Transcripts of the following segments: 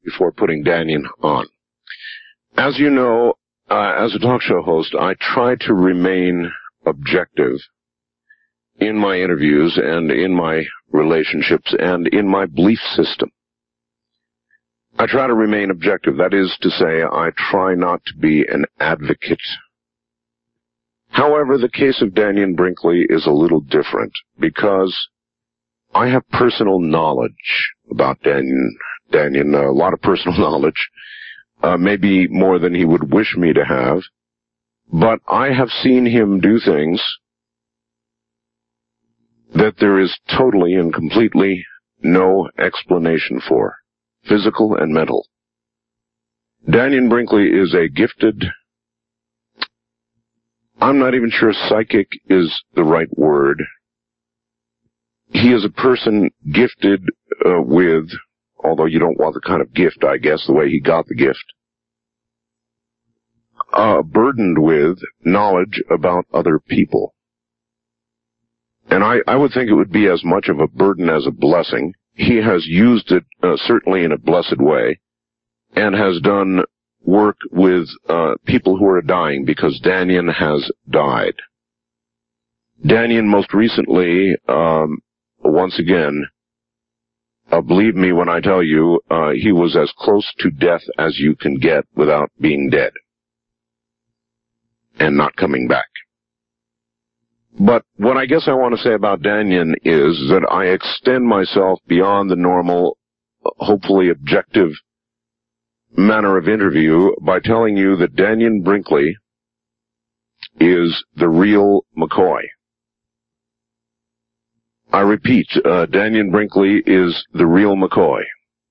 before putting Dannion on. As you know, as a talk show host, I try to remain objective in my interviews and in my relationships and in my belief system. I try to remain objective. That is to say, I try not to be an advocate. However, the case of Dannion Brinkley is a little different because I have personal knowledge about Dannion, a lot of personal knowledge, maybe more than he would wish me to have, but I have seen him do things that there is totally and completely no explanation for, physical and mental. Dannion Brinkley is a gifted, I'm not even sure psychic is the right word. He is a person gifted with, although you don't want the kind of gift, I guess, the way he got the gift, burdened with knowledge about other people. And I would think it would be as much of a burden as a blessing. He has used it certainly in a blessed way and has done work with people who are dying because Dannion has died. Dannion most recently, once again, believe me when I tell you, he was as close to death as you can get without being dead and not coming back. But what I guess I want to say about Dannion is that I extend myself beyond the normal, hopefully objective manner of interview by telling you that Dannion Brinkley is the real McCoy. I repeat, Dannion Brinkley is the real McCoy.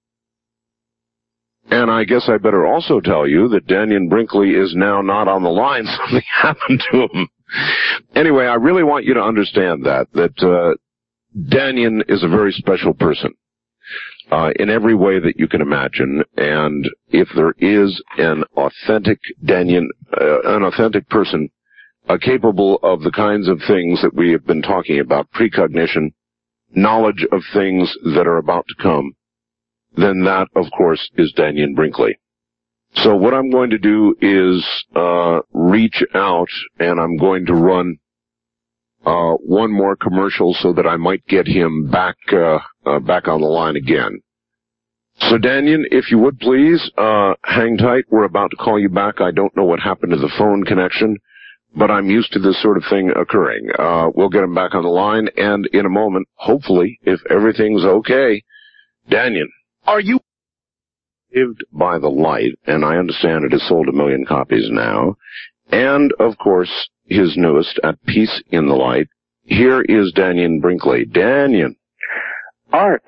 And I guess I better also tell you that Dannion Brinkley is now not on the line. Something happened to him. Anyway, I really want you to understand that Dannion is a very special person, in every way that you can imagine. And if there is an authentic Dannion, an authentic person, capable of the kinds of things that we have been talking about, precognition, knowledge of things that are about to come, then that, of course, is Dannion Brinkley. So what I'm going to do is reach out, and I'm going to run one more commercial so that I might get him back on the line again. So Dannion, if you would please, hang tight. We're about to call you back. I don't know what happened to the phone connection, but I'm used to this sort of thing occurring. We'll get him back on the line, and in a moment, hopefully, if everything's okay, Dannion, are you Lived by the Light, and I understand it has sold 1 million copies now, and, of course, his newest, At Peace in the Light. Here is Dannion Brinkley. Dannion. Art.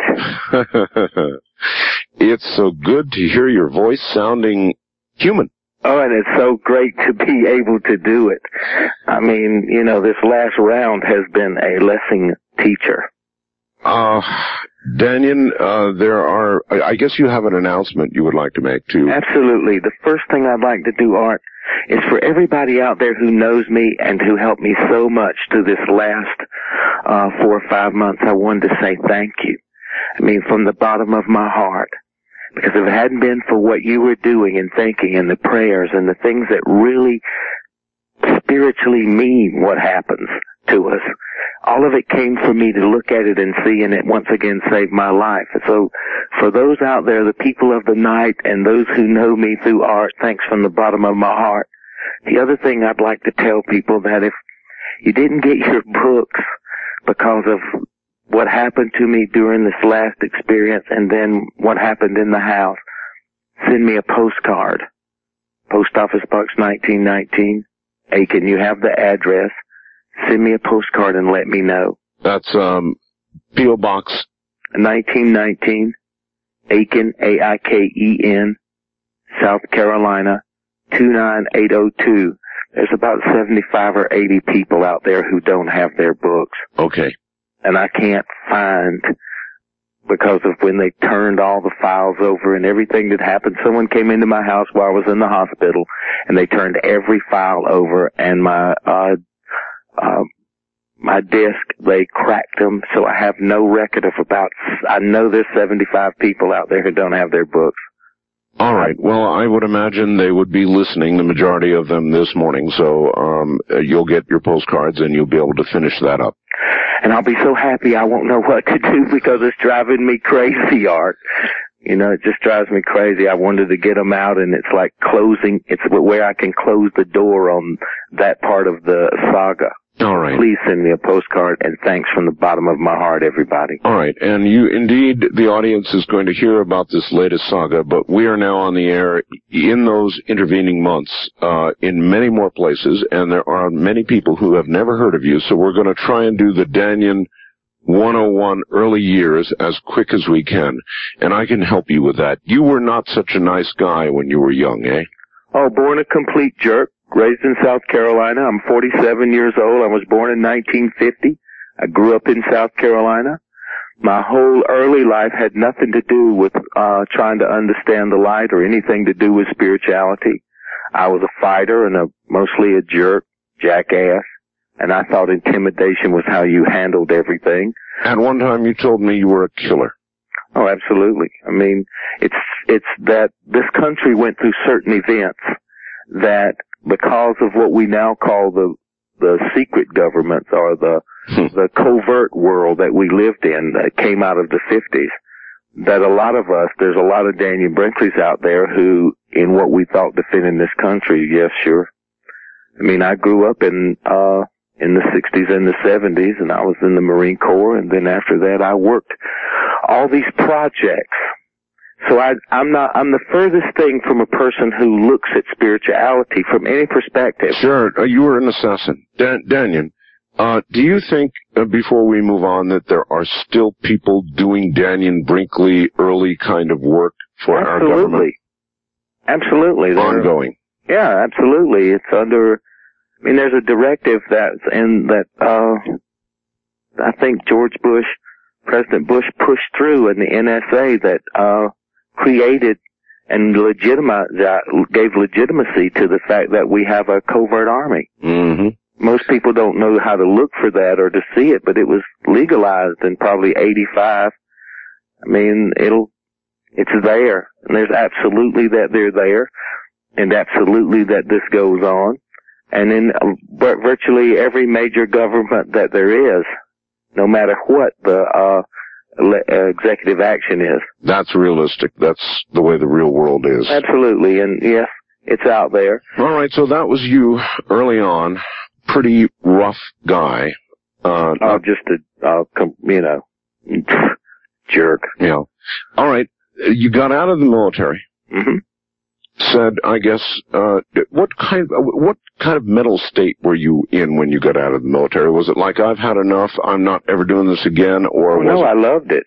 It's so good to hear your voice sounding human. Oh, and it's so great to be able to do it. I mean, you know, this last round has been a lesson teacher. Dannion, I guess you have an announcement you would like to make, too. Absolutely. The first thing I'd like to do, Art, is for everybody out there who knows me and who helped me so much through this last 4 or 5 months, I wanted to say thank you. I mean, from the bottom of my heart. Because if it hadn't been for what you were doing and thinking and the prayers and the things that really spiritually mean what happens to us, all of it came for me to look at it and see, and it once again saved my life. So for those out there, the people of the night and those who know me through art, thanks from the bottom of my heart. The other thing I'd like to tell people that if you didn't get your books because of what happened to me during this last experience and then what happened in the house, send me a postcard. Post Office Box 1919, Aiken. You have the address. Send me a postcard and let me know. That's P.O. Box 1919, Aiken, A-I-K-E-N, South Carolina, 29802. There's about 75 or 80 people out there who don't have their books. Okay. And I can't find, because of when they turned all the files over and everything that happened. Someone came into my house while I was in the hospital, and they turned every file over, and my desk, they cracked them, so I have no record of I know there's 75 people out there who don't have their books. All right. Well, I would imagine they would be listening, the majority of them this morning, so you'll get your postcards and you'll be able to finish that up. And I'll be so happy I won't know what to do because it's driving me crazy, Art. You know, it just drives me crazy. I wanted to get them out, and it's like it's where I can close the door on that part of the saga. All right. Please send me a postcard, and thanks from the bottom of my heart, everybody. All right. And the audience is going to hear about this latest saga, but we are now on the air in those intervening months, in many more places, and there are many people who have never heard of you, so we're going to try and do the Dannion 101 early years as quick as we can, and I can help you with that. You were not such a nice guy when you were young, eh? Oh, born a complete jerk. Raised in South Carolina. I'm 47 years old. I was born in 1950. I grew up in South Carolina. My whole early life had nothing to do with trying to understand the light or anything to do with spirituality. I was a fighter and mostly a jerk, jackass, and I thought intimidation was how you handled everything. At one time you told me you were a killer. Oh, absolutely. I mean, it's that this country went through certain events that, because of what we now call the secret governments or the covert world that we lived in that came out of the 50s, that a lot of us, there's a lot of Dannion Brinkleys out there who, in what we thought defending this country, yes, sure. I mean, I grew up in the 60s and the 70s, and I was in the Marine Corps, and then after that I worked all these projects. So I'm the furthest thing from a person who looks at spirituality from any perspective. Sure, you were an assassin. Dannion, do you think, before we move on, that there are still people doing Dannion Brinkley early kind of work for our government? Absolutely. Ongoing. Yeah, absolutely. It's under, I mean, there's a directive that's in that, I think President Bush pushed through in the NSA that, created and gave legitimacy to the fact that we have a covert army. Mm-hmm. Most people don't know how to look for that or to see it, but it was legalized in probably 85. I mean, it's there. And there's absolutely that they're there, and absolutely that this goes on. And in virtually every major government that there is, no matter what the executive action is. That's realistic. That's the way the real world is. Absolutely, and yes, it's out there. All right, so that was you early on. Pretty rough guy. Just a, jerk. Yeah. All right, you got out of the military. Mm-hmm. Said, I guess, what kind of mental state were you in when you got out of the military? Was it like, I've had enough, I'm not ever doing this again, or No, I loved it.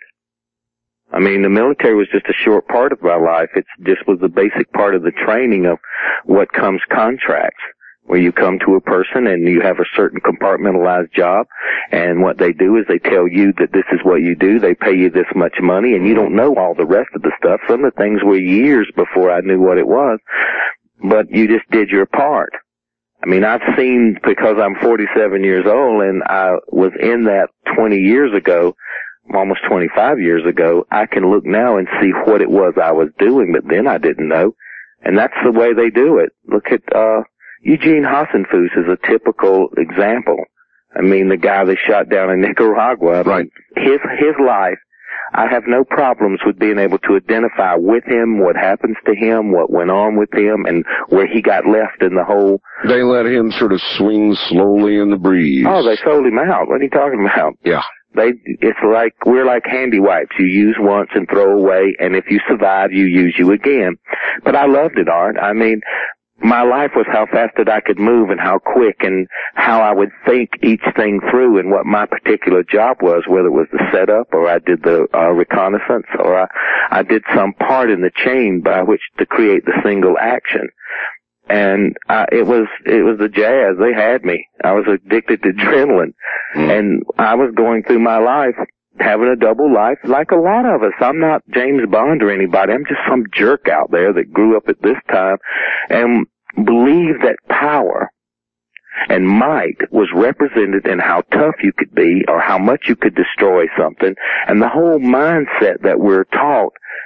I mean, the military was just a short part of my life. It just was the basic part of the training of what comes contracts, where you come to a person and you have a certain compartmentalized job, and what they do is they tell you that this is what you do, they pay you this much money, and you don't know all the rest of the stuff. Some of the things were years before I knew what it was, but you just did your part. I mean, I've seen, because I'm 47 years old, and I was in that 20 years ago, almost 25 years ago, I can look now and see what it was I was doing, but then I didn't know. And that's the way they do it. Look at, Eugene Hasenfuss is a typical example. I mean, the guy they shot down in Nicaragua. Right. His life, I have no problems with being able to identify with him, what happens to him, what went on with him, and where he got left in the whole... They let him sort of swing slowly in the breeze. Oh, they sold him out. What are you talking about? Yeah. It's like, we're like handy wipes. You use once and throw away, and if you survive, you use you again. But I loved it, Art. I mean, my life was how fast that I could move and how quick and how I would think each thing through and what my particular job was, whether it was the setup or I did the reconnaissance or I did some part in the chain by which to create the single action. And it was the jazz. They had me. I was addicted to adrenaline. And I was going through my life having a double life like a lot of us. I'm not James Bond or anybody. I'm just some jerk out there that grew up at this time and believed that power and might was represented in how tough you could be or how much you could destroy something. And the whole mindset that we're taught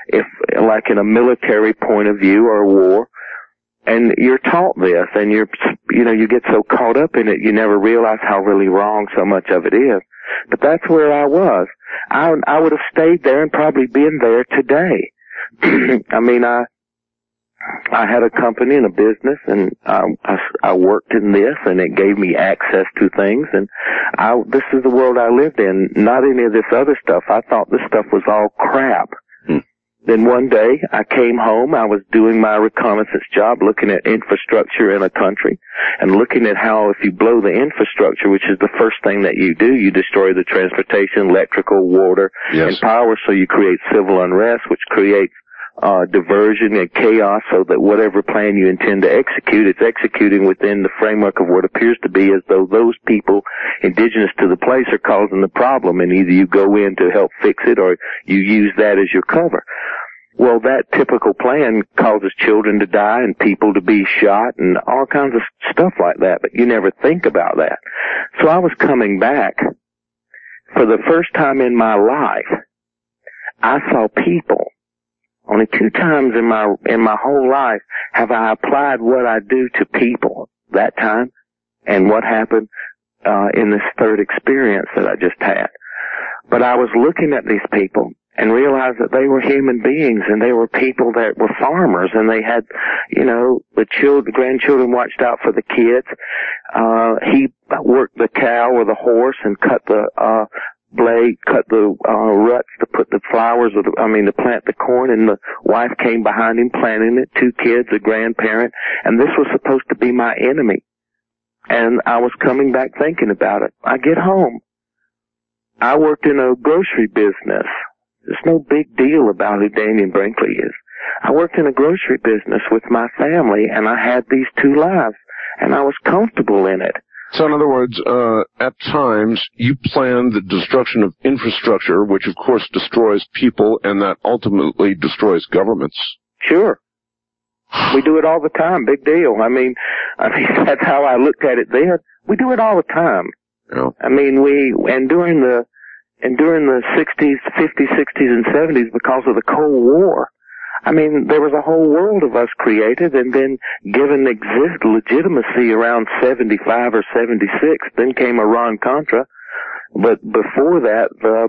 if, like in a military point of view or war, and you're taught this, and you get so caught up in it, you never realize how really wrong so much of it is. But that's where I was. I would have stayed there and probably been there today. I mean, I had a company and a business, and I worked in this, and it gave me access to things, and this is the world I lived in, not any of this other stuff. I thought this stuff was all crap. Then one day, I came home, I was doing my reconnaissance job, looking at infrastructure in a country, and looking at how if you blow the infrastructure, which is the first thing that you do, you destroy the transportation, electrical, water, and power, so you create civil unrest, which creates diversion and chaos, so that whatever plan you intend to execute, it's executing within the framework of what appears to be as though those people indigenous to the place are causing the problem, and either you go in to help fix it or you use that as your cover. Well, that typical plan causes children to die and people to be shot and all kinds of stuff like that, but you never think about that. So I was coming back. For the first time in my life, I saw people. Only 2 times in my whole life have I applied what I do to people that time, and what happened in this third experience that I just had. But I was looking at these people and realized that they were human beings, and they were people that were farmers, and they had, the grandchildren watched out for the kids. He worked the cow or the horse and cut the ruts to put the flowers, to plant the corn, and the wife came behind him planting it, 2 kids, a grandparent, and this was supposed to be my enemy. And I was coming back thinking about it. I get home. I worked in a grocery business. There's no big deal about who Dannion Brinkley is. I worked in a grocery business with my family, and I had these 2 lives, and I was comfortable in it. So in other words, at times, you plan the destruction of infrastructure, which of course destroys people, and that ultimately destroys governments. Sure. We do it all the time. Big deal. I mean, that's how I looked at it then. We do it all the time. Yeah. During the 60s, 50s, 60s, and 70s, because of the Cold War, there was a whole world of us created and then given legitimacy around 75 or 76. Then came Iran-Contra. But before that, the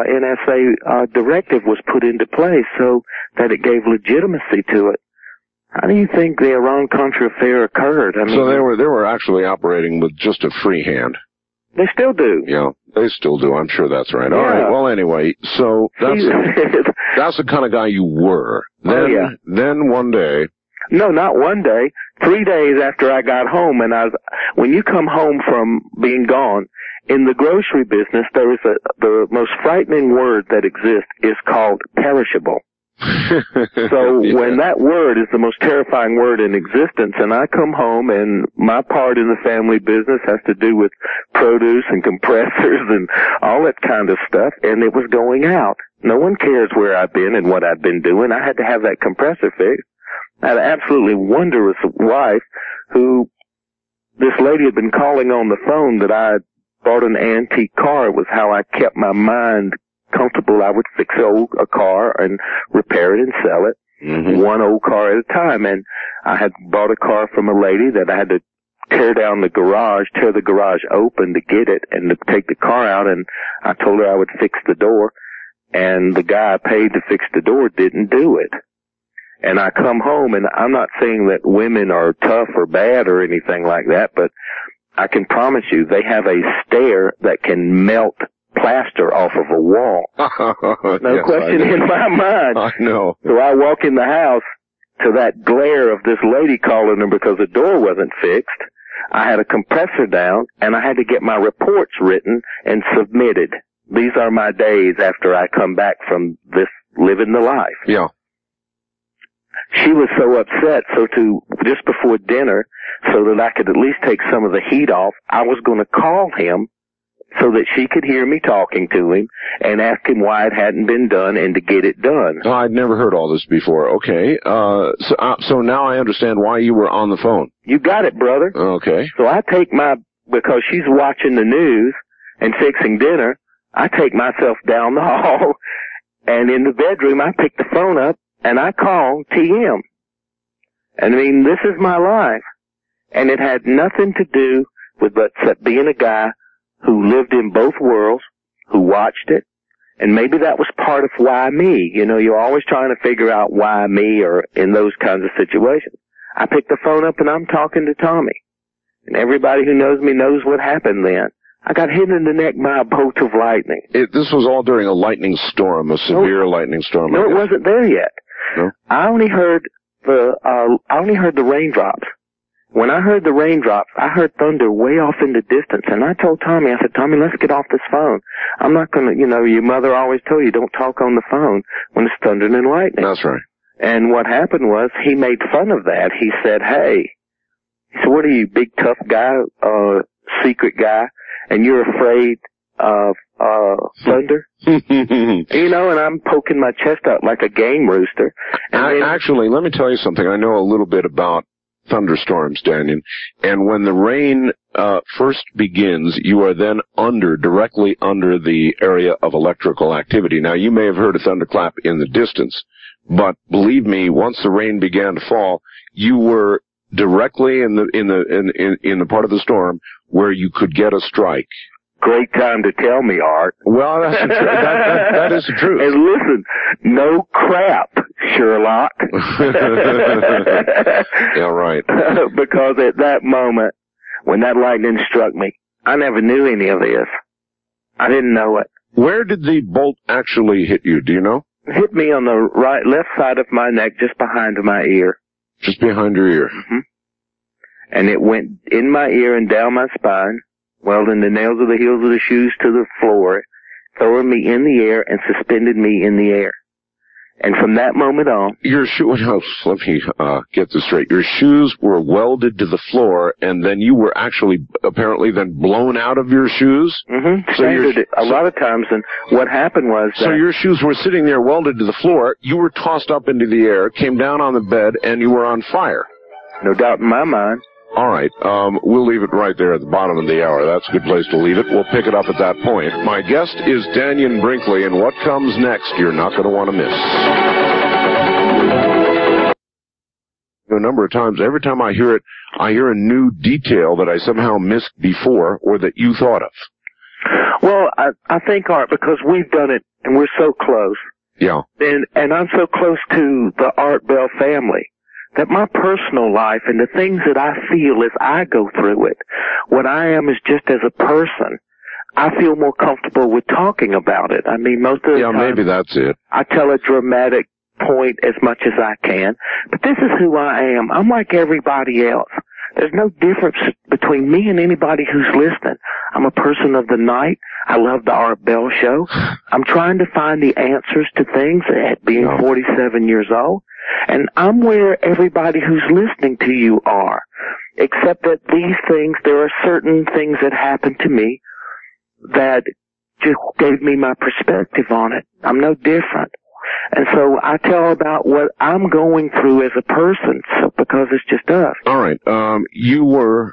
NSA directive was put into place so that it gave legitimacy to it. How do you think the Iran-Contra affair occurred? So they were actually operating with just a free hand. They still do. Yeah, they still do. I'm sure that's right. Yeah. All right. Well, anyway, so that's the kind of guy you were. Then one day. No, not one day. 3 days after I got home, and when you come home from being gone, in the grocery business, the most frightening word that exists is called perishable. So when that word is the most terrifying word in existence, and I come home and my part in the family business has to do with produce and compressors and all that kind of stuff, and it was going out. No one cares where I've been and what I've been doing. I had to have that compressor fixed. I had an absolutely wondrous wife this lady had been calling on the phone that I bought an antique car. It was how I kept my mind comfortable. I would fix a car and repair it and sell it, one old car at a time. And I had bought a car from a lady that I had to tear the garage open to get it and to take the car out. And I told her I would fix the door. And the guy I paid to fix the door didn't do it. And I come home, and I'm not saying that women are tough or bad or anything like that, but I can promise you they have a stair that can melt plaster off of a wall. No question in my mind. I know. So I walk in the house to that glare of this lady calling her because the door wasn't fixed. I had a compressor down, and I had to get my reports written and submitted. These are my days after I come back from this living the life. Yeah. She was so upset, just before dinner, so that I could at least take some of the heat off, I was going to call him so that she could hear me talking to him and ask him why it hadn't been done and to get it done. Oh, I'd never heard all this before. Okay. So now I understand why you were on the phone. You got it, brother. Okay. So I take because she's watching the news and fixing dinner, I take myself down the hall And in the bedroom, I picked the phone up and I called TM. And I mean, this is my life. And it had nothing to do with but being a guy who lived in both worlds, who watched it. And maybe that was part of why me. You know, you're always trying to figure out why me or in those kinds of situations. I picked the phone up and I'm talking to Tommy. And everybody who knows me knows what happened then. I got hit in the neck by a bolt of lightning. This was all during a lightning storm, a severe lightning storm. No, it wasn't there yet. No? I only heard the raindrops. When I heard the raindrops, I heard thunder way off in the distance, and I told Tommy, I said, Tommy, let's get off this phone. I'm not gonna, you know, your mother always told you don't talk on the phone when it's thundering and lightning. That's right. And what happened was, he made fun of that. He said, hey, what are you, big tough guy, secret guy, and you're afraid of, thunder? You know, and I'm poking my chest out like a game rooster. Actually, let me tell you something. I know a little bit about thunderstorms, Daniel, and when the rain first begins, you are then directly under the area of electrical activity. Now, you may have heard a thunderclap in the distance, but believe me, once the rain began to fall, you were directly in the part of the storm where you could get a strike. Great time to tell me, Art. Well, that's that is the truth. And listen, no crap, Sherlock. Yeah, right. Because at that moment, when that lightning struck me, I never knew any of this. I didn't know it. Where did the bolt actually hit you? Do you know? It hit me on the left side of my neck, just behind my ear. Just behind your ear. Mm-hmm. And it went in my ear and down my spine, welding the nails of the heels of the shoes to the floor, throwing me in the air and suspended me in the air. And from that moment on... Your let me get this straight. Your shoes were welded to the floor, and then you were actually apparently then blown out of your shoes? Mm-hmm. So a lot of times, and what happened was... So your shoes were sitting there welded to the floor, you were tossed up into the air, came down on the bed, and you were on fire. No doubt in my mind. All right, we'll leave it right there at the bottom of the hour. That's a good place to leave it. We'll pick it up at that point. My guest is Daniel Brinkley, and what comes next, you're not going to want to miss. A number of times, every time I hear it, I hear a new detail that I somehow missed before or that you thought of. Well, I think, Art, because we've done it, and we're so close. Yeah. And I'm so close to the Art Bell family, that my personal life and the things that I feel as I go through it, what I am is just as a person, I feel more comfortable with talking about it. I mean, most of the time, maybe that's it. I tell a dramatic point as much as I can, but this is who I am. I'm like everybody else. There's no difference between me and anybody who's listening. I'm a person of the night. I love the Art Bell Show. I'm trying to find the answers to things at being 47 years old. And I'm where everybody who's listening to you are. Except that these things, there are certain things that happened to me that just gave me my perspective on it. I'm no different. And so I tell about what I'm going through as a person, because it's just us. All right. You were,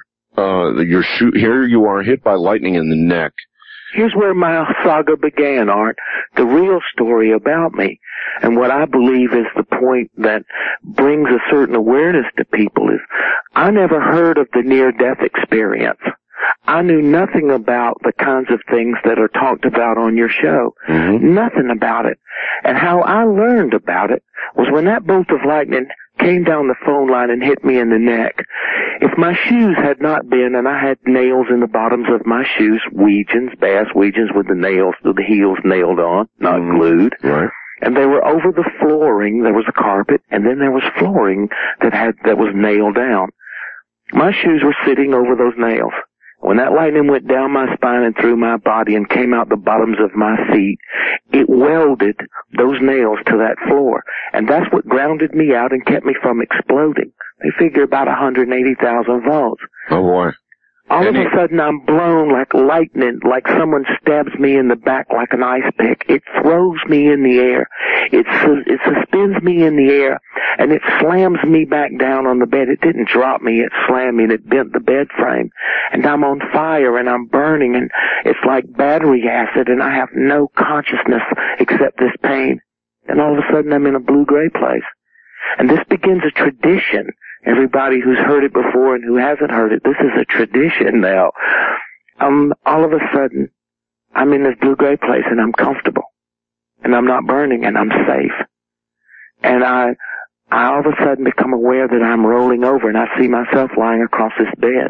here you are hit by lightning in the neck. Here's where my saga began, Art. The real story about me. And what I believe is the point that brings a certain awareness to people is I never heard of the near-death experience. I knew nothing about the kinds of things that are talked about on your show. Mm-hmm. Nothing about it. And how I learned about it was when that bolt of lightning came down the phone line and hit me in the neck. If my shoes had not been, and I had nails in the bottoms of my shoes, Weegens, bass Weegens with the heels nailed on, not glued. Right. And they were over the flooring. There was a carpet, and then there was flooring that was nailed down. My shoes were sitting over those nails. When that lightning went down my spine and through my body and came out the bottoms of my feet, it welded those nails to that floor. And that's what grounded me out and kept me from exploding. They figure about 180,000 volts. Oh, boy. All of a sudden, I'm blown like lightning, like someone stabs me in the back like an ice pick. It throws me in the air. It suspends me in the air, and it slams me back down on the bed. It didn't drop me. It slammed me, and it bent the bed frame. And I'm on fire, and I'm burning, and it's like battery acid, and I have no consciousness except this pain. and all of a sudden I'm in a blue-gray place. And this begins a tradition. Everybody who's heard it before and who hasn't heard it, this is a tradition now. All of a sudden, I'm in this blue-gray place and I'm comfortable. And I'm not burning and I'm safe. And I all of a sudden become aware that I'm rolling over and I see myself lying across this bed.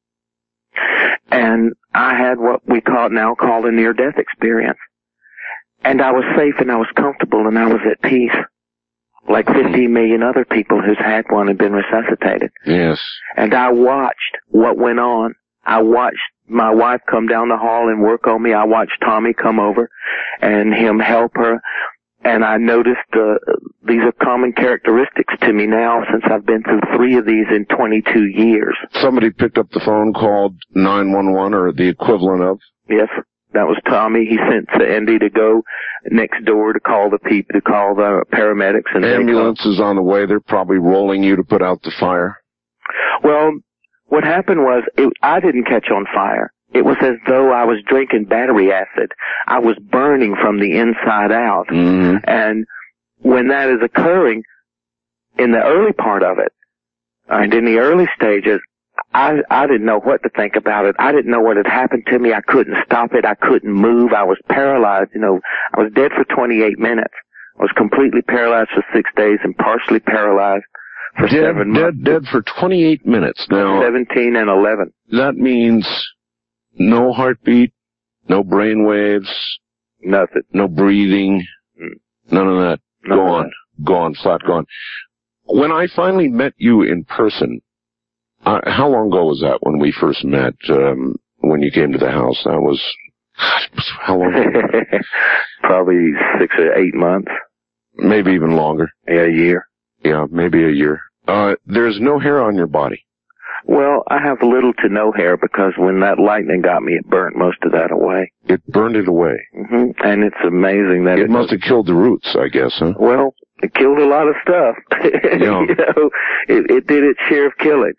And I had what we call a near-death experience. And I was safe and I was comfortable and I was at peace. Like 15 million other people who's had one and been resuscitated. Yes. And I watched what went on. I watched my wife come down the hall and work on me. I watched Tommy come over and him help her. And I noticed these are common characteristics to me now since I've been through 3 of these in 22 years. Somebody picked up the phone, called 911 or the equivalent of? Yes. That was Tommy. He sent Andy to go next door to call the paramedics. And ambulance is on the way. They're probably rolling you to put out the fire. Well, what happened was I didn't catch on fire. It was as though I was drinking battery acid. I was burning from the inside out. Mm-hmm. And when that is occurring in the early part of it, and in the early stages, I didn't know what to think about it. I didn't know what had happened to me. I couldn't stop it. I couldn't move. I was paralyzed. I was dead for 28 minutes. I was completely paralyzed for 6 days and partially paralyzed for 7 months. Dead for 28 minutes. Now, 17 and 11. That means no heartbeat, no brain waves. Nothing. No breathing. None of that. Gone, flat gone. When I finally met you in person, how long ago was that when we first met, when you came to the house? That was, how long ago? Probably 6 or 8 months. Maybe even longer. Yeah, a year. Yeah, maybe a year. There's no hair on your body. Well, I have little to no hair because when that lightning got me, it burnt most of that away. It burned it away. Mm-hmm. And it's amazing that it must have killed the roots, I guess, huh? Well, it killed a lot of stuff. Yeah. It did its share of killing.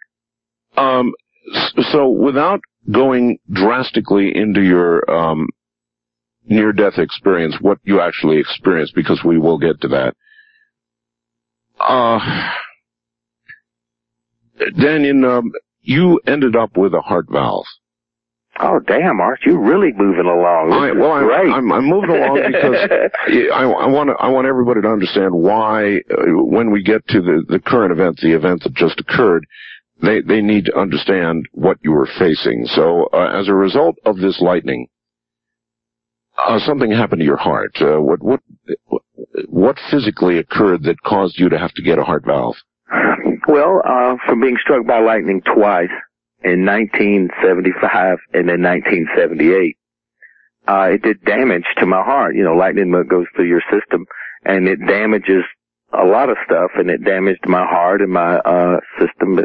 So without going drastically into your near-death experience, what you actually experienced, because we will get to that. Daniel, you ended up with a heart valve. Oh, damn, Art, you're really moving along. I'm moving along because I want everybody to understand why, when we get to the current event, the event that just occurred, they need to understand what you were facing. So, as a result of this lightning, something happened to your heart. What physically occurred that caused you to have to get a heart valve? Well, from being struck by lightning twice in 1975 and in 1978, it did damage to my heart. Lightning goes through your system and it damages a lot of stuff, and it damaged my heart and my system.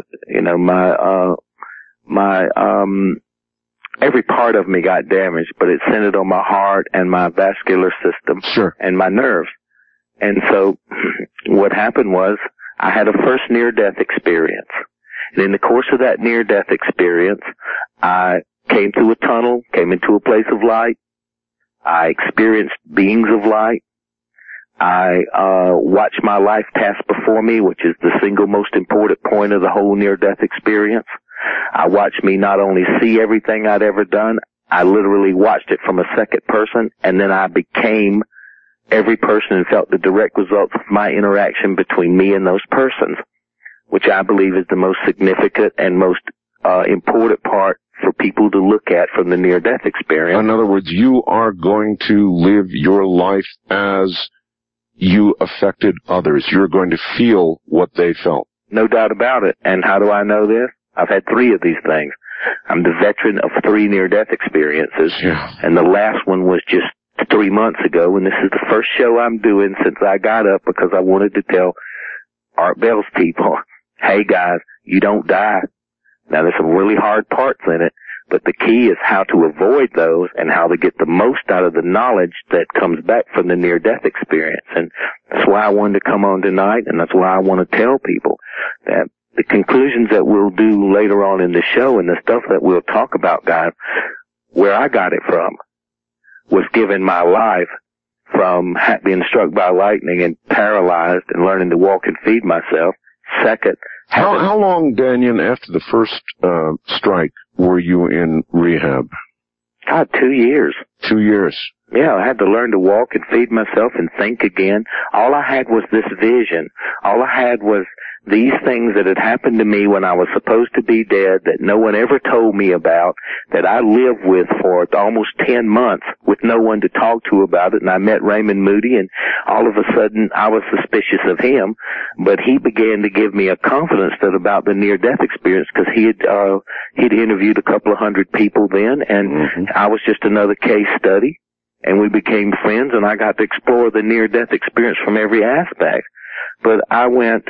Every part of me got damaged, but it centered on my heart and my vascular system. Sure. And my nerves. And so what happened was I had a first near-death experience. And in the course of that near-death experience, I came through a tunnel, came into a place of light. I experienced beings of light. I watched my life pass before me, which is the single most important point of the whole near-death experience. I watched me not only see everything I'd ever done, I literally watched it from a second person, and then I became every person and felt the direct results of my interaction between me and those persons, which I believe is the most significant and most important part for people to look at from the near-death experience. In other words, you are going to live your life as you affected others. You're going to feel what they felt. No doubt about it. And how do I know this? I've had 3 of these things. I'm the veteran of 3 near-death experiences. Yeah. And the last one was just 3 months ago, and this is the first show I'm doing since I got up because I wanted to tell Art Bell's people, hey guys, you don't die. Now there's some really hard parts in it, but the key is how to avoid those and how to get the most out of the knowledge that comes back from the near-death experience. And that's why I wanted to come on tonight, and that's why I want to tell people that the conclusions that we'll do later on in the show and the stuff that we'll talk about, guys, where I got it from was given my life from being struck by lightning and paralyzed and learning to walk and feed myself. Second, how long, Daniel, after the first strike were you in rehab? God, 2 years. 2 years. Yeah, I had to learn to walk and feed myself and think again. All I had was this vision. All I had was these things that had happened to me when I was supposed to be dead that no one ever told me about, that I lived with for almost 10 months with no one to talk to about it. And I met Raymond Moody, and all of a sudden I was suspicious of him, but he began to give me a confidence that about the near-death experience, because he'd interviewed a couple of hundred people then, and I was just another case study. And we became friends, and I got to explore the near-death experience from every aspect. But I went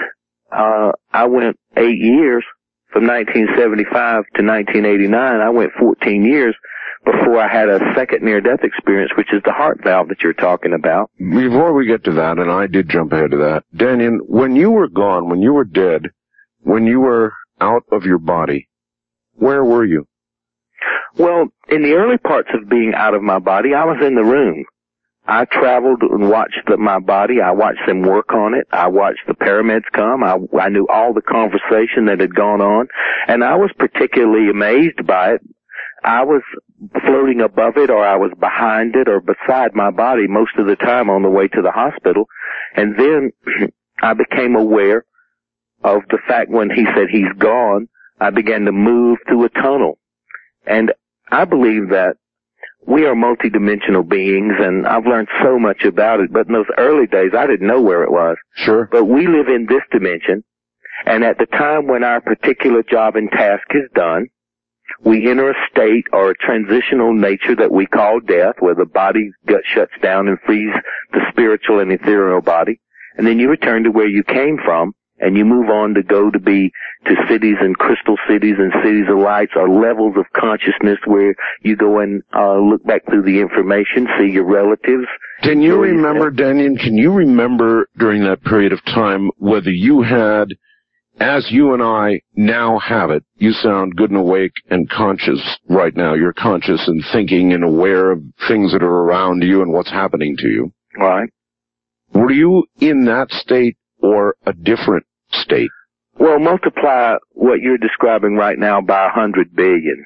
8 years from 1975 to 1989. I went 14 years before I had a second near-death experience, which is the heart valve that you're talking about. Before we get to that, and I did jump ahead of that, Daniel, when you were gone, when you were dead, when you were out of your body, where were you? Well, in the early parts of being out of my body, I was in the room. I traveled and watched my body. I watched them work on it. I watched the paramedics come. I knew all the conversation that had gone on, and I was particularly amazed by it. I was floating above it, or I was behind it, or beside my body most of the time on the way to the hospital. And then I became aware of the fact when he said he's gone, I began to move through a tunnel. And I believe that we are multidimensional beings, and I've learned so much about it, but in those early days, I didn't know where it was. Sure. But we live in this dimension, and at the time when our particular job and task is done, we enter a state or a transitional nature that we call death, where the body gut shuts down and frees the spiritual and ethereal body, and then you return to where you came from, and you move on to go to cities and crystal cities and cities of lights, or levels of consciousness where you go and look back through the information, see your relatives. Can you remember, Daniel, during that period of time whether you had, as you and I now have it, you sound good and awake and conscious right now. You're conscious and thinking and aware of things that are around you and what's happening to you. Right. Were you in that state or a different state? Well, multiply what you're describing right now by 100 billion,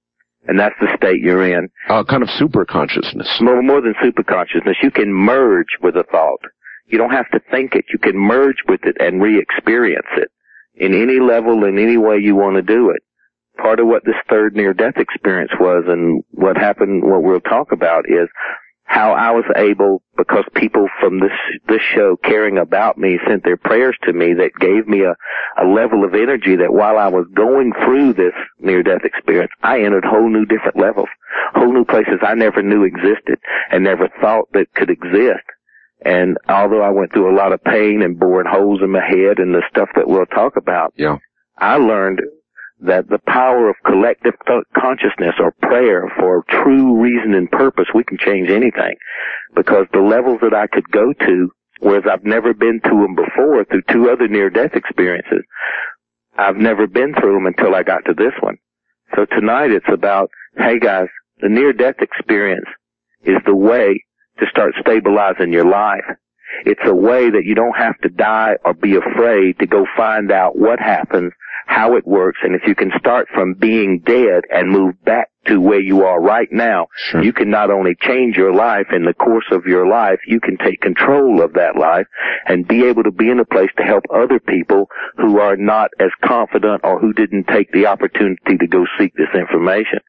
and that's the state you're in. Kind of super consciousness. More than super consciousness. You can merge with a thought. You don't have to think it. You can merge with it and re-experience it in any level, in any way you want to do it. Part of what this third near-death experience was, and what happened, what we'll talk about, is how I was able, because people from this show caring about me sent their prayers to me that gave me a level of energy that while I was going through this near-death experience, I entered whole new different levels, whole new places I never knew existed and never thought that could exist. And although I went through a lot of pain and boring holes in my head and the stuff that we'll talk about, I learned that the power of collective consciousness or prayer for true reason and purpose, we can change anything. Because the levels that I could go to, whereas I've never been to them before through two other near-death experiences, I've never been through them until I got to this one. So tonight it's about, hey guys, the near-death experience is the way to start stabilizing your life. It's a way that you don't have to die or be afraid to go find out what happens, how it works, and if you can start from being dead and move back to where you are right now, you can not only change your life in the course of your life, you can take control of that life and be able to be in a place to help other people who are not as confident or who didn't take the opportunity to go seek this information.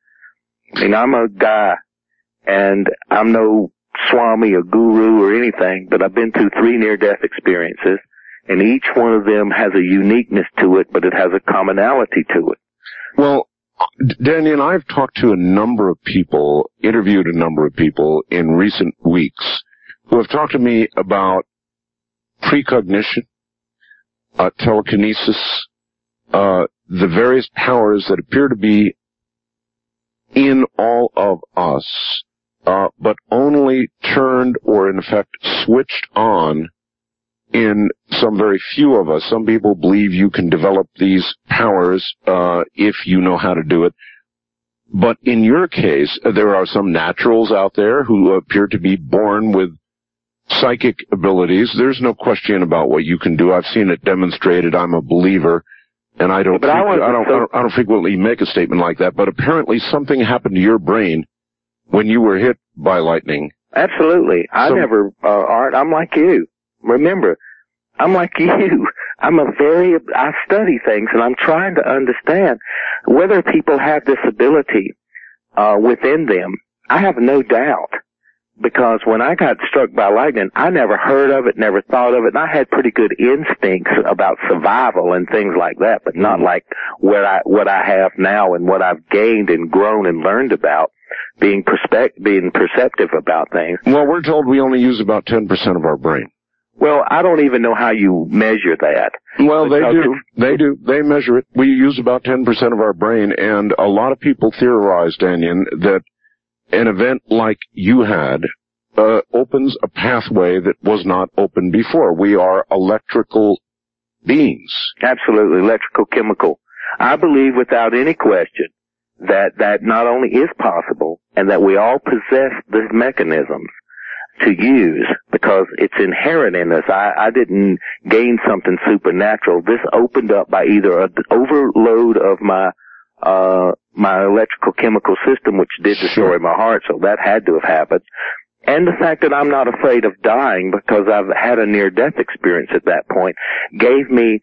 I mean, I'm a guy, and I'm no Swami or guru or anything, but I've been through 3 near-death experiences, and each one of them has a uniqueness to it, but it has a commonality to it. Well, Daniel, I've talked to a number of people, interviewed a number of people in recent weeks who have talked to me about precognition, telekinesis, the various powers that appear to be in all of us, but only turned or in effect switched on in some very few of us. Some people believe you can develop these powers if you know how to do it. But in your case, there are some naturals out there who appear to be born with psychic abilities. There's no question about what you can do. I've seen it demonstrated. I'm a believer, and I don't frequently make a statement like that. But apparently, something happened to your brain when you were hit by lightning. Absolutely. Art, I'm like you. Remember, I'm like you. I study things, and I'm trying to understand whether people have this ability within them. I have no doubt, because when I got struck by lightning, I never heard of it, never thought of it, and I had pretty good instincts about survival and things like that, but not like what I have now and what I've gained and grown and learned about being perceptive about things. Well, we're told we only use about 10% of our brain. Well, I don't even know how you measure that. Well, they do. They measure it. We use about 10% of our brain, and a lot of people theorize, Daniel, that an event like you had opens a pathway that was not open before. We are electrical beings. Absolutely, electrical, chemical. I believe without any question that not only is possible, and that we all possess these mechanisms to use, because it's inherent in us. I didn't gain something supernatural. This opened up by either an overload of my electrical chemical system, which did destroy my heart, so that had to have happened. And the fact that I'm not afraid of dying, because I've had a near-death experience at that point, gave me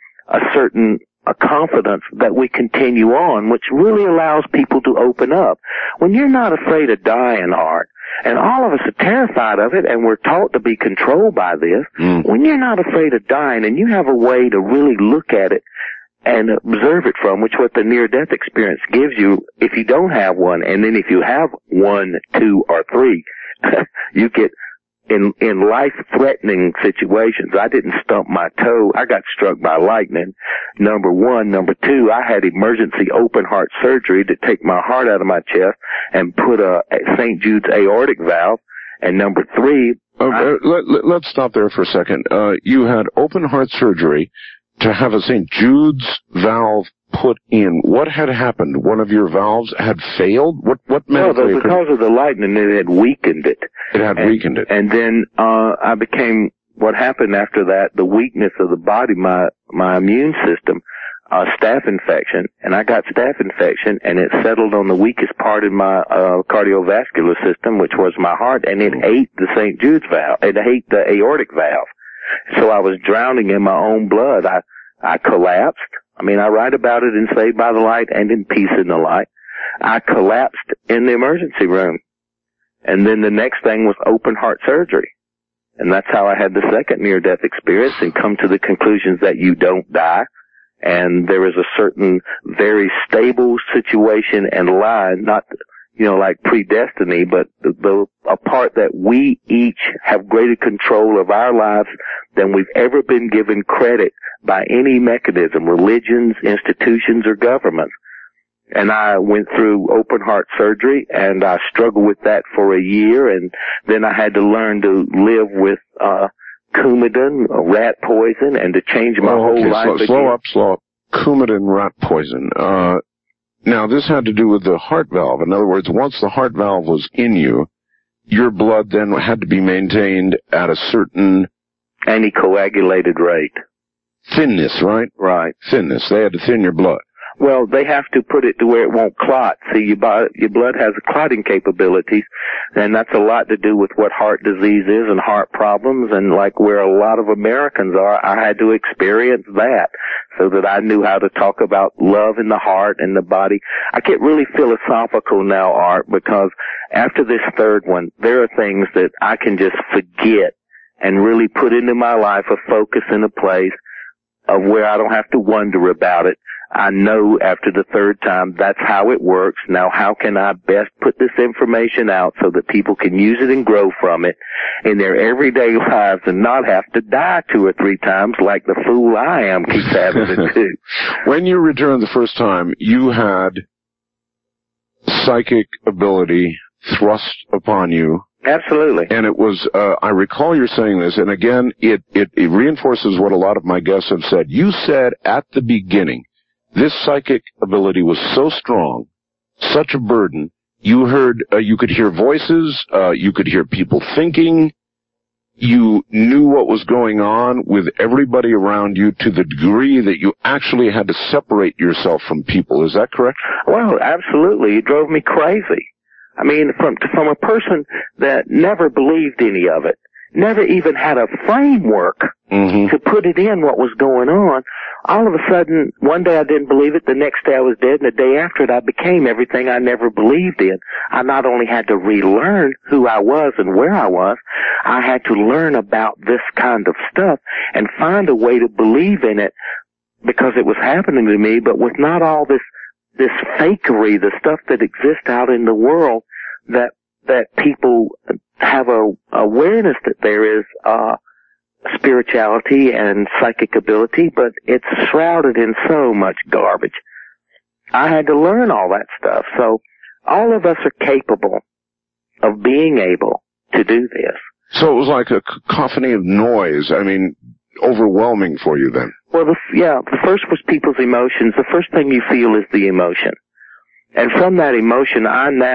a confidence that we continue on, which really allows people to open up. When you're not afraid of dying, Art, and all of us are terrified of it, and we're taught to be controlled by this, when you're not afraid of dying and you have a way to really look at it and observe it from, which what the near-death experience gives you, if you don't have one, and then if you have 1, 2, or 3, you get in life-threatening situations. I didn't stump my toe. I got struck by lightning, number 1. Number 2, I had emergency open heart surgery to take my heart out of my chest and put a St. Jude's aortic valve. And number 3... let's stop there for a second. You had open heart surgery to have a St. Jude's valve put in. What had happened? One of your valves had failed? What meant No, because of the lightning, it had weakened it. It had weakened it. And then what happened after that, the weakness of the body, my immune system, staph infection, and I got staph infection, and it settled on the weakest part in my cardiovascular system, which was my heart, and it ate the St. Jude's valve. It ate the aortic valve. So I was drowning in my own blood. I collapsed. I write about it in Saved by the Light and in Peace in the Light. I collapsed in the emergency room. And then the next thing was open heart surgery. And that's how I had the second near-death experience and come to the conclusions that you don't die. And there is a certain very stable situation and line, not, like predestiny, but a part that we each have greater control of our lives than we've ever been given credit by any mechanism, religions, institutions, or governments. And I went through open heart surgery, and I struggled with that for a year, and then I had to learn to live with Coumadin, rat poison, and to change my whole life again. Slow up. Coumadin, rat poison. Now, this had to do with the heart valve. In other words, once the heart valve was in you, your blood then had to be maintained at a certain anticoagulated rate. Thinness, right? Right. Thinness. They had to thin your blood. Well, they have to put it to where it won't clot. See, your blood has clotting capabilities, and that's a lot to do with what heart disease is and heart problems, and like where a lot of Americans are, I had to experience that so that I knew how to talk about love in the heart and the body. I get really philosophical now, Art, because after this third one, there are things that I can just forget and really put into my life a focus in a place of where I don't have to wonder about it. I know after the third time that's how it works. Now, how can I best put this information out so that people can use it and grow from it in their everyday lives and not have to die 2 or 3 times like the fool I am keeps having to do? When you returned the first time, you had psychic ability thrust upon you. Absolutely. And it was, I recall you saying this, and again, it reinforces what a lot of my guests have said. You said at the beginning, this psychic ability was so strong, such a burden. You heard, you could hear voices, you could hear people thinking. you knew what was going on with everybody around you to the degree that you actually had to separate yourself from people. Is that correct? Well, absolutely. It drove me crazy. I mean, from a person that never believed any of it, never even had a framework to put it in what was going on. All of a sudden, one day I didn't believe it, the next day I was dead, and the day after it I became everything I never believed in. I not only had to relearn who I was and where I was, I had to learn about this kind of stuff and find a way to believe in it because it was happening to me, but with not all this fakery, the stuff that exists out in the world that people have a awareness that there is spirituality and psychic ability, but it's shrouded in so much garbage. I had to learn all that stuff. So all of us are capable of being able to do this. So it was like a cacophony of noise. I mean, overwhelming for you then. Well, the first was people's emotions. The first thing you feel is the emotion. And from that emotion,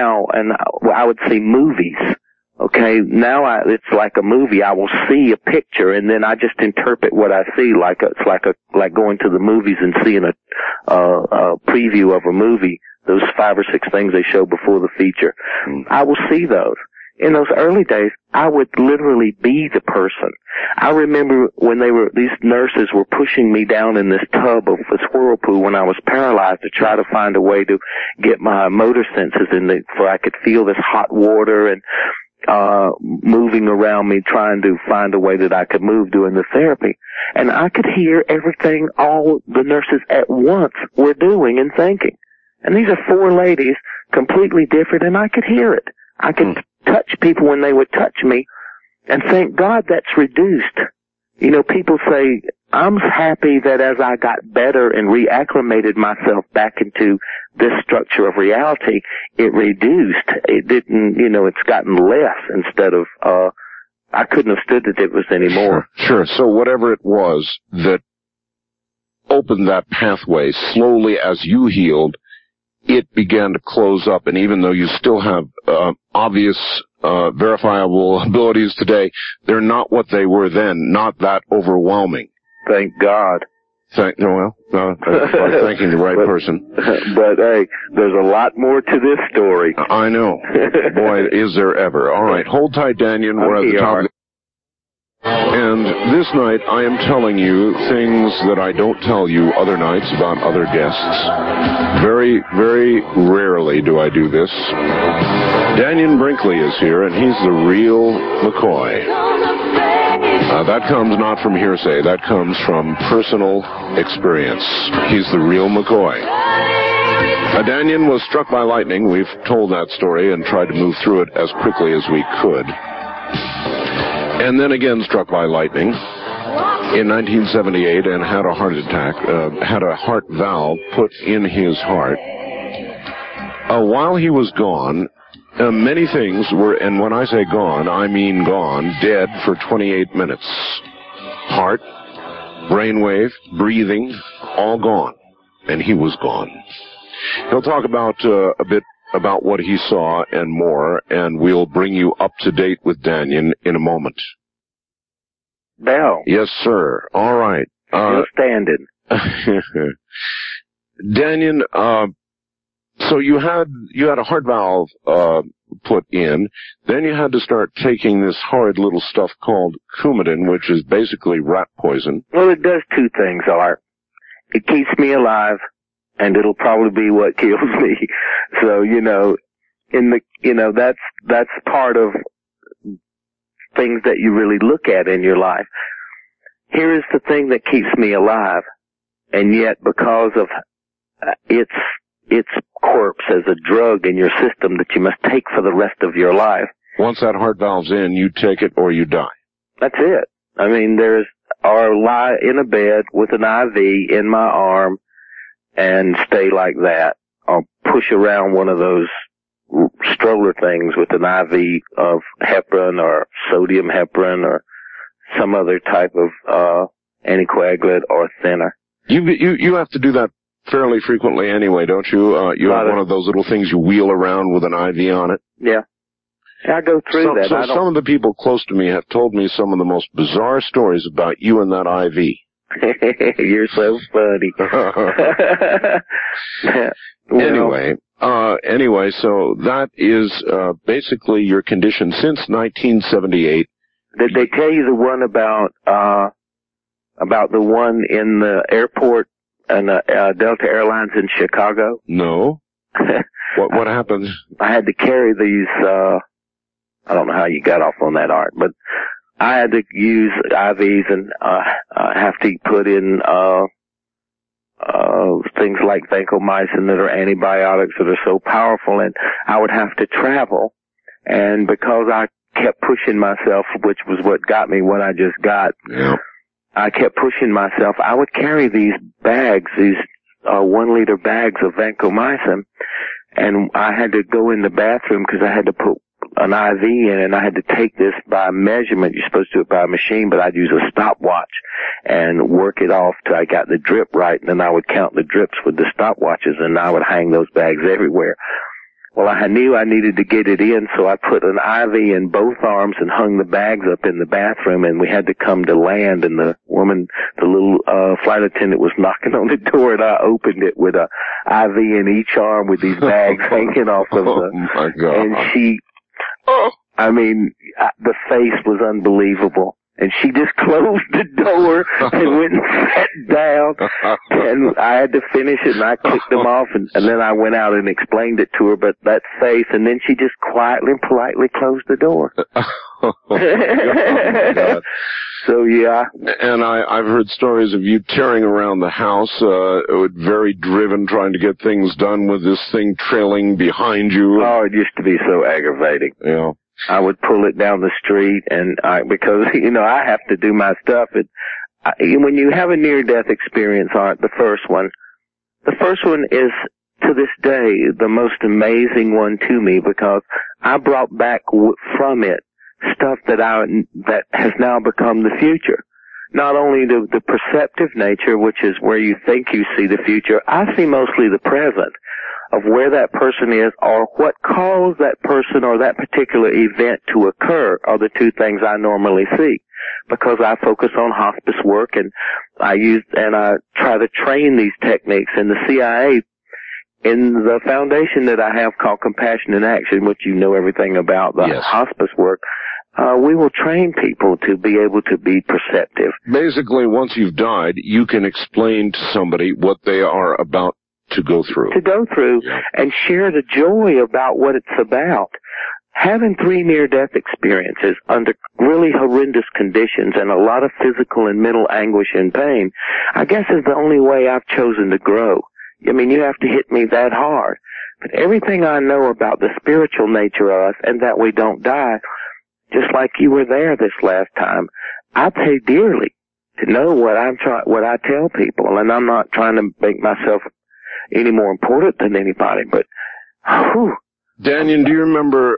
I would say movies. Okay, now it's like a movie. I will see a picture and then I just interpret what I see like going to the movies and seeing a preview of a movie. Those 5 or 6 things they show before the feature. I will see those. In those early days, I would literally be the person. I remember when these nurses were pushing me down in this tub of this whirlpool when I was paralyzed to try to find a way to get my motor senses so I could feel this hot water and moving around me, trying to find a way that I could move during the therapy. And I could hear everything all the nurses at once were doing and thinking. And these are 4 ladies, completely different, and I could hear it. I could touch people when they would touch me, and thank God that's reduced. You know, people say, I'm happy that as I got better and reacclimated myself back into this structure of reality, it reduced. It didn't, it's gotten less instead of, I couldn't have stood it was anymore. Sure. So whatever it was that opened that pathway slowly as you healed, it began to close up, and even though you still have obvious, verifiable abilities today, they're not what they were then, not that overwhelming. Thank God. That's like thanking the right person. But, hey, there's a lot more to this story. I know. Boy, is there ever. All right, hold tight, Daniel. We're at the top of the... And this night, I am telling you things that I don't tell you other nights about other guests. Very, very rarely do I do this. Dannion Brinkley is here, and he's the real McCoy. That comes not from hearsay. That comes from personal experience. He's the real McCoy. Dannion was struck by lightning. We've told that story and tried to move through it as quickly as we could. And then again struck by lightning in 1978 and had a heart attack, had a heart valve put in his heart. While he was gone, many things were, and when I say gone, I mean gone, dead for 28 minutes. Heart, brainwave, breathing, all gone. And he was gone. He'll talk about a bit about what he saw and more, and we'll bring you up to date with Dannion in a moment. Bell. Yes, sir. All right. Still standing. Dannion, so you had a heart valve put in, then you had to start taking this horrid little stuff called Coumadin, which is basically rat poison. Well, it does 2 things, Art. It keeps me alive, and it'll probably be what kills me. So, that's part of things that you really look at in your life. Here is the thing that keeps me alive, and yet because of its corpse as a drug in your system that you must take for the rest of your life. Once that heart valve's in, you take it or you die. That's it. I mean, or lie in a bed with an IV in my arm and stay like that, or push around one of those stroller things with an IV of heparin or sodium heparin or some other type of anticoagulant or thinner. You have to do that fairly frequently anyway, don't you? You have one of those little things you wheel around with an IV on it. Yeah. I go through that. So some of the people close to me have told me some of the most bizarre stories about you and that IV. You're so funny. Anyway, so that is basically your condition since 1978. Did they tell you the one about the one in the airport and Delta Airlines in Chicago? No. What happened? I had to carry these. I don't know how you got off on that, Art, but I had to use IVs and have to put in things like vancomycin that are antibiotics that are so powerful, and I would have to travel. And because I kept pushing myself, which was what got me what I just got, I kept pushing myself. I would carry these bags, these 1 liter bags of vancomycin, and I had to go in the bathroom because I had to put an IV in, and I had to take this by measurement. You're supposed to do it by a machine, but I'd use a stopwatch and work it off till I got the drip right, and then I would count the drips with the stopwatches, and I would hang those bags everywhere. Well, I knew I needed to get it in, so I put an IV in both arms and hung the bags up in the bathroom, and we had to come to land, and the little flight attendant was knocking on the door, and I opened it with a IV in each arm with these bags hanging off of Oh, my God. And the face was unbelievable. And she just closed the door and went and sat down. And I had to finish it, and I clicked them off, and then I went out and explained it to her, but that face, and then she just quietly and politely closed the door. Oh, my God. So, yeah. And I've heard stories of you tearing around the house, very driven, trying to get things done with this thing trailing behind you. Oh, it used to be so aggravating. Yeah. I would pull it down the street, and because I have to do my stuff. When you have a near-death experience, Art, the first one is to this day the most amazing one to me, because I brought back from it stuff that has now become the future. Not only the perceptive nature, which is where you think you see the future, I see mostly the present of where that person is, or what caused that person or that particular event to occur, are the two things I normally see. Because I focus on hospice work, and I try to train these techniques in the CIA, in the foundation that I have called Compassion in Action, which you know everything about the hospice work. We will train people to be able to be perceptive. Basically, once you've died, you can explain to somebody what they are about to go through. And share the joy about what it's about. Having 3 near-death experiences under really horrendous conditions and a lot of physical and mental anguish and pain, I guess is the only way I've chosen to grow. I mean, you have to hit me that hard. But everything I know about the spiritual nature of us and that we don't die, just like you were there this last time, I pay dearly to know what I tell people. And I'm not trying to make myself any more important than anybody, but whew. Daniel, do you remember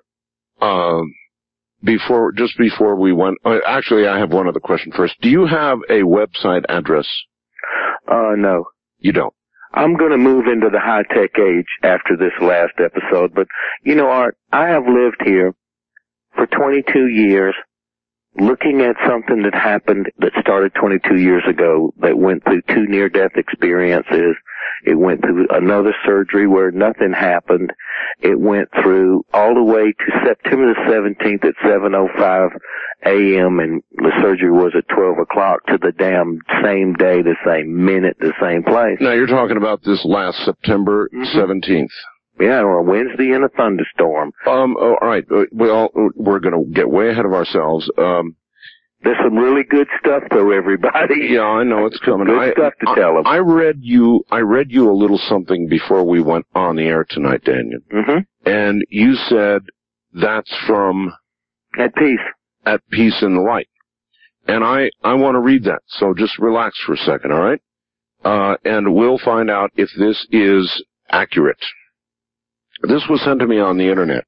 just before we went, actually I have one other question first. Do you have a website address? No. You don't? I'm going to move into the high-tech age after this last episode, but Art, I have lived here for 22 years looking at something that happened that started 22 years ago, that went through 2 near-death experiences. It went through another surgery where nothing happened. It went through all the way to September the 17th at 7:05 a.m. and the surgery was at 12 o'clock to the damn same day, the same minute, the same place. Now you're talking about this last September 17th. Yeah, or a Wednesday in a thunderstorm. All right. Well, we're going to get way ahead of ourselves. There's some really good stuff, though, everybody. Yeah, I know it's coming. Good stuff to tell them. I read you a little something before we went on the air tonight, Daniel. Mm-hmm. And you said that's from At Peace. At Peace in the Light. And I want to read that. So just relax for a second, all right? And we'll find out if this is accurate. This was sent to me on the internet.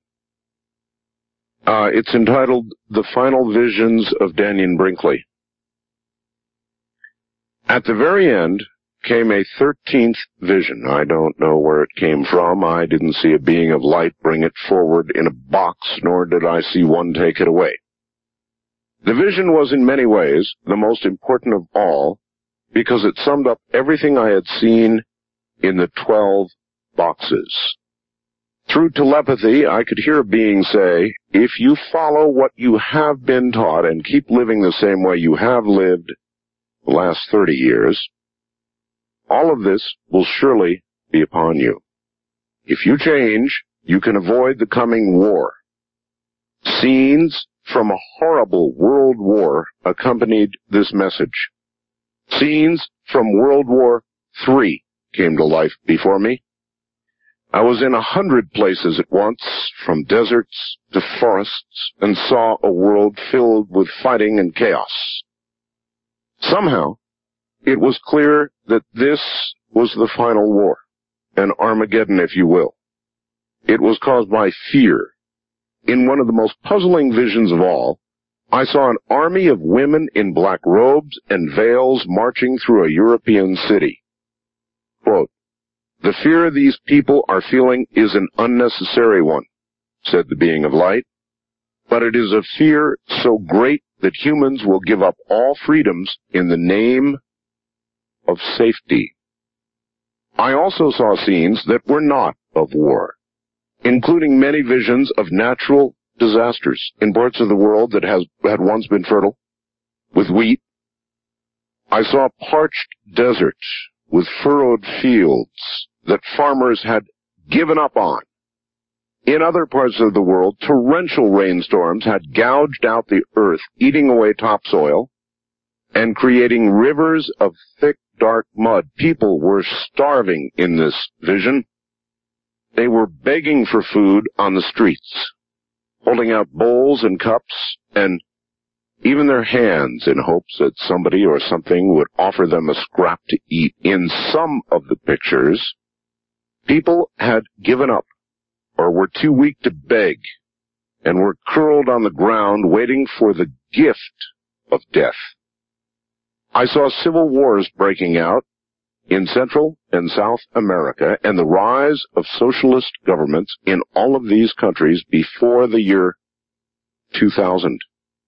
It's entitled The Final Visions of Daniel Brinkley. At the very end, came a 13th vision. I don't know where it came from. I didn't see a being of light bring it forward in a box, nor did I see one take it away. The vision was in many ways the most important of all because it summed up everything I had seen in the 12 boxes. Through telepathy, I could hear a being say, if you follow what you have been taught and keep living the same way you have lived the last 30 years, all of this will surely be upon you. If you change, you can avoid the coming war. Scenes from a horrible world war accompanied this message. Scenes from World War III came to life before me. I was in 100 places at once, from deserts to forests, and saw a world filled with fighting and chaos. Somehow, it was clear that this was the final war, an Armageddon, if you will. It was caused by fear. In one of the most puzzling visions of all, I saw an army of women in black robes and veils marching through a European city. Quote, "The fear these people are feeling is an unnecessary one," said the being of light, "but it is a fear so great that humans will give up all freedoms in the name of safety." I also saw scenes that were not of war, including many visions of natural disasters in parts of the world that had once been fertile with wheat. I saw parched deserts with furrowed fields that farmers had given up on. In other parts of the world, torrential rainstorms had gouged out the earth, eating away topsoil, and creating rivers of thick, dark mud. People were starving in this vision. They were begging for food on the streets, holding out bowls and cups, and even their hands in hopes that somebody or something would offer them a scrap to eat. In some of the pictures, people had given up or were too weak to beg and were curled on the ground waiting for the gift of death. I saw civil wars breaking out in Central and South America and the rise of socialist governments in all of these countries before the year 2000.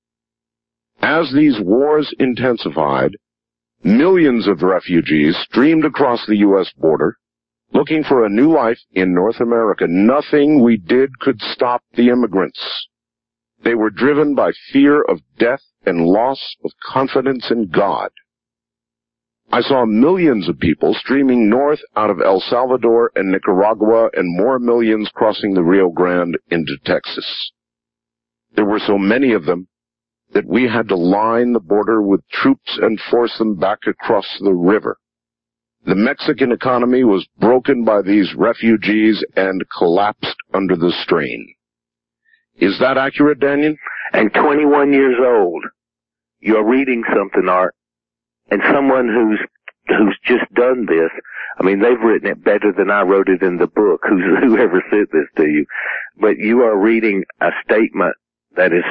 As these wars intensified, millions of refugees streamed across the U.S. border, looking for a new life in North America. Nothing we did could stop the immigrants. They were driven by fear of death and loss of confidence in God. I saw millions of people streaming north out of El Salvador and Nicaragua, and more millions crossing the Rio Grande into Texas. There were so many of them that we had to line the border with troops and force them back across the river. The Mexican economy was broken by these refugees and collapsed under the strain. Is that accurate, Daniel? And 21 years old, you're reading something, Art, and someone who's just done this, I mean, they've written it better than I wrote it in the book, whoever sent this to you, but you are reading a statement that is,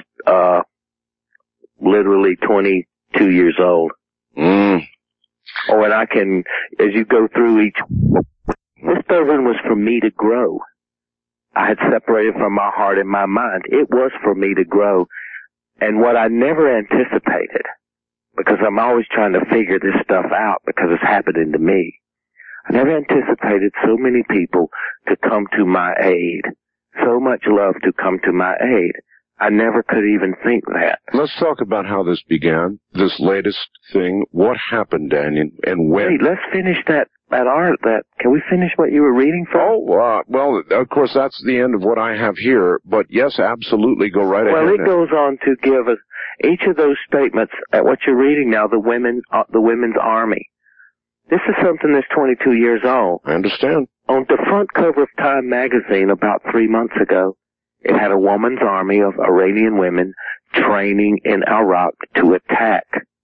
literally 22 years old. Oh, and I can, as you go through each, this sermon was for me to grow. I had separated from my heart and my mind. It was for me to grow. And what I never anticipated, because I'm always trying to figure this stuff out because it's happening to me, I never anticipated so many people to come to my aid, so much love to come to my aid. I never could even think that. Let's talk about how this began, this latest thing. What happened, Daniel, and when? Wait, let's finish that Art. Can we finish what you were reading from? Oh, well, of course, that's the end of what I have here. But yes, absolutely, go right ahead. Well, it goes on to give us each of those statements at what you're reading now, the women's army. This is something that's 22 years old. I understand. On the front cover of Time magazine about 3 months ago, it had a woman's army of Iranian women training in Iraq to attack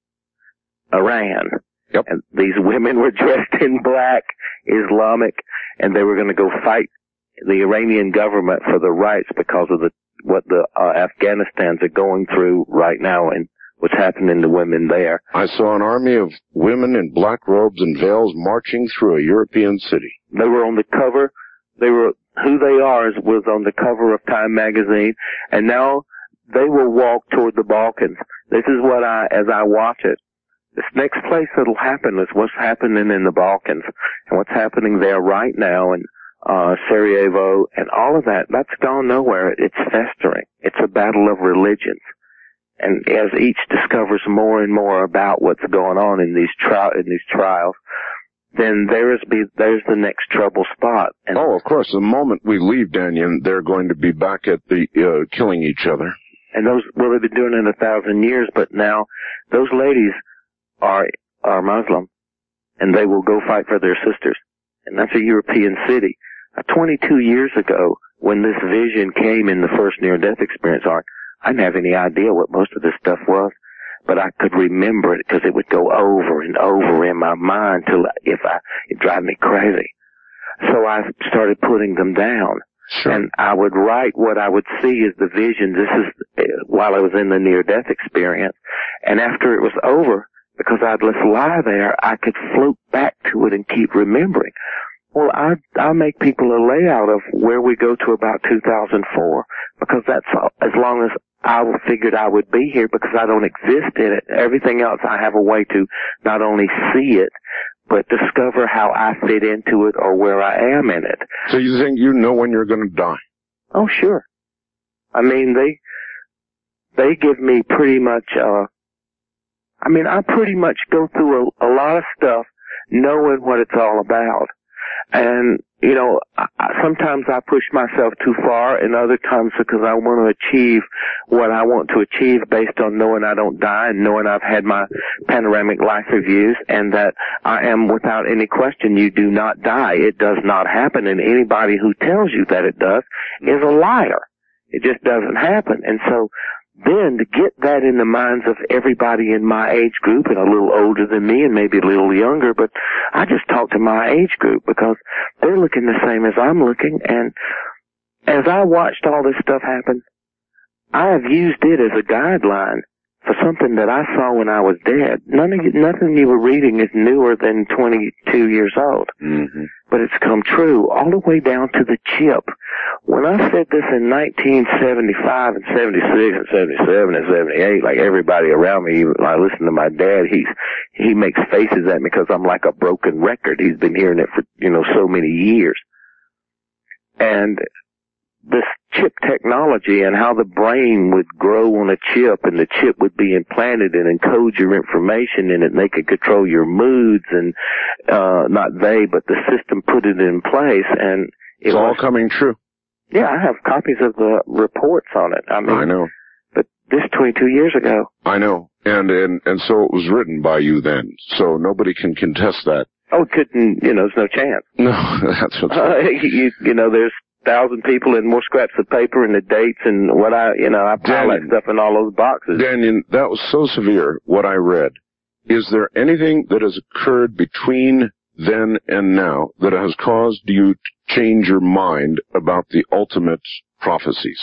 Iran. Yep. And these women were dressed in black, Islamic, and they were going to go fight the Iranian government for the rights because of what the Afghanistans are going through right now in what's happening to women there. I saw an army of women in black robes and veils marching through a European city. They were on the cover. Who They Are was on the cover of Time magazine, and now they will walk toward the Balkans. This is what as I watch it, this next place that'll happen is what's happening in the Balkans, and what's happening there right now in Sarajevo and all of that. That's gone nowhere. It's festering. It's a battle of religions. And as each discovers more and more about what's going on in these trials, then there's the next trouble spot. And of course, the moment we leave Danyan, they're going to be back at the killing each other. And they've been doing it 1,000 years, but now those ladies are Muslim, and they will go fight for their sisters. And that's a European city. 22 years ago, when this vision came in the first near-death experience, Art, I didn't have any idea what most of this stuff was, but I could remember it because it would go over and over in my mind till it drive me crazy. So I started putting them down. Sure. And I would write what I would see as the vision. This is while I was in the near-death experience. And after it was over, because I'd just lie there, I could float back to it and keep remembering. Well, I'll make people a layout of where we go to about 2004, because that's as long as I figured I would be here, because I don't exist in it. Everything else I have a way to not only see it, but discover how I fit into it or where I am in it. So you think you know when you're going to die? Oh, sure. I mean, they give me pretty much, I pretty much go through a lot of stuff knowing what it's all about. And, sometimes I push myself too far, and other times because I want to achieve what I want to achieve based on knowing I don't die and knowing I've had my panoramic life reviews and that I am, without any question, you do not die. It does not happen, and anybody who tells you that it does is a liar. It just doesn't happen. And so then to get that in the minds of everybody in my age group, and a little older than me and maybe a little younger, but I just talk to my age group because they're looking the same as I'm looking. And as I watched all this stuff happen, I have used it as a guideline for something that I saw when I was dead. Nothing you were reading is newer than 22 years old. Mm-hmm. But it's come true all the way down to the chip. When I said this in 1975 and 76 and 77 and 78, like everybody around me, even I listen to my dad, he makes faces at me because I'm like a broken record. He's been hearing it for, so many years. And this chip technology and how the brain would grow on a chip and the chip would be implanted and encode your information in it, and they could control your moods and, not they, but the system put it in place, and it's all coming true. Yeah, I have copies of the reports on it. I know. But this 22 years ago. I know. And so it was written by you then. So nobody can contest that. Oh, couldn't, there's no chance. No, that's what's there's 1,000 people and more scraps of paper and the dates and what I pile that stuff in all those boxes. Danyan, that was so severe, what I read. Is there anything that has occurred between then and now that has caused you to change your mind about the ultimate prophecies?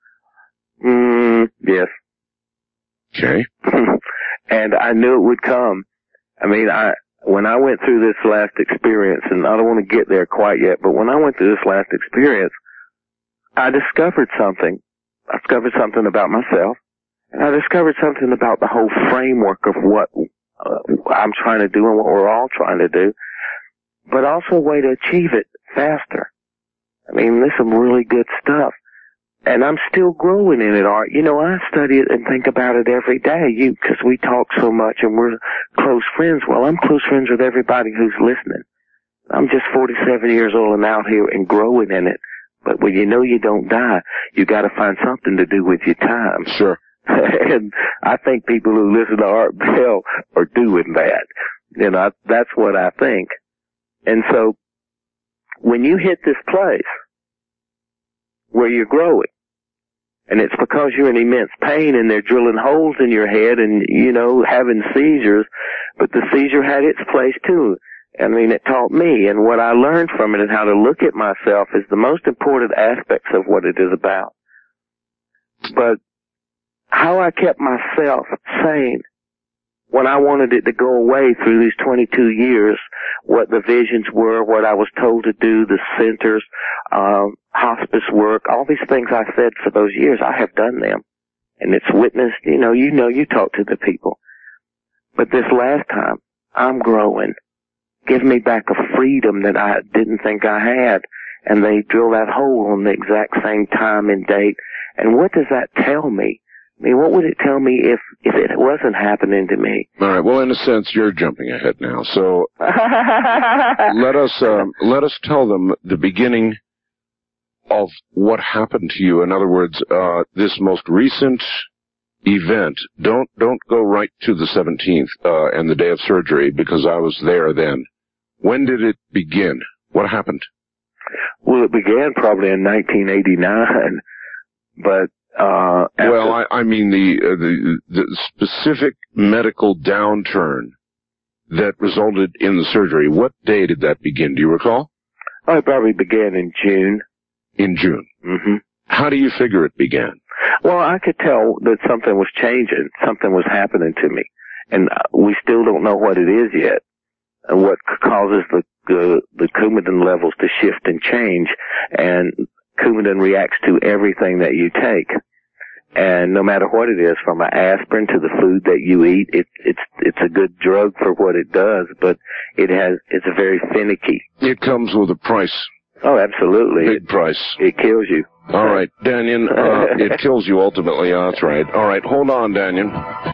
Yes. Okay. And I knew it would come. When I went through this last experience, and I don't want to get there quite yet, but when I went through this last experience, I discovered something. I discovered something about myself, and I discovered something about the whole framework of what I'm trying to do and what we're all trying to do, but also a way to achieve it faster. There's some really good stuff. And I'm still growing in it, Art. I study it and think about it every day, because we talk so much and we're close friends. Well, I'm close friends with everybody who's listening. I'm just 47 years old and out here and growing in it. But when you don't die, you gotta find something to do with your time. Sure. And I think people who listen to Art Bell are doing that. That's what I think. And so, when you hit this place where you're growing, and it's because you're in immense pain and they're drilling holes in your head and, having seizures, but the seizure had its place too. It taught me, and what I learned from it and how to look at myself is the most important aspects of what it is about. But how I kept myself sane when I wanted it to go away through these 22 years, what the visions were, what I was told to do, the centers, hospice work, all these things I said for those years, I have done them. And it's witnessed, you talk to the people. But this last time, I'm growing. Give me back a freedom that I didn't think I had. And they drill that hole on the exact same time and date. And what does that tell me? I mean, what would it tell me if it wasn't happening to me? All right. Well, in a sense, you're jumping ahead now. So let us tell them the beginning of what happened to you. In other words, this most recent event. Don't go right to the 17th and the day of surgery, because I was there then. When did it begin? What happened? Well, it began probably in 1989, but well, I mean the specific medical downturn that resulted in the surgery. What day did that begin? Do you recall? Oh, it probably began in June. In June. Mm-hmm. How do you figure it began? Well, I could tell that something was changing, something was happening to me, and we still don't know what it is yet, and what causes the Coumadin levels to shift and change, and Coumadin reacts to everything that you take. And no matter what it is, from an aspirin to the food that you eat, it's a good drug for what it does, but it's very finicky. It comes with a price. Oh, absolutely. Big price. It kills you. All right, Daniel, it kills you ultimately. That's right. All right, hold on, Daniel.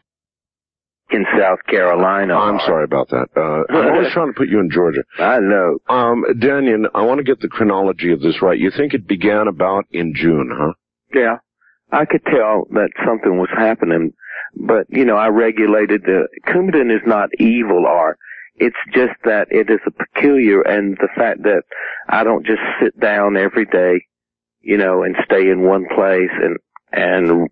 In South Carolina. I'm sorry about that. I'm always trying to put you in Georgia. I know. Daniel, I want to get the chronology of this right. You think it began about in June, huh? Yeah. I could tell that something was happening, but, I regulated Coumadin is not evil, Art. It's just that it is a peculiar, and the fact that I don't just sit down every day, and stay in one place and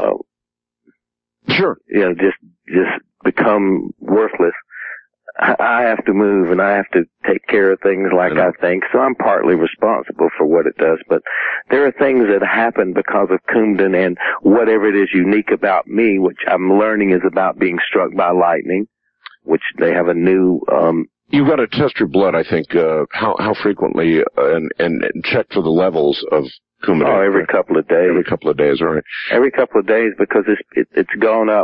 sure. Just become worthless. I have to move, and I have to take care of things like I think, so I'm partly responsible for what it does, but there are things that happen because of Coumadin, and whatever it is unique about me, which I'm learning is about being struck by lightning, which they have a new, You've got to test your blood, I think, how frequently, and check for the levels of Coumadin. Oh, every couple of days. Every couple of days, all right. Every couple of days, because it's gone up.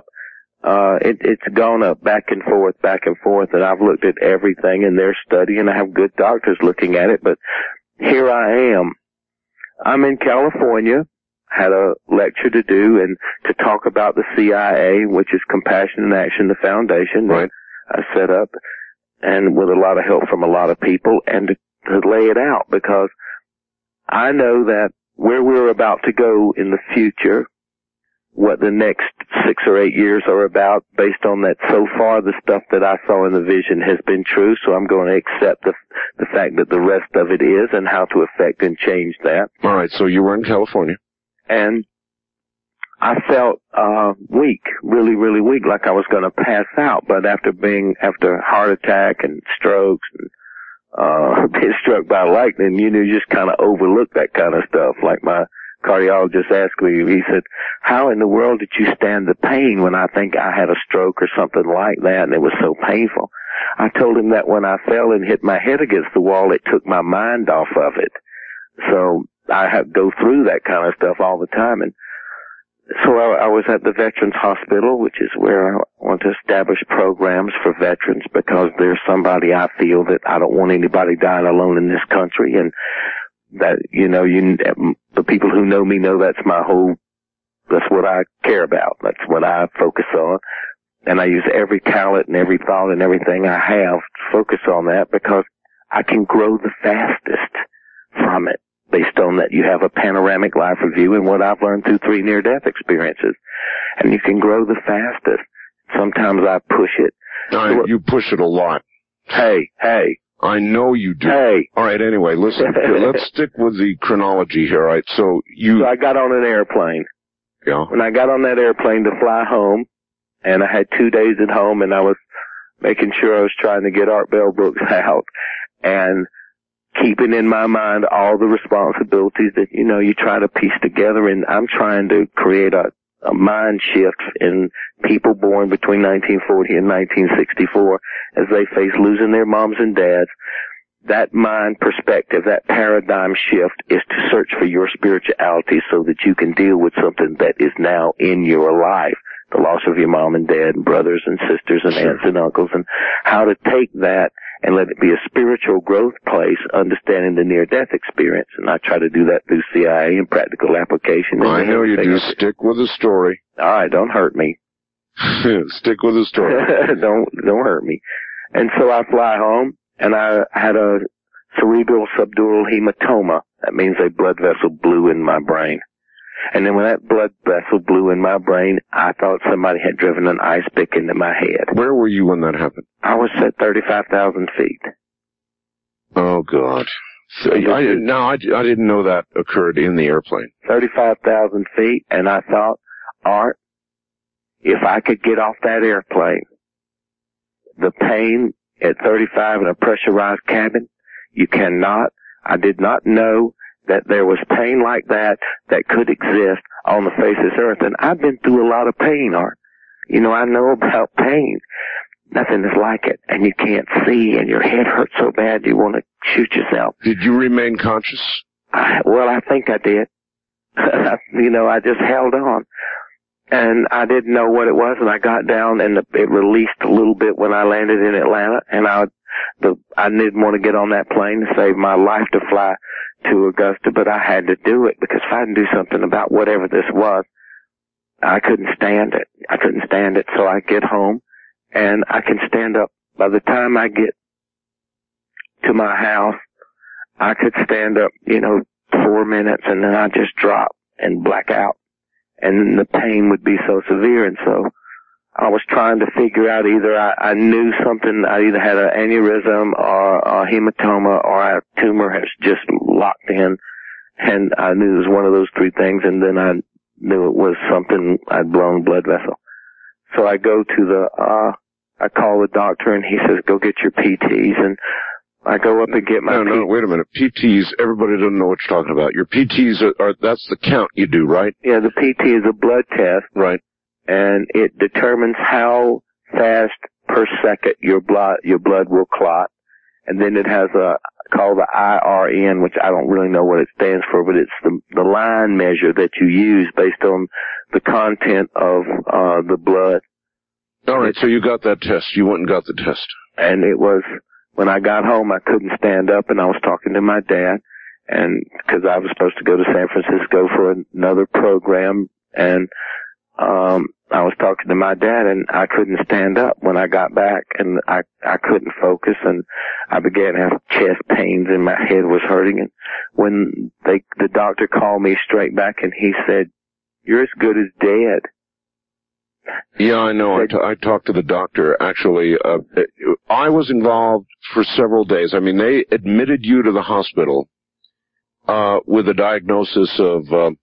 It's gone up back and forth, and I've looked at everything in their study, and I have good doctors looking at it, but here I am. I'm in California, had a lecture to do and to talk about the CIA, which is Compassion in Action, the foundation that I set up, and with a lot of help from a lot of people, and to lay it out, because I know that where we're about to go in the future, what the next 6 or 8 years are about, based on that so far the stuff that I saw in the vision has been true, so I'm going to accept the fact that the rest of it is, and how to affect and change that. All right, so you were in California. And I felt weak, really, really weak, like I was going to pass out, but after heart attack and strokes and being struck by lightning, you just kind of overlook that kind of stuff. Like my cardiologist asked me, he said, how in the world did you stand the pain when I think I had a stroke or something like that, and it was so painful? I told him that when I fell and hit my head against the wall, it took my mind off of it. So I have to go through that kind of stuff all the time. And so I was at the Veterans Hospital, which is where I want to establish programs for veterans, because there's somebody I feel that I don't want anybody dying alone in this country. And that, the people who know me know that's what I care about. That's what I focus on. And I use every talent and every thought and everything I have to focus on that, because I can grow the fastest from it, based on that you have a panoramic life review and what I've learned through 3 near-death experiences. And you can grow the fastest. Sometimes I push it. You push it a lot. Hey. I know you do. Hey. All right, anyway, listen, let's stick with the chronology here, all right? So I got on an airplane. Yeah. When I got on that airplane to fly home, and I had 2 days at home, and I was making sure I was trying to get Art Bell books out, and keeping in my mind all the responsibilities that, you try to piece together, and I'm trying to create a mind shift in people born between 1940 and 1964 as they face losing their moms and dads. That mind perspective, that paradigm shift is to search for your spirituality so that you can deal with something that is now in your life. The loss of your mom and dad and brothers and sisters and aunts and uncles, and how to take that and let it be a spiritual growth place, understanding the near-death experience. And I try to do that through CIA and practical application. I know you do. Stick with the story. All right, don't hurt me. Stick with the story. Don't hurt me. And so I fly home, and I had a cerebral subdural hematoma. That means a blood vessel blew in my brain. And then when that blood vessel blew in my brain, I thought somebody had driven an ice pick into my head. Where were you when that happened? I was at 35,000 feet. Oh, God. I didn't know that occurred in the airplane. 35,000 feet, and I thought, Art, if I could get off that airplane, the pain at 35 in a pressurized cabin, I did not know that there was pain like that could exist on the face of this earth. And I've been through a lot of pain, Art. You know, I know about pain. Nothing is like it. And you can't see, and your head hurts so bad you want to shoot yourself. Did you remain conscious? Well, I think I did. You know, I just held on. And I didn't know what it was, and I got down, and it released a little bit when I landed in Atlanta, and I didn't want to get on that plane to save my life to fly to Augusta, but I had to do it, because if I didn't do something about whatever this was, I couldn't stand it. So I get home, and I can stand up. By the time I get to my house, I could stand up, 4 minutes, and then I just drop and black out. And the pain would be so severe, and so I was trying to figure out either I knew something, I either had an aneurysm or a hematoma or a tumor has just locked in, and I knew it was one of those three things, and then I knew it was something, I'd blown blood vessel. So I go to I call the doctor, and he says, go get your PTs, and I go up and get my No, wait a minute. PTs, everybody doesn't know what you're talking about. Your PTs that's the count you do, right? Yeah, the PT is a blood test. Right. And it determines how fast per second your blood will clot. And then it has called the IRN, which I don't really know what it stands for, but it's the line measure that you use based on the content of the blood. All right, so you got that test. You went and got the test. And it was, when I got home, I couldn't stand up, and I was talking to my dad, and because I was supposed to go to San Francisco for another program, and I was talking to my dad, and I couldn't stand up when I got back, and I couldn't focus, and I began to have chest pains, and my head was hurting. And when the doctor called me straight back, and he said, "You're as good as dead." Yeah, I know. I talked to the doctor. Actually, I was involved for several days. I mean, they admitted you to the hospital with a diagnosis of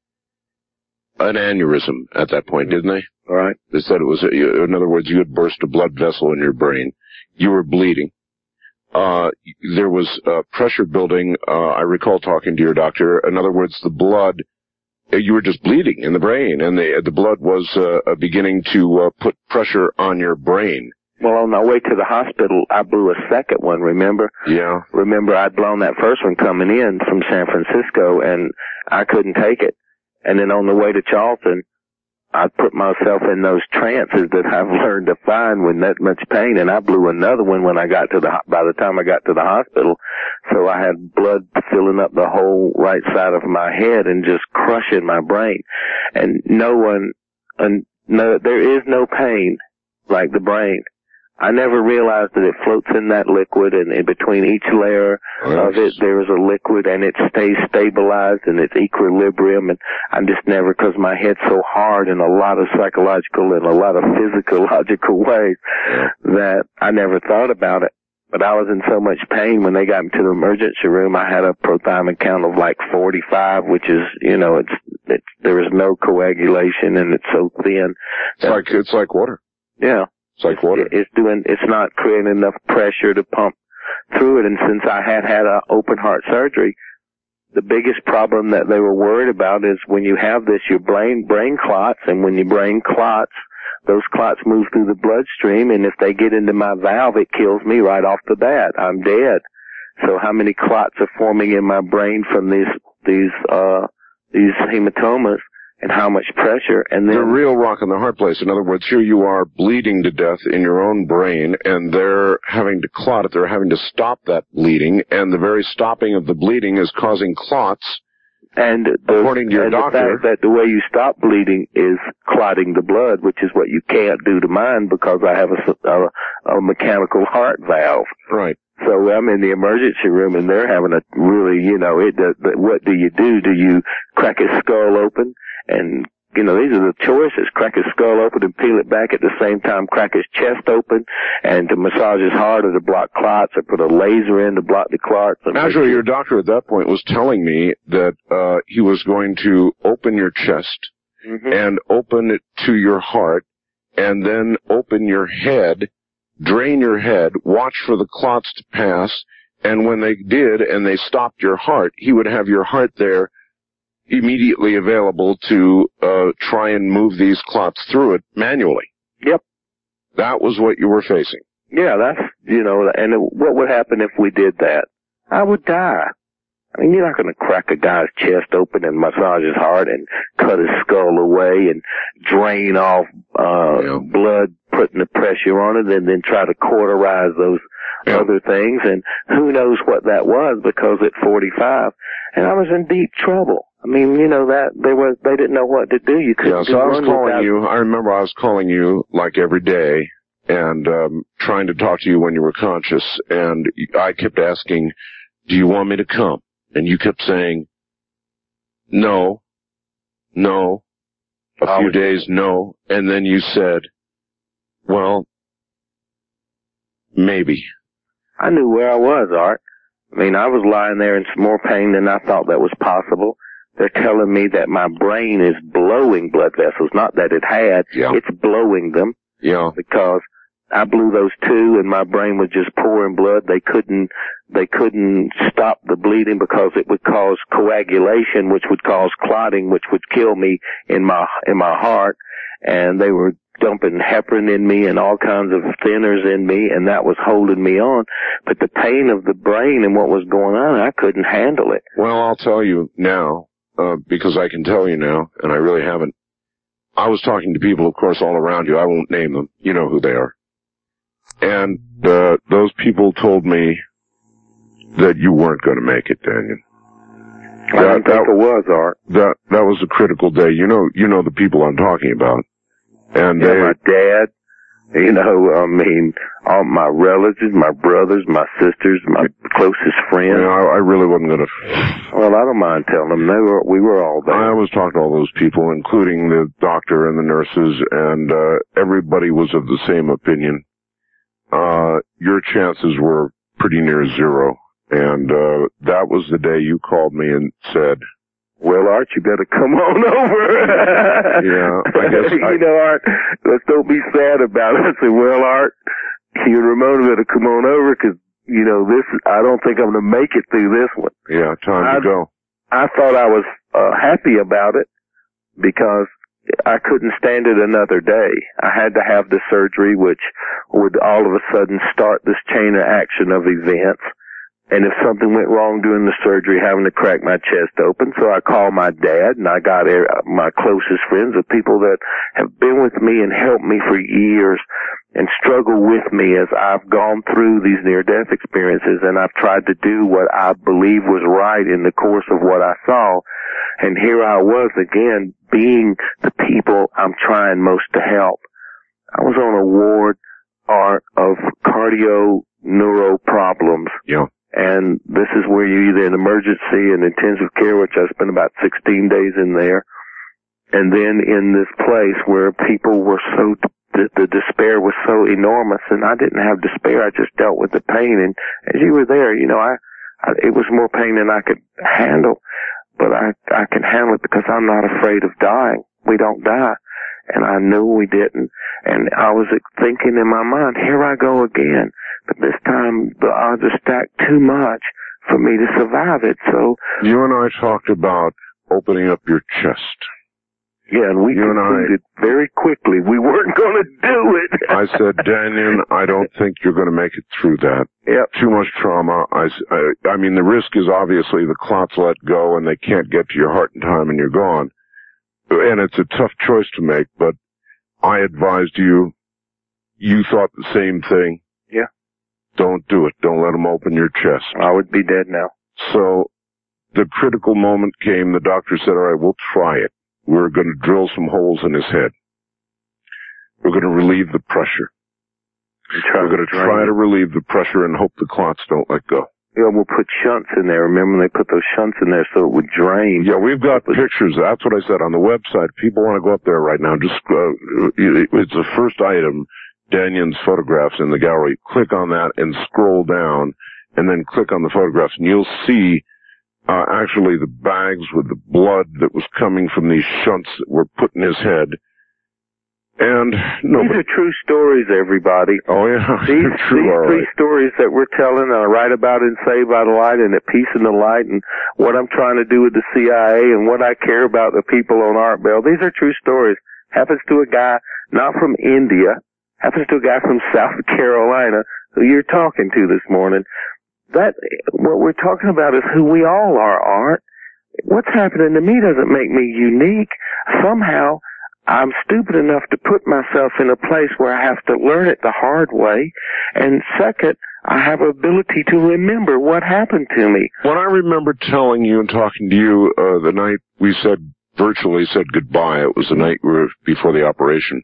an aneurysm at that point, didn't they? All right. They said it was, in other words, you had burst a blood vessel in your brain. You were bleeding. There was pressure building. I recall talking to your doctor. In other words, the blood, you were just bleeding in the brain, and the blood was beginning to put pressure on your brain. Well, on my way to the hospital, I blew a second one, remember? Yeah. Remember, I'd blown that first one coming in from San Francisco, and I couldn't take it. And then on the way to Charleston, I put myself in those trances that I've learned to find when that much pain, and I blew another one when by the time I got to the hospital. So I had blood filling up the whole right side of my head and just crushing my brain. And there is no pain like the brain. I never realized that it floats in that liquid, and in between each layer of it, there is a liquid, and it stays stabilized in its equilibrium. And I just never, because my head's so hard in a lot of psychological and a lot of physiological ways, that I never thought about it. But I was in so much pain when they got me to the emergency room. I had a prothyroid count of like 45, which is, there is no coagulation, and it's so thin. It's like water. Yeah. It's like water. It's not creating enough pressure to pump through it. And since I had an open heart surgery, the biggest problem that they were worried about is when you have this, your brain clots, and when your brain clots, those clots move through the bloodstream, and if they get into my valve, it kills me right off the bat. I'm dead. So how many clots are forming in my brain from these hematomas, and how much pressure? And then the real rock in the hard place. In other words, here you are bleeding to death in your own brain, and they're having to clot it. They're having to stop that bleeding, and the very stopping of the bleeding is causing clots. And according to your doctor, the fact that the way you stop bleeding is clotting the blood, which is what you can't do to mine because I have a mechanical heart valve. Right. So I'm in the emergency room, and they're having a really, what do you do? Do you crack his skull open? And, these are the choices. Crack his skull open and peel it back at the same time. Crack his chest open and to massage his heart, or to block clots, or put a laser in to block the clots. Actually, your doctor at that point was telling me that he was going to open your chest and open it to your heart, and then open your head, drain your head, watch for the clots to pass, and when they did and they stopped your heart, he would have your heart there immediately available to try and move these clots through it manually. Yep. That was what you were facing. Yeah, that's, and what would happen if we did that? I would die. I mean, you're not going to crack a guy's chest open and massage his heart and cut his skull away and drain off blood, putting the pressure on it, and then try to cauterize those other things. And who knows what that was, because at 45, and I was in deep trouble. I mean, they didn't know what to do. You couldn't. So I was calling you. I remember I was calling you like every day and trying to talk to you when you were conscious. And I kept asking, "Do you want me to come?" And you kept saying, "No, no." A few days, no. And then you said, "Well, maybe." I knew where I was, Art. I mean, I was lying there in some more pain than I thought that was possible. They're telling me that my brain is blowing blood vessels, not that it had. Yeah. It's blowing them. Yeah. Because I blew those two and my brain was just pouring blood. They couldn't stop the bleeding because it would cause coagulation, which would cause clotting, which would kill me in my heart. And they were dumping heparin in me and all kinds of thinners in me, and that was holding me on. But the pain of the brain and what was going on, I couldn't handle it. Well, I'll tell you now, because I can tell you now, and I really haven't. I was talking to people, of course, all around you. I won't name them. You know who they are. And those people told me that you weren't going to make it, Daniel. I didn't think it was, Art. That was a critical day. You know the people I'm talking about. And my dad, all my relatives, my brothers, my sisters, my closest friends. I really wasn't going to. Well, I don't mind telling them. We were all there. I was talking to all those people, including the doctor and the nurses, and everybody was of the same opinion. Your chances were pretty near zero. And that was the day you called me and said, "Well, Art, you better come on over." Yeah, I guess. Art, let's don't be sad about it. I said, "Well, Art, you and Ramona better come on over because, I don't think I'm going to make it through this one." Yeah, time to go. I thought I was happy about it because I couldn't stand it another day. I had to have the surgery, which would all of a sudden start this chain of action of events. And if something went wrong during the surgery, having to crack my chest open. So I called my dad, and I got my closest friends, the people that have been with me and helped me for years and struggle with me as I've gone through these near-death experiences, and I've tried to do what I believe was right in the course of what I saw. And here I was again, being the people I'm trying most to help. I was on a ward, Art, of cardio-neuro problems. Yeah. And this is where you're either in emergency and intensive care, which I spent about 16 days in there. And then in this place where people were the despair was so enormous, and I didn't have despair, I just dealt with the pain. And as you were there, it was more pain than I could handle. But I can handle it because I'm not afraid of dying. We don't die. And I knew we didn't. And I was thinking in my mind, here I go again. But this time the odds are stacked too much for me to survive it. So you and I talked about opening up your chest. Yeah, and we concluded very quickly we weren't going to do it. I said, Daniel, I don't think you're going to make it through that. Yep. Too much trauma. I mean, the risk is obviously the clots let go and they can't get to your heart in time and you're gone. And it's a tough choice to make, but I advised you. You thought the same thing. Yeah. Don't do it. Don't let them open your chest. I would be dead now. So the critical moment came. The doctor said, all right, we'll try it. We're going to drill some holes in his head. We're going to relieve the pressure. We're going to try to relieve the pressure and hope the clots don't let go. Yeah, we'll put shunts in there. Remember, they put those shunts in there so it would drain. Yeah, we've got pictures. That's what I said on the website. People want to go up there right now. Just it's the first item, Danion's photographs in the gallery. Click on that and scroll down, and then click on the photographs, and you'll see actually the bags with the blood that was coming from these shunts that were put in his head. And these are true stories, everybody. Oh yeah, these true. These 3 stories that we're telling, I write about in Saved by the Light and at Peace in the Light, and what I'm trying to do with the CIA and what I care about the people on Art Bell. These are true stories. Happens to a guy not from India. Happens to a guy from South Carolina who you're talking to this morning. That what we're talking about is who we all are, Art. What's happening to me doesn't make me unique. Somehow I'm stupid enough to put myself in a place where I have to learn it the hard way. And second, I have ability to remember what happened to me. When I remember telling you and talking to you the night we virtually said goodbye, it was the night before the operation.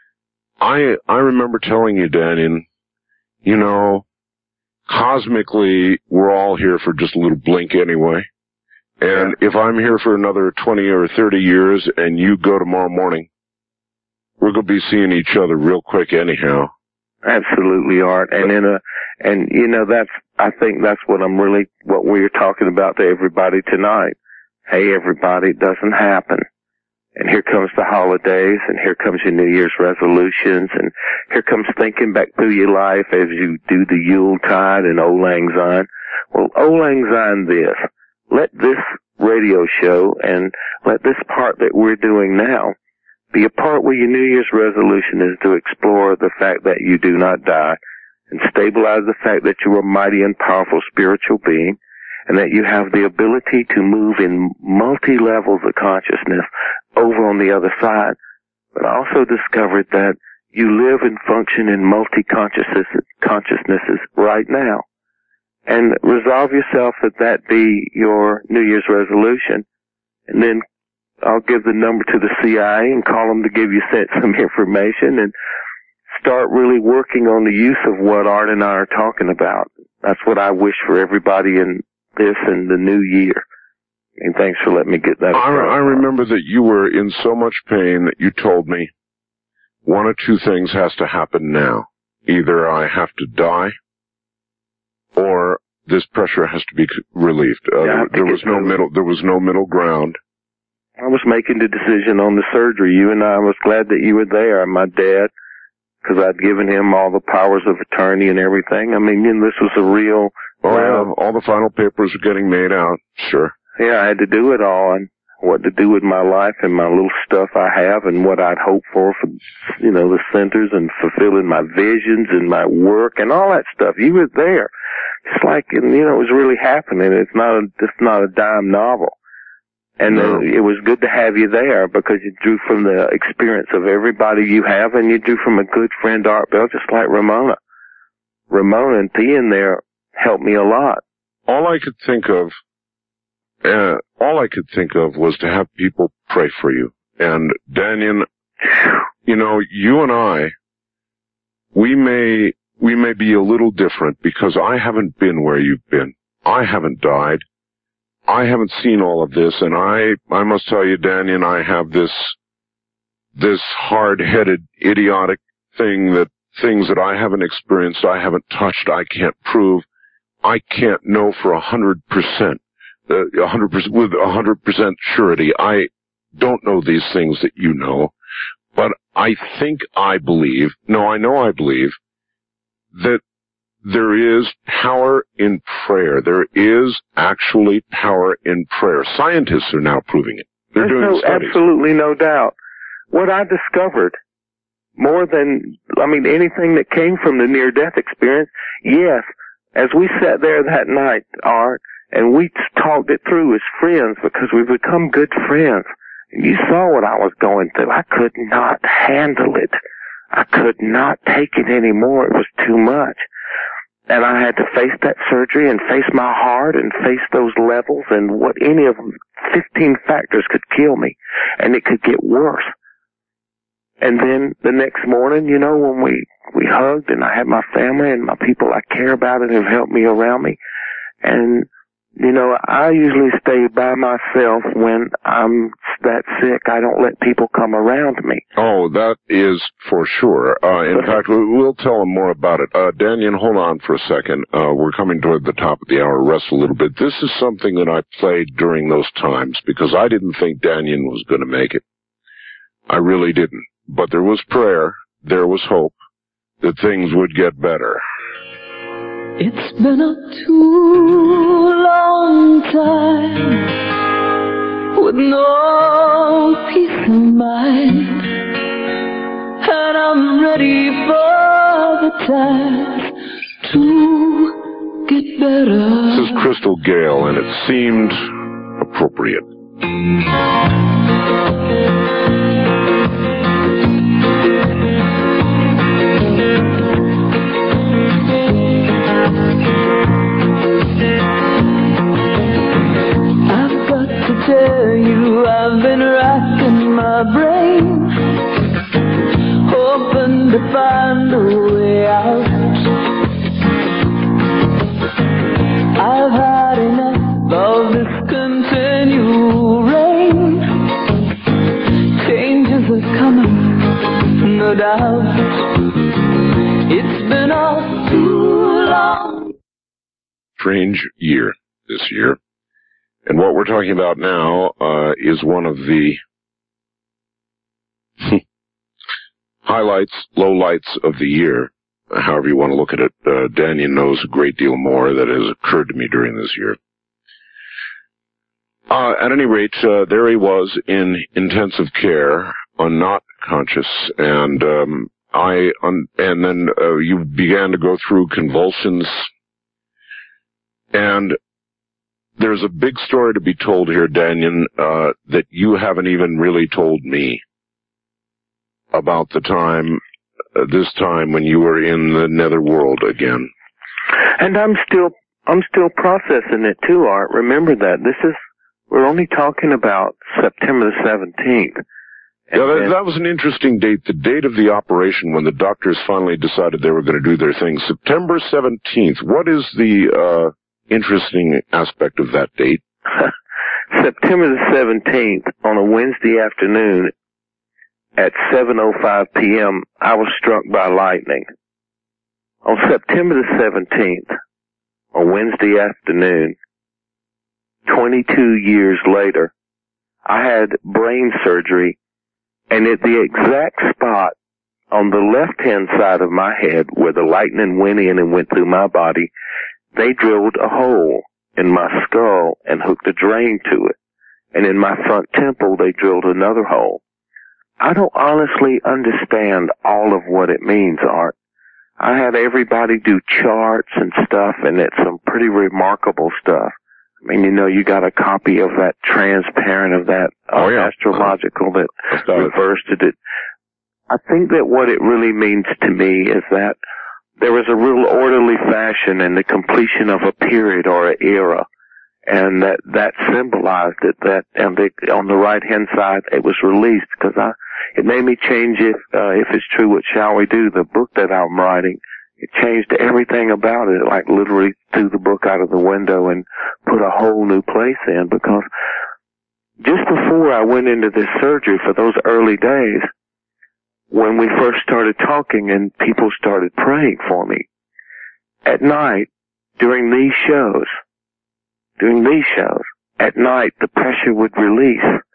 I remember telling you, Daniel, you know, cosmically, we're all here for just a little blink anyway. And if I'm here for another 20 or 30 years and you go tomorrow morning, we're going to be seeing each other real quick anyhow. Absolutely, Art. And you know, I think that's what we're talking about to everybody tonight. Hey, everybody, it doesn't happen. And here comes the holidays, and here comes your New Year's resolutions, and here comes thinking back through your life as you do the Yuletide and Auld Lang Syne. Well, Auld Lang Syne this. Let this radio show and let this part that we're doing now be a part where your New Year's resolution is to explore the fact that you do not die and stabilize the fact that you're a mighty and powerful spiritual being and that you have the ability to move in multi-levels of consciousness over on the other side. But I also discovered that you live and function in multi-consciousnesses right now. And resolve yourself that be your New Year's resolution. And then I'll give the number to the CIA and call them to give you some information and start really working on the use of what Art and I are talking about. That's what I wish for everybody in this and the new year. And thanks for letting me get that. I remember that you were in so much pain that you told me one of 2 things has to happen now. Either I have to die or this pressure has to be relieved. There was no middle ground. I was making the decision on the surgery. You and I was glad that you were there. My dad, because I'd given him all the powers of attorney and everything. I mean, this was a real. All the final papers are getting made out. Sure. Yeah, I had to do it all, and what to do with my life and my little stuff I have and what I'd hope for, the centers and fulfilling my visions and my work and all that stuff. You were there. It's like, it was really happening. It's not a dime novel. And it was good to have you there because you drew from the experience of everybody you have and you drew from a good friend, Art Bell, just like Ramona. Ramona and being there helped me a lot. All I could think of was to have people pray for you. And Daniel, you and I, we may be a little different because I haven't been where you've been. I haven't died. I haven't seen all of this, and I must tell you, Daniel, I have this hard-headed, idiotic things that I haven't experienced, I haven't touched, I can't prove, I can't know for 100%, 100% with 100% surety. I don't know these things that you know, but I believe that there is power in prayer. There is actually power in prayer. Scientists are now proving it. They're doing studies. Absolutely no doubt. What I discovered, more than, anything that came from the near-death experience, yes, as we sat there that night, Art, and we talked it through as friends because we've become good friends. You saw what I was going through. I could not handle it. I could not take it anymore. It was too much. And I had to face that surgery and face my heart and face those levels and what any of them, 15 factors could kill me. And it could get worse. And then the next morning, when we hugged and I had my family and my people I care about and have helped me around me. And, I usually stay by myself when I'm that sick. I don't let people come around me. Oh, that is for sure. In fact, we'll tell them more about it. Daniel, hold on for a second. We're coming toward the top of the hour. Rest a little bit. This is something that I played during those times because I didn't think Daniel was going to make it. I really didn't. But there was prayer. There was hope that things would get better. It's been a too long time with no peace of mind, and I'm ready for the time to get better. This is Crystal Gayle, and it seemed appropriate. Tell you I've been racking my brain, hoping to find a way out. I've had enough of this continual rain. Changes are coming, no doubt. It's been all too long. Strange year this year. And what we're talking about now is one of the highlights, lowlights of the year, however you want to look at it. Daniel knows a great deal more that has occurred to me during this year. At any rate, there he was in intensive care, not conscious, and then you began to go through convulsions, and there's a big story to be told here, Daniel, that you haven't even really told me about the time, this time when you were in the netherworld again. And I'm still processing it too, Art. Remember that. We're only talking about September the 17th. Yeah, that was an interesting date, the date of the operation when the doctors finally decided they were going to do their thing. September 17th. What is the, interesting aspect of that date? September the 17th, on a Wednesday afternoon at 7:05 p.m., I was struck by lightning. On September the 17th, on Wednesday afternoon, 22 years later, I had brain surgery, and at the exact spot on the left-hand side of my head where the lightning went in and went through my body, they drilled a hole in my skull and hooked a drain to it. And in my front temple, they drilled another hole. I don't honestly understand all of what it means, Art. I had everybody do charts and stuff, and it's some pretty remarkable stuff. I mean, you got a copy of that transparent, of that astrological that refers to it. I think that what it really means to me is that there was a real orderly fashion in the completion of a period or an era, and that symbolized it, that on the right-hand side it was released, because it made me change if it's true, what shall we do, the book that I'm writing. It changed everything about it, like literally threw the book out of the window and put a whole new place in, because just before I went into this surgery, for those early days, when we first started talking and people started praying for me, at night, during these shows, at night, the pressure would release.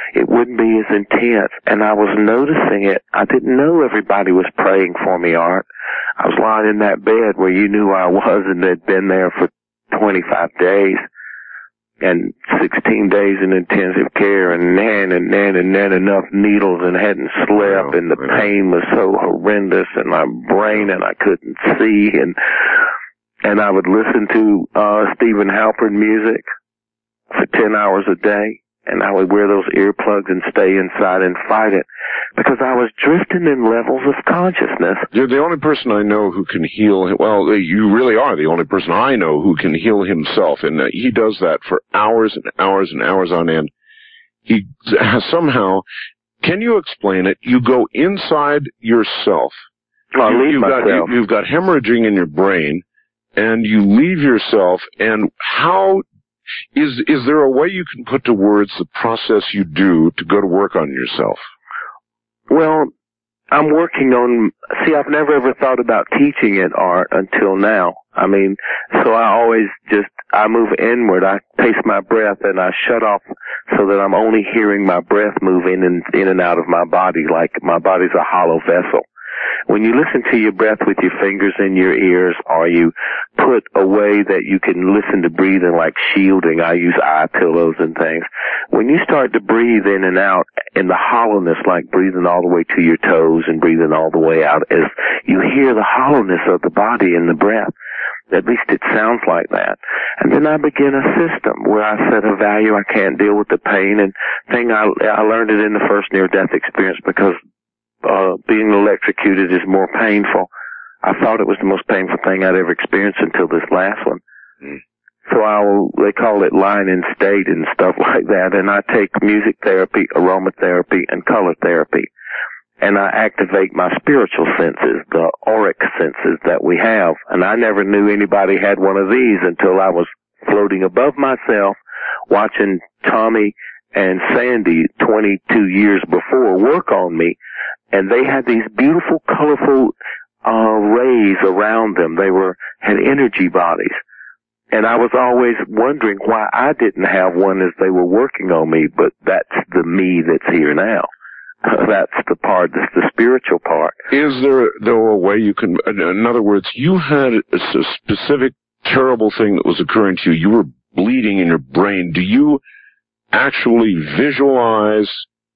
it wouldn't be as intense. And I was noticing it. I didn't know everybody was praying for me, Art. I was lying in that bed where you knew I was and had been there for 25 days and 16 days in intensive care and enough needles and hadn't slept and the pain was so horrendous and my brain and I couldn't see and I would listen to Stephen Halpern music for 10 hours a day, and I would wear those earplugs and stay inside and fight it because I was drifting in levels of consciousness. You're the only person I know who can heal. Well, you really are the only person I know who can heal himself, and he does that for hours and hours and hours on end. He has somehow, can you explain it? You go inside yourself. You've got hemorrhaging in your brain, and you leave yourself, and how is there a way you can put to words the process you do to go to work on yourself? Well, I'm working on, I've never ever thought about teaching it, Art, until now. I mean, so I move inward, I pace my breath, and I shut off so that I'm only hearing my breath move in and out of my body, like my body's a hollow vessel. When you listen to your breath with your fingers in your ears, or you put a way that you can listen to breathing like shielding, I use eye pillows and things. When you start to breathe in and out in the hollowness, like breathing all the way to your toes and breathing all the way out, as you hear the hollowness of the body in the breath. At least it sounds like that. And then I begin a system where I set a value. I can't deal with the pain and thing. I learned it in the first near-death experience because being electrocuted is more painful. I thought it was the most painful thing I'd ever experienced until this last one. So they call it line in state and stuff like that. And I take music therapy, aromatherapy, and color therapy. And I activate my spiritual senses, the auric senses that we have. And I never knew anybody had one of these until I was floating above myself, watching Tommy and Sandy 22 years before work on me. And they had these beautiful, colorful rays around them. They had energy bodies. And I was always wondering why I didn't have one as they were working on me, but that's the me that's here now. That's that's the spiritual part. Is there, though, a way you can, in other words, you had a specific terrible thing that was occurring to you. You were bleeding in your brain. Do you actually visualize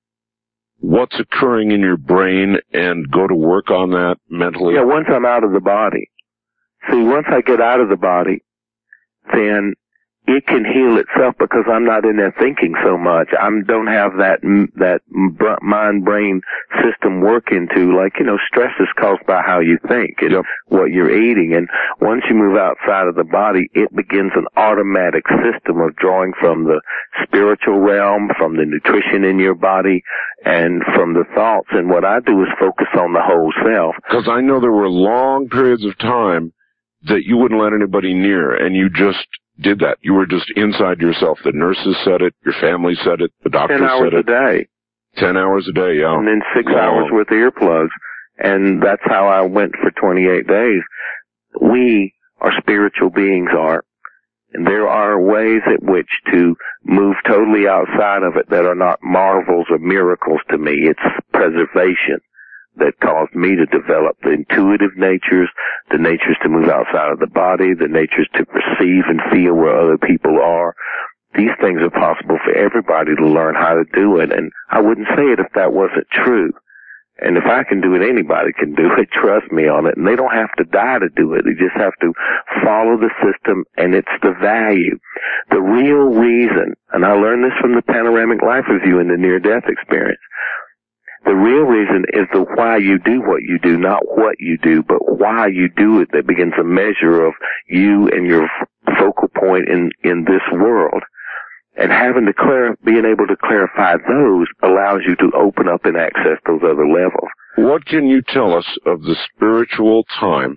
what's occurring in your brain and go to work on that mentally? Yeah, once I'm out of the body. See, once I get out of the body, then it can heal itself because I'm not in there thinking so much. I don't have that mind-brain system working to, like, stress is caused by how you think and what you're eating. And once you move outside of the body, it begins an automatic system of drawing from the spiritual realm, from the nutrition in your body, and from the thoughts. And what I do is focus on the whole self. Because I know there were long periods of time that you wouldn't let anybody near, and you just did that. You were just inside yourself. The nurses said it, your family said it, the doctor said it. 10 hours a day. 10 hours a day, yeah. And then 6 hours with earplugs. And that's how I went for 28 days. We are spiritual beings, Art. And there are ways at which to move totally outside of it that are not marvels or miracles to me. It's preservation that caused me to develop the intuitive natures, the natures to move outside of the body, the natures to perceive and feel where other people are. These things are possible for everybody to learn how to do it, and I wouldn't say it if that wasn't true. And if I can do it, anybody can do it. Trust me on it. And they don't have to die to do it. They just have to follow the system, and it's the value. The real reason, and I learned this from the Panoramic Life Review in the near-death experience, the real reason is the why you do what you do, not what you do, but why you do it that begins a measure of you and your focal point in this world. And being able to clarify those allows you to open up and access those other levels. What can you tell us of the spiritual time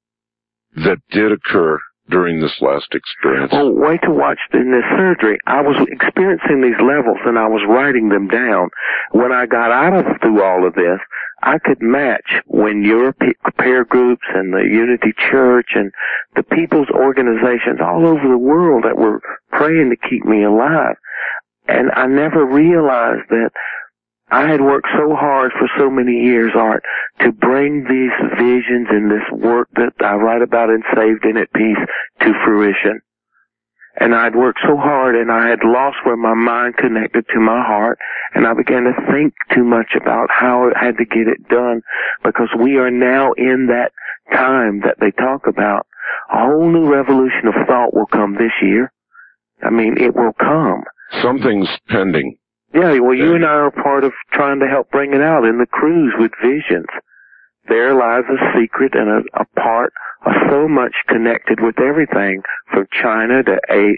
that did occur during this last experience? Oh, wait to watch in this surgery. I was experiencing these levels and I was writing them down. When I got through all of this, I could match when your prayer groups and the Unity Church and the people's organizations all over the world that were praying to keep me alive. And I never realized that I had worked so hard for so many years, Art, to bring these visions and this work that I write about in Saved in It Peace to fruition. And I'd worked so hard, and I had lost where my mind connected to my heart, and I began to think too much about how I had to get it done, because we are now in that time that they talk about. A whole new revolution of thought will come this year. I mean, it will come. Something's pending. Yeah, well, you and I are part of trying to help bring it out in the cruise with visions. There lies a secret and a part of so much connected with everything, from China to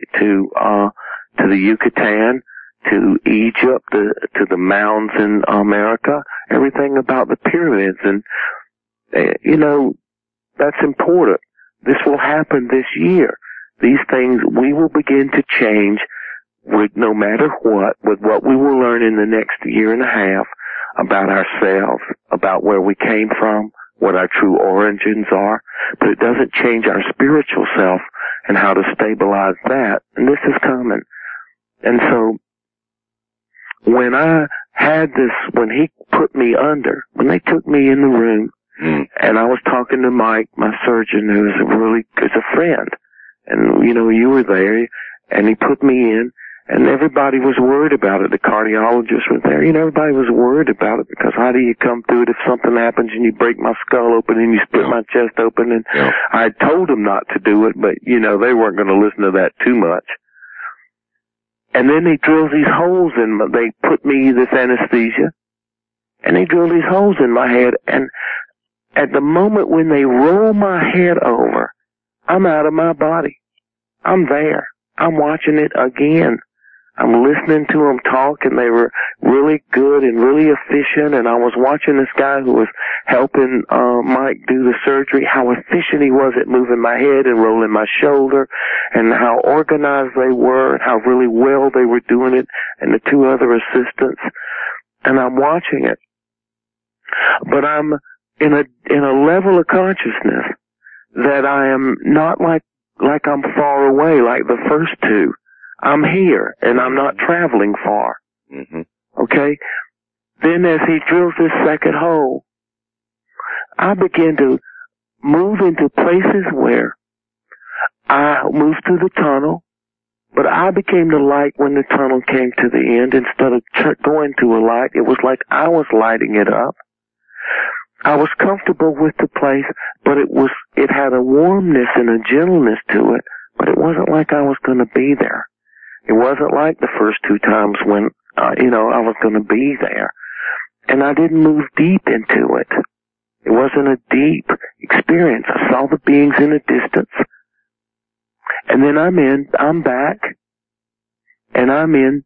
the Yucatan, to Egypt, to the mounds in America, everything about the pyramids. And, you know, that's important. This will happen this year. These things, we will begin to change with no matter what, with what we will learn in the next year and a half about ourselves, about where we came from, what our true origins are, but it doesn't change our spiritual self and how to stabilize that. And this is coming. And so, when I had this, when he put me under, when they took me in the room, and I was talking to Mike, my surgeon, who is a friend, and, you know, you were there, and he put me in, and everybody was worried about it. The cardiologist was there. You know, everybody was worried about it, because how do you come through it if something happens and you break my skull open and you split my chest open? And I told them not to do it, but, you know, they weren't going to listen to that too much. And then they drilled these holes in my, they put me this anesthesia, and they drilled these holes in my head, and at the moment when they roll my head over, I'm out of my body. I'm there. I'm watching it again. I'm listening to them talk, and they were really good and really efficient, and I was watching this guy who was helping Mike do the surgery, how efficient he was at moving my head and rolling my shoulder, and how organized they were, and how really well they were doing it, and the two other assistants. And I'm watching it. But I'm in a level of consciousness that I am not like I'm far away like the first two. I'm here, and I'm not traveling far. Mm-hmm. Okay? Then as he drills this second hole, I begin to move into places where I moved through the tunnel, but I became the light when the tunnel came to the end. Instead of going to a light, it was like I was lighting it up. I was comfortable with the place, but it had a warmness and a gentleness to it, but it wasn't like I was going to be there. It wasn't like the first two times when, you know, I was going to be there. And I didn't move deep into it. It wasn't a deep experience. I saw the beings in a distance. And then I'm back, and I'm in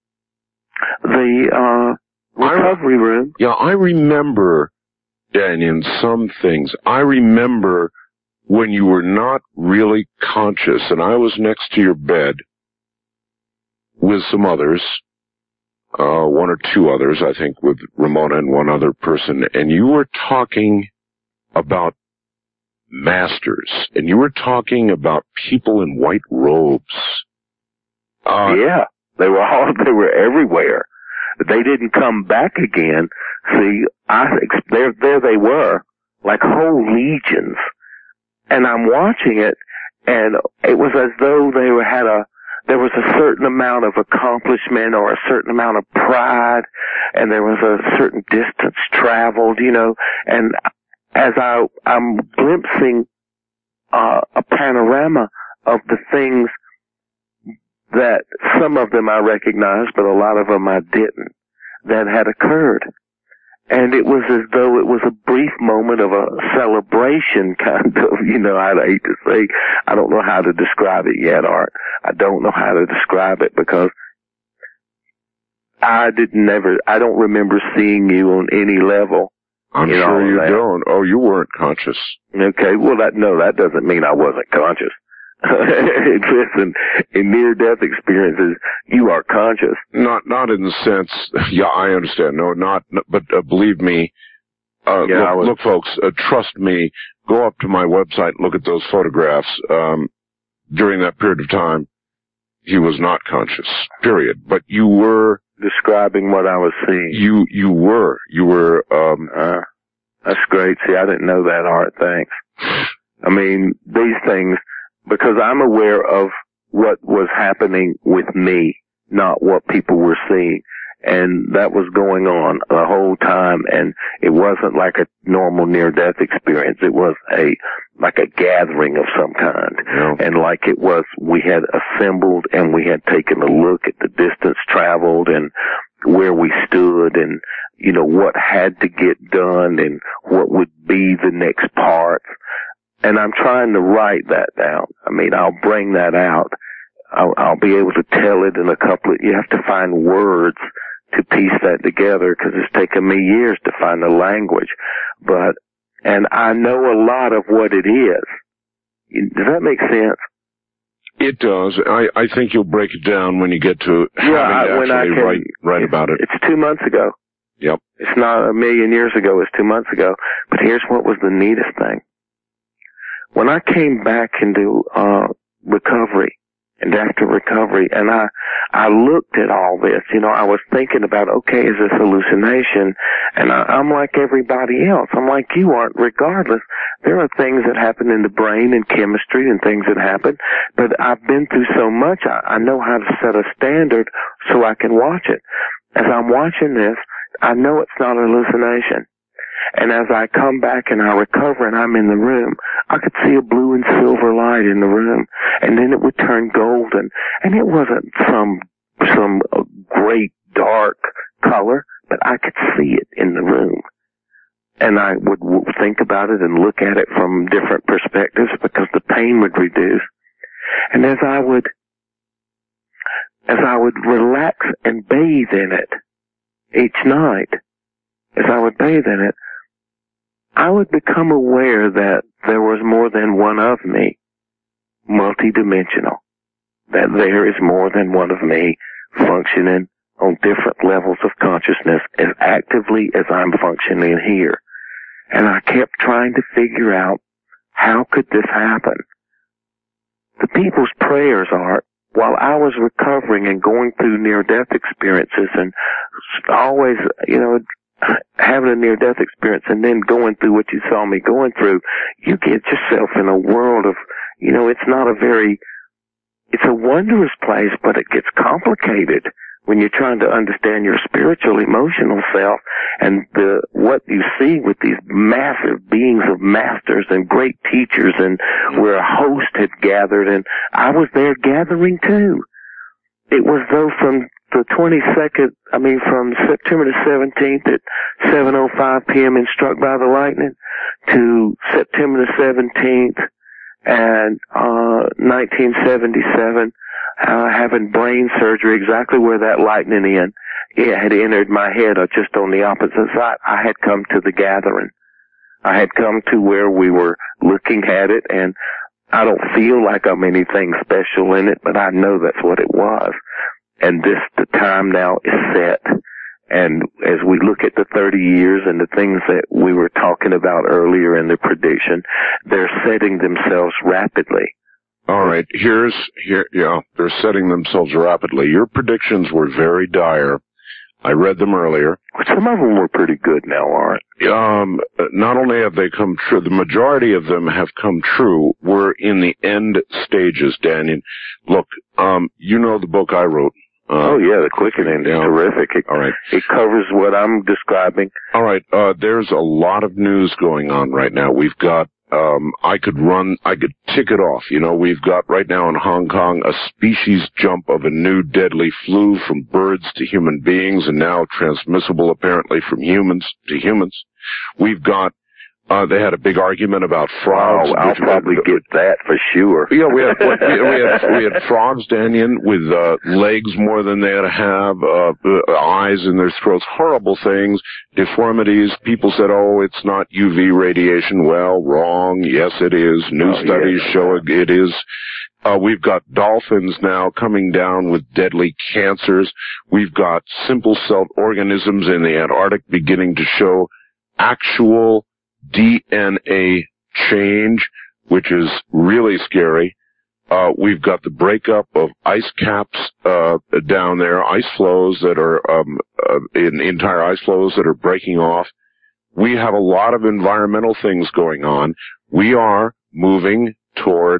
the, recovery room. Yeah, I remember, Daniel, some things. I remember when you were not really conscious, and I was next to your bed with some others, one or two others, I think, with Ramona and one other person, and you were talking about masters, and you were talking about people in white robes. Yeah, they were everywhere. They didn't come back again. See, there they were, like whole legions. And I'm watching it, and it was as though there was a certain amount of accomplishment or a certain amount of pride, and there was a certain distance traveled, you know, and as I'm glimpsing a panorama of the things that some of them I recognized, but a lot of them I didn't, that had occurred. And it was as though it was a brief moment of a celebration, kind of, you know, I'd hate to say, I don't know how to describe it yet, Art. I don't know how to describe it because I don't remember seeing you on any level. I'm sure you don't. Oh, you weren't conscious. Okay, well that doesn't mean I wasn't conscious. Listen, in near-death experiences, you are conscious. Not in the sense, yeah, I understand. No, but believe me, look, folks, trust me, go up to my website and look at those photographs, during that period of time. he was not conscious, period. But you were describing what I was seeing. You were, that's great. See, I didn't know that, Art. Thanks. I mean, these things, because I'm aware of what was happening with me, not what people were seeing. And that was going on the whole time, and it wasn't like a normal near-death experience. It was like a gathering of some kind. Yeah. And like it was, we had assembled and we had taken a look at the distance traveled and where we stood and, you know, what had to get done and what would be the next part. And I'm trying to write that down. I mean, I'll bring that out. I'll be able to tell it in you have to find words to piece that together, because it's taken me years to find the language. And I know a lot of what it is. Does that make sense? It does. I think you'll break it down when you get to write about it. It's 2 months ago. Yep. It's not a million years ago. It's 2 months ago. But here's what was the neatest thing. When I came back into recovery, and after recovery, and I looked at all this, you know, I was thinking about, okay, is this hallucination? And I'm like everybody else. I'm like you aren't, regardless. There are things that happen in the brain and chemistry and things that happen, but I've been through so much, I know how to set a standard so I can watch it. As I'm watching this, I know it's not a hallucination. And as I come back and I recover and I'm in the room, I could see a blue and silver light in the room, and then it would turn golden. And it wasn't some great dark color, but I could see it in the room. And I would think about it and look at it from different perspectives because the pain would reduce. And as I would relax and bathe in it each night, as I would bathe in it, I would become aware that there was more than one of me, multidimensional, that there is more than one of me functioning on different levels of consciousness as actively as I'm functioning here. And I kept trying to figure out, how could this happen? The people's prayers are, while I was recovering and going through near-death experiences and always, you know, having a near-death experience and then going through what you saw me going through, you get yourself in a world of, you know, it's a wondrous place, but it gets complicated when you're trying to understand your spiritual, emotional self and what you see with these massive beings of masters and great teachers, and where a host had gathered, and I was there gathering too. It was though from the 22nd, from September the 17th at 7:05 p.m. and struck by the lightning, to September the 17th and 1977, having brain surgery exactly where that lightning it had entered my head, or just on the opposite side. I had come to the gathering. I had come to where we were looking at it, and I don't feel like I'm anything special in it, but I know that's what it was. And the time now is set. And as we look at the 30 years and the things that we were talking about earlier in the prediction, they're setting themselves rapidly. All right. They're setting themselves rapidly. Your predictions were very dire. I read them earlier. Some of them were pretty good now, aren't they? Not only have they come true, the majority of them have come true. We're in the end stages, Daniel. Look, you know the book I wrote. The Quickening is terrific. All right. It covers what I'm describing. All right. There's a lot of news going on right now. We've got, I could tick it off. You know, we've got right now in Hong Kong a species jump of a new deadly flu from birds to human beings, and now transmissible apparently from humans to humans. We've got, they had a big argument about frogs. I'll probably get that for sure. Yeah, we had frogs, Daniel, with legs more than they ought to have, eyes in their throats, horrible things, deformities. People said, oh, it's not UV radiation. Well, wrong. Yes, it is. New studies show it is. We've got dolphins now coming down with deadly cancers. We've got simple-celled organisms in the Antarctic beginning to show actual DNA change, which is really scary. We've got the breakup of ice caps down there, ice flows that are entire ice flows that are breaking off. We have a lot of environmental things going on. We are moving toward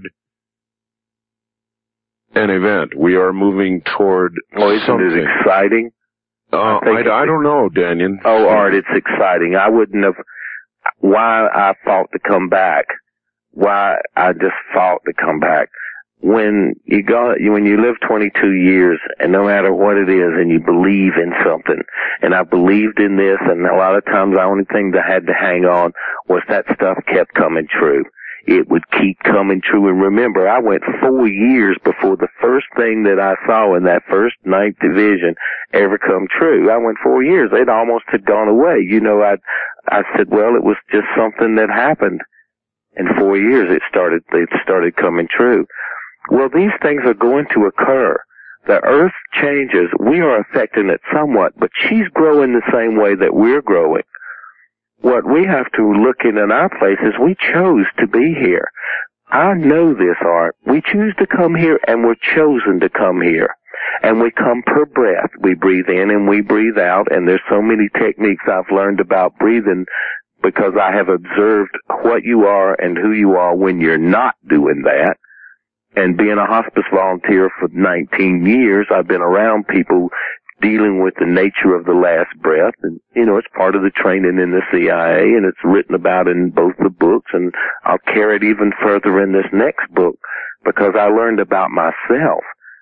an event. We are moving toward something. Isn't it exciting? I don't know, Daniel. Oh, Art, it's exciting. I wouldn't have. Why I fought to come back. Why I just fought to come back. When you live 22 years, and no matter what it is, and you believe in something, and I believed in this, and a lot of times the only thing that I had to hang on was that stuff kept coming true. It would keep coming true. And remember, I went 4 years before the first thing that I saw in that first 9th division ever come true. I went 4 years. They'd almost had gone away. You know, I said, well, it was just something that happened. In 4 years, it started coming true. Well, these things are going to occur. The earth changes. We are affecting it somewhat, but she's growing the same way that we're growing. What we have to look in our place is we chose to be here. I know this, Art. We choose to come here, and we're chosen to come here. And we come per breath. We breathe in and we breathe out, and there's so many techniques I've learned about breathing because I have observed what you are and who you are when you're not doing that. And being a hospice volunteer for 19 years, I've been around people dealing with the nature of the last breath. And, you know, it's part of the training in the CIA, and it's written about in both the books, and I'll carry it even further in this next book because I learned about myself.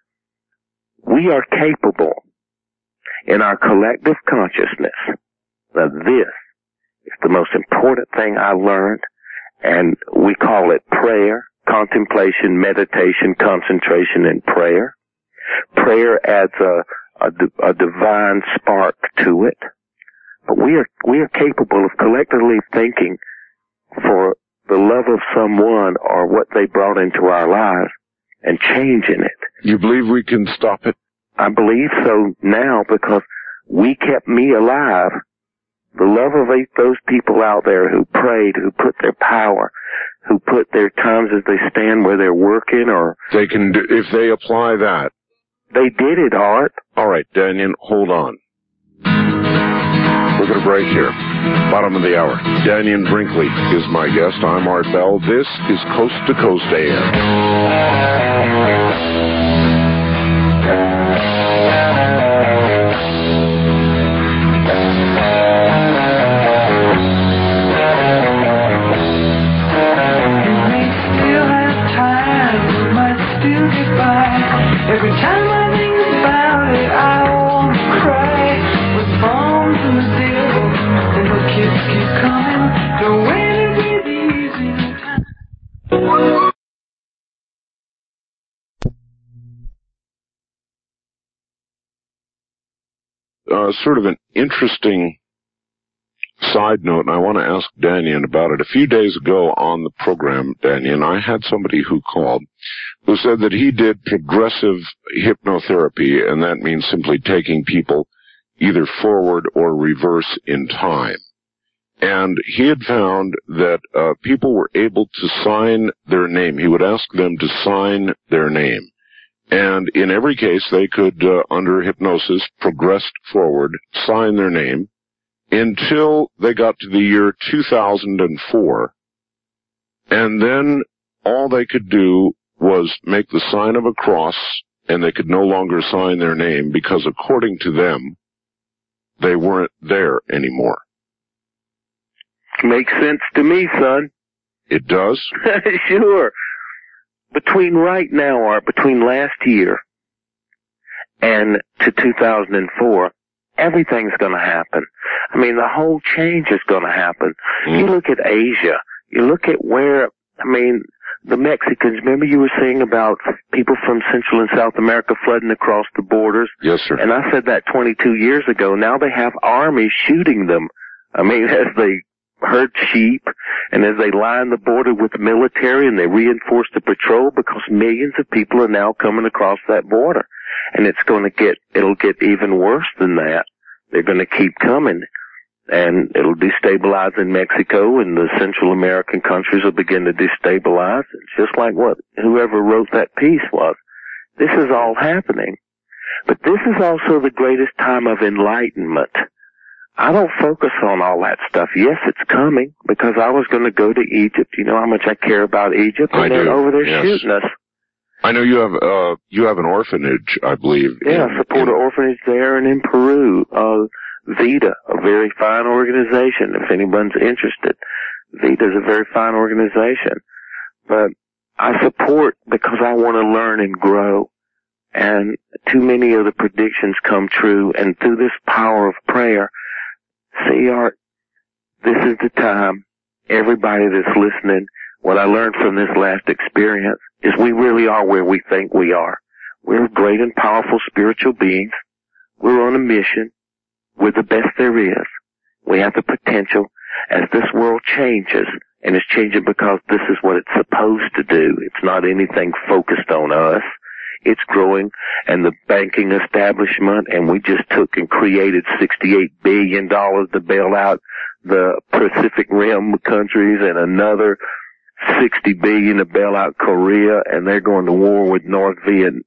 We are capable in our collective consciousness. Now, this is the most important thing I learned, and we call it prayer. Contemplation, meditation, concentration, and prayer. Prayer adds a divine spark to it. But we are capable of collectively thinking for the love of someone or what they brought into our lives and changing it. You believe we can stop it? I believe so now because we kept me alive. The love of those people out there who prayed, who put their power, who put their times as they stand where they're working, or they can do, if they apply that. They did it, Art. All right, Daniel, hold on. We're going to break here. Bottom of the hour. Daniel Brinkley is my guest. I'm Art Bell. This is Coast to Coast AM. Every time I think about it, I want to cry. With bombs in the steel, and the kids keep coming. Don't wait to breathe easy. Sort of an interesting side note, and I want to ask Daniel about it. A few days ago on the program, Daniel, I had somebody who called who said that he did progressive hypnotherapy, and that means simply taking people either forward or reverse in time. And he had found that people were able to sign their name. He would ask them to sign their name. And in every case, they could, under hypnosis, progress forward, sign their name, until they got to the year 2004. And then all they could do was make the sign of a cross, and they could no longer sign their name because, according to them, they weren't there anymore. Makes sense to me, son. It does? Sure. Between right now, or between last year and to 2004, everything's going to happen. I mean, the whole change is going to happen. You look at Asia. You look at where, I mean, the Mexicans, remember you were saying about people from Central and South America flooding across the borders? Yes, sir. And I said that 22 years ago. Now they have armies shooting them. I mean, as they herd sheep and as they line the border with the military and they reinforce the patrol because millions of people are now coming across that border. And it'll get even worse than that. They're going to keep coming. And it'll destabilize in Mexico, and the Central American countries will begin to destabilize. It's just like what whoever wrote that piece was. This is all happening. But this is also the greatest time of enlightenment. I don't focus on all that stuff. Yes, it's coming, because I was going to go to Egypt. You know how much I care about Egypt? And they're over there shooting us. I know you have an orphanage, I believe. Yeah, I support an orphanage there and in Peru. VITA, a very fine organization, if anyone's interested. VITA is a very fine organization. But I support because I want to learn and grow. And too many of the predictions come true. And through this power of prayer, see, Art, this is the time, everybody that's listening, what I learned from this last experience is we really are where we think we are. We're great and powerful spiritual beings. We're on a mission. We're the best there is. We have the potential. As this world changes, and it's changing because this is what it's supposed to do. It's not anything focused on us. It's growing, and the banking establishment, and we just took and created $68 billion to bail out the Pacific Rim countries, and another $60 billion to bail out Korea, and they're going to war with North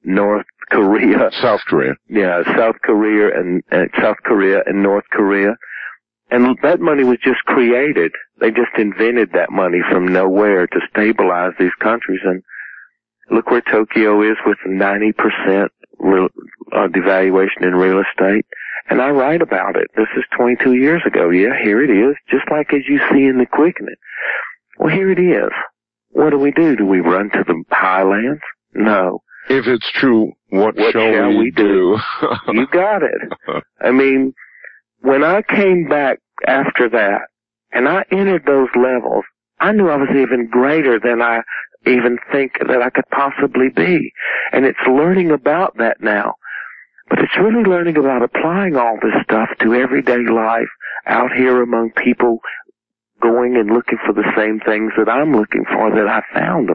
Korea. South Korea. Yeah, South Korea and North Korea. And that money was just created. They just invented that money from nowhere to stabilize these countries. And look where Tokyo is with 90% devaluation in real estate. And I write about it. This is 22 years ago. Yeah, here it is, just like as you see in the Quickening. Well, here it is. What do? Do we run to the highlands? No. If it's true, what shall we do? You got it. I mean, when I came back after that, and I entered those levels, I knew I was even greater than I even think that I could possibly be. And it's learning about that now. But it's really learning about applying all this stuff to everyday life out here among people going and looking for the same things that I'm looking for, that I found them.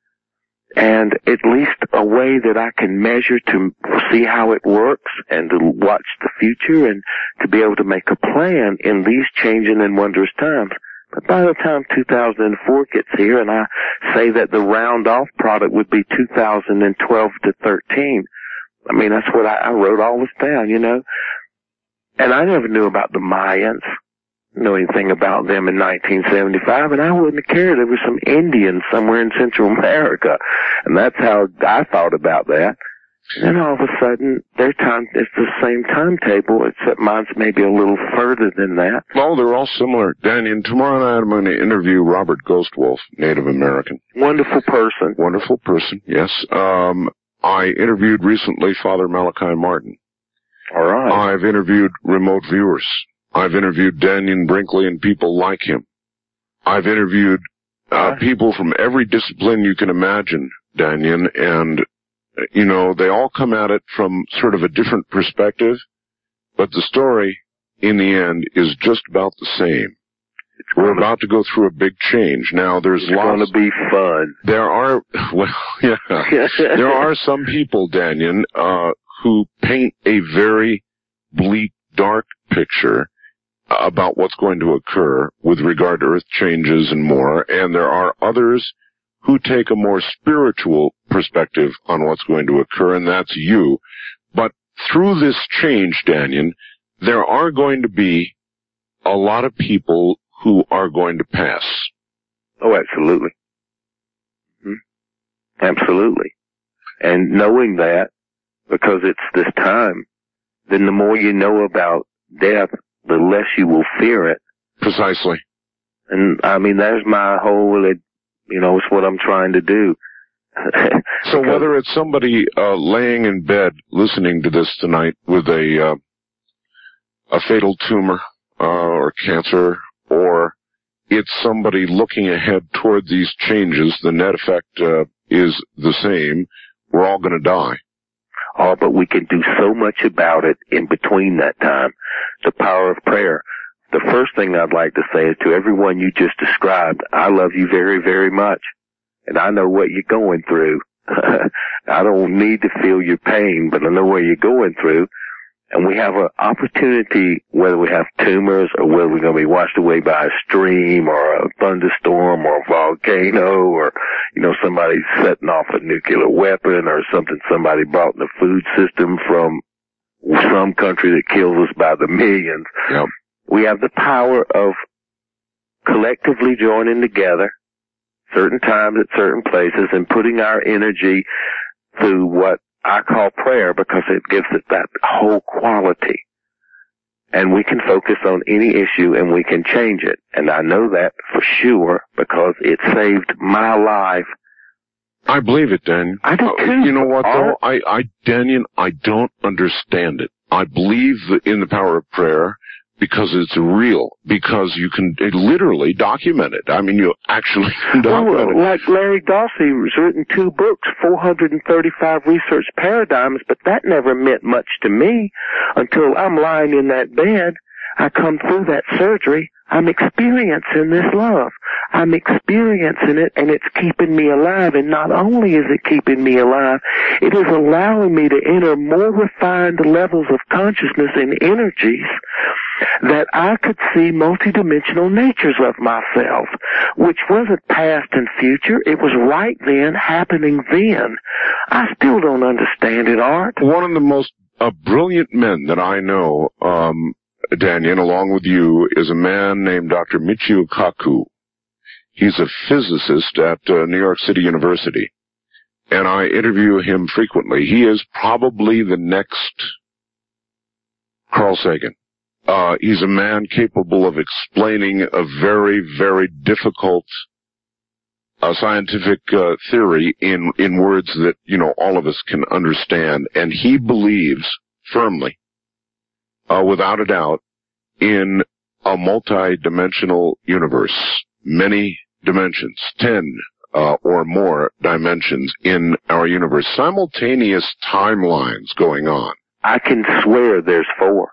And at least a way that I can measure to see how it works and to watch the future and to be able to make a plan in these changing and wondrous times. But by the time 2004 gets here, and I say that the round-off product would be 2012 to 13, I mean, that's what I wrote all this down, you know. And I never knew about the Mayans, know anything about them in 1975, and I wouldn't have cared. There were some Indians somewhere in Central America, and that's how I thought about that. And then all of a sudden, their time is the same timetable, except mine's maybe a little further than that. Well, they're all similar. Danny, and tomorrow night I'm going to interview Robert Ghostwolf, Native American. Wonderful person. Wonderful person, yes. I interviewed recently Father Malachi Martin. All right. I've interviewed remote viewers. I've interviewed Dannion Brinkley and people like him. I've interviewed people from every discipline you can imagine, Dannion, and, you know, they all come at it from sort of a different perspective, but the story, in the end, is just about the same. We're about to go through a big change. Now, there's lots. It's going to be fun. There are, well, yeah. There are some people, Dannion, who paint a very bleak, dark picture about what's going to occur with regard to earth changes and more, and there are others who take a more spiritual perspective on what's going to occur, and that's you. But through this change, Dannion, there are going to be a lot of people who are going to pass. Oh, absolutely. Mm-hmm. Absolutely. And knowing that, because it's this time, then the more you know about death, the less you will fear it. Precisely. And, I mean, that's my whole, it's what I'm trying to do. So whether it's somebody laying in bed listening to this tonight with a fatal tumor or cancer, or it's somebody looking ahead toward these changes, the net effect is the same. We're all going to die. Oh, but we can do so much about it in between that time. The power of prayer. The first thing I'd like to say is to everyone you just described, I love you very, very much. And I know what you're going through. I don't need to feel your pain, but I know what you're going through. and we have an opportunity, whether we have tumors or whether we're going to be washed away by a stream or a thunderstorm or a volcano or, somebody setting off a nuclear weapon or something somebody brought in the food system from some country that kills us by the millions. Yep. We have the power of collectively joining together certain times at certain places and putting our energy through what I call prayer, because it gives it that whole quality. And we can focus on any issue and we can change it. And I know that for sure because it saved my life. I believe it, Daniel. I do too. You know what, though? Daniel, I don't understand it. I believe in the power of prayer because it's real, because you can literally document it. I mean, you actually can document it. Like Larry Dossey has written 2 books, 435 research paradigms, but that never meant much to me until I'm lying in that bed. I come through that surgery. I'm experiencing this love. I'm experiencing it, and it's keeping me alive. And not only is it keeping me alive, it is allowing me to enter more refined levels of consciousness and energies that I could see multidimensional natures of myself, which wasn't past and future. It was right then, happening then. I still don't understand it, Art. One of the most brilliant men that I know, Daniel, along with you, is a man named Dr. Michio Kaku. He's a physicist at New York City University, and I interview him frequently. He is probably the next Carl Sagan. He's a man capable of explaining a very, very difficult scientific theory in words that, all of us can understand. And he believes firmly, without a doubt, in a multi-dimensional universe. Many dimensions, 10 or more dimensions in our universe. Simultaneous timelines going on. I can swear there's 4.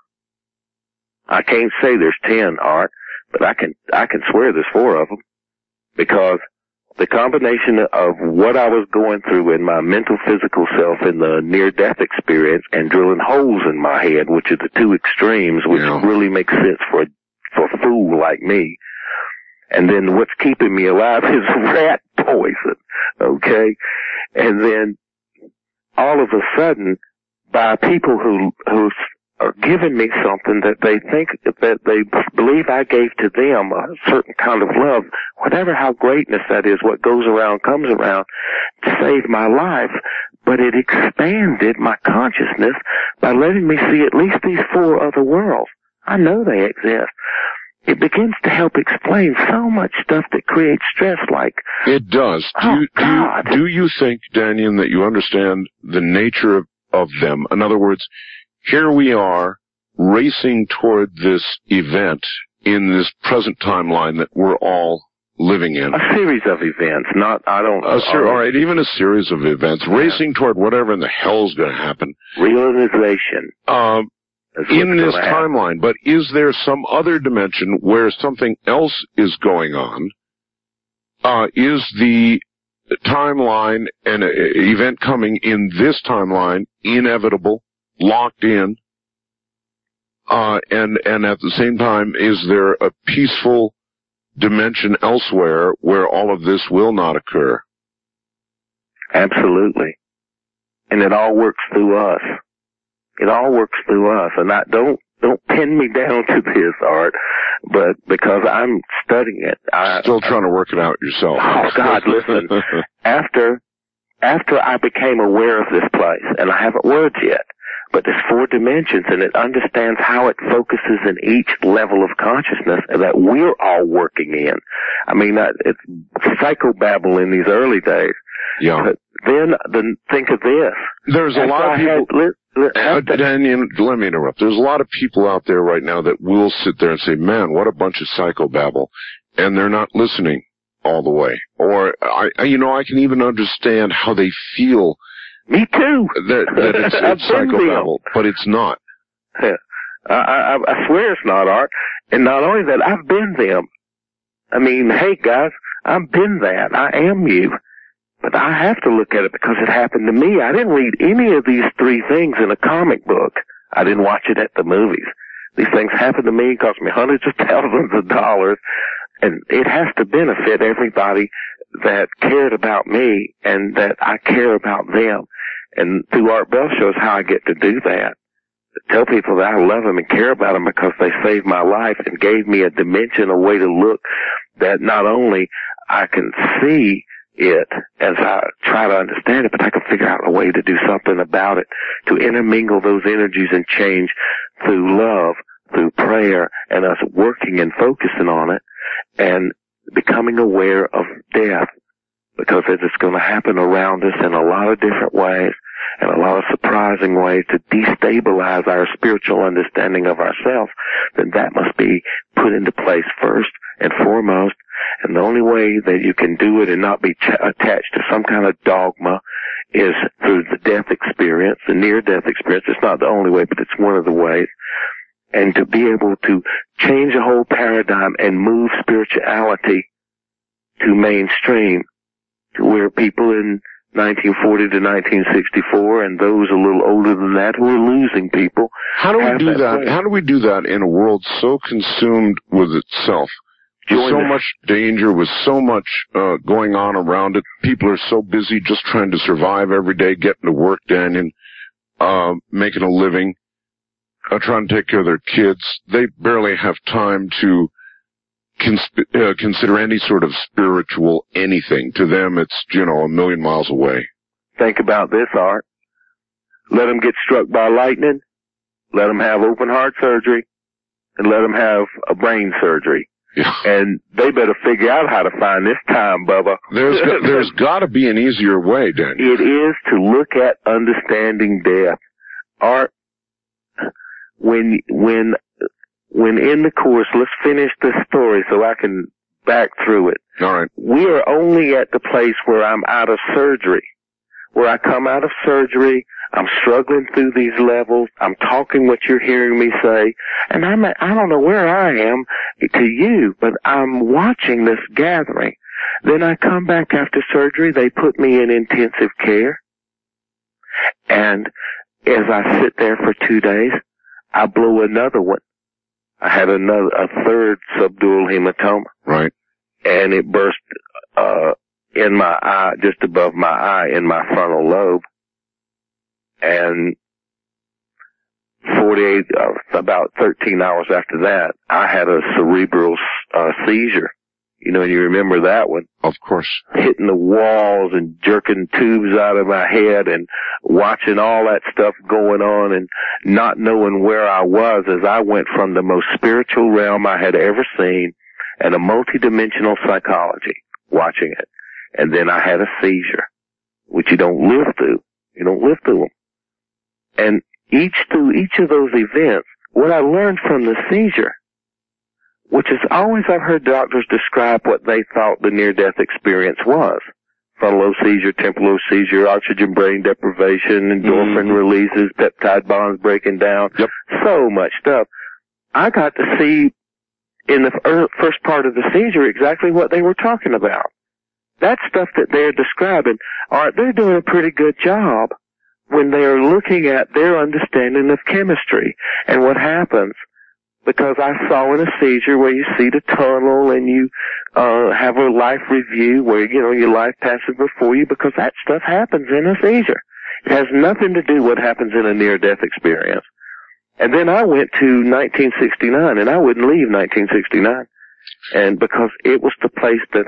I can't say there's 10, Art, but I can swear there's 4 of them, because the combination of what I was going through in my mental physical self in the near-death experience and drilling holes in my head, which are the 2 extremes, which really makes sense for a fool like me. And then what's keeping me alive is rat poison, okay? And then all of a sudden, by people who are giving me something that they think, that they believe I gave to them, a certain kind of love, whatever how greatness that is, what goes around comes around, to save my life. But it expanded my consciousness by letting me see at least these 4 other worlds. I know they exist. It begins to help explain so much stuff that creates stress, like... It does. Do you think, Daniel, that you understand the nature of them? In other words, here we are racing toward this event in this present timeline that we're all living in. A series of events, all right, even a series of events, racing toward whatever in the hell's going to happen. Realization. In this timeline, but is there some other dimension where something else is going on? Is the timeline and event coming in this timeline inevitable, locked in? And at the same time, is there a peaceful dimension elsewhere where all of this will not occur? Absolutely. And it all works through us. It all works through us, and don't pin me down to this, Art, but because I'm studying it. Still trying to work it out yourself. Oh God, listen. After I became aware of this place, and I haven't words yet, but there's 4 dimensions, and it understands how it focuses in each level of consciousness that we're all working in. I mean, it's psychobabble in these early days. Yeah. But then think of this. There's a lot of people. Daniel, let me interrupt. There's a lot of people out there right now that will sit there and say, man, what a bunch of psychobabble. And they're not listening all the way. Or, I can even understand how they feel. Me too. That it's psychobabble, but it's not. I swear it's not, Art. And not only that, I've been them. I mean, hey guys, I've been that. I am you. But I have to look at it because it happened to me. I didn't read any of these 3 things in a comic book. I didn't watch it at the movies. These things happen to me, cost me hundreds of thousands of dollars, and it has to benefit everybody that cared about me and that I care about them. And through Art Bell shows how I get to do that. Tell people that I love them and care about them because they saved my life and gave me a dimension, a way to look that not only I can see it as I try to understand it, but I can figure out a way to do something about it, to intermingle those energies and change through love, through prayer, and us working and focusing on it and becoming aware of death, because it's going to happen around us in a lot of different ways and a lot of surprising ways to destabilize our spiritual understanding of ourselves. Then that must be put into place first and foremost. And the only way that you can do it and not be attached to some kind of dogma is through the death experience, the near-death experience. It's not the only way, but it's one of the ways. And to be able to change the whole paradigm and move spirituality to mainstream, to where people in 1940 to 1964 and those a little older than that who are losing people. How do we do that? How do we do that in a world so consumed with itself? With so much danger, with so much going on around it. People are so busy just trying to survive every day, getting to work, Daniel, making a living, trying to take care of their kids. They barely have time to consider any sort of spiritual anything. To them, it's, a million miles away. Think about this, Art. Let them get struck by lightning, let them have open heart surgery, and let them have a brain surgery. Yeah. And they better figure out how to find this time, Bubba. There's got to be an easier way, Daniel. It is to look at understanding death. Art, when in the course, let's finish the story so I can back through it. All right. We are only at the place where I'm out of surgery, where I come out of surgery, I'm struggling through these levels, I'm talking what you're hearing me say, and I don't know where I am to you, but I'm watching this gathering. Then I come back after surgery, they put me in intensive care, and as I sit there for 2 days, I blow another one. I had a third subdural hematoma. Right. And it burst, in my eye, just above my eye, in my frontal lobe. And about 13 hours after that, I had a cerebral, seizure. And you remember that one. Of course. Hitting the walls and jerking tubes out of my head and watching all that stuff going on and not knowing where I was as I went from the most spiritual realm I had ever seen and a multidimensional psychology, watching it. And then I had a seizure, which you don't live through. You don't live through them. And through each of those events, what I learned from the seizure, which is always I've heard doctors describe what they thought the near-death experience was. Frontal lobe seizure, temporal lobe seizure, oxygen brain deprivation, endorphin releases, peptide bonds breaking down, so much stuff. I got to see in the first part of the seizure exactly what they were talking about. That stuff that they're describing, they're doing a pretty good job when they're looking at their understanding of chemistry and what happens. Because I saw in a seizure where you see the tunnel and you have a life review where, your life passes before you, because that stuff happens in a seizure. It has nothing to do with what happens in a near-death experience. And then I went to 1969, and I wouldn't leave 1969. And because it was the place that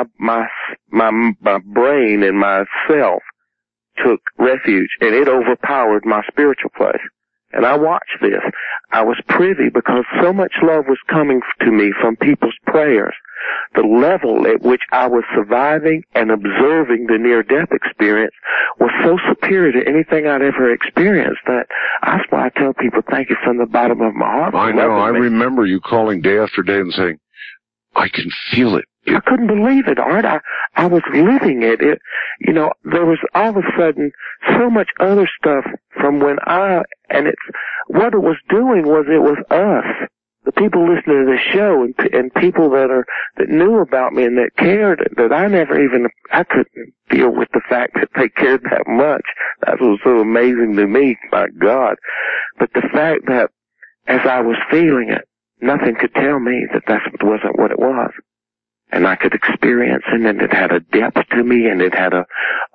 my brain and myself took refuge, and it overpowered my spiritual place. And I watched this. I was privy because so much love was coming to me from people's prayers. The level at which I was surviving and observing the near-death experience was so superior to anything I'd ever experienced that that's why I tell people thank you from the bottom of my heart. I know. I remember you calling day after day and saying, I can feel it. I couldn't believe it, Art. I was living it. There was all of a sudden so much other stuff from when what it was doing was it was us, the people listening to the show and people that knew about me and that cared, that I couldn't deal with the fact that they cared that much. That was so amazing to me, my God. But the fact that as I was feeling it, nothing could tell me that wasn't what it was. And I could experience it, and it had a depth to me, and it had a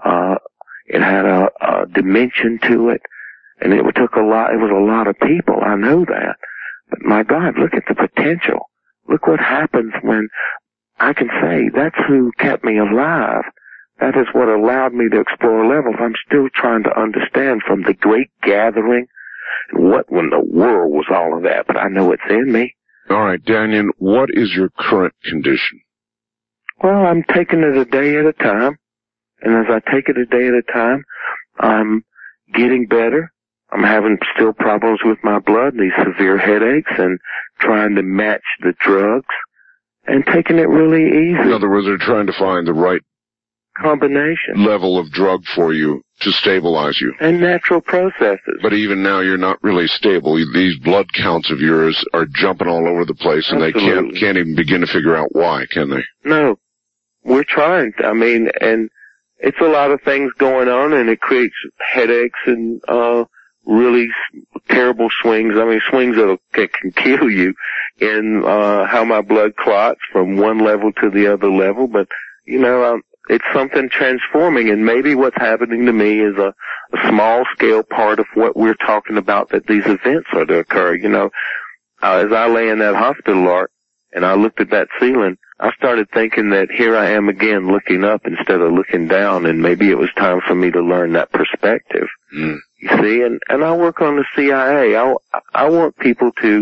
dimension to it. And it was a lot of people, I know that. But my God, look at the potential. Look what happens when I can say that's who kept me alive. That is what allowed me to explore levels. I'm still trying to understand from the great gathering what in the world was all of that, but I know it's in me. All right, Dannion, what is your current condition? Well, I'm taking it a day at a time. And as I take it a day at a time, I'm getting better. I'm having still problems with my blood, these severe headaches, and trying to match the drugs and taking it really easy. In other words, they're trying to find the right combination level of drug for you to stabilize you. And natural processes. But even now you're not really stable. These blood counts of yours are jumping all over the place, and Absolutely. they can't even begin to figure out why, can they? No. We're trying. I mean, and it's a lot of things going on, and it creates headaches and really terrible swings. I mean, swings that can kill you in how my blood clots from one level to the other level. But, it's something transforming, and maybe what's happening to me is a small-scale part of what we're talking about, that these events are to occur. As I lay in that hospital, Art, and I looked at that ceiling, I started thinking that here I am again looking up instead of looking down, and maybe it was time for me to learn that perspective. Mm. You see, and I work on the CIA. I want people to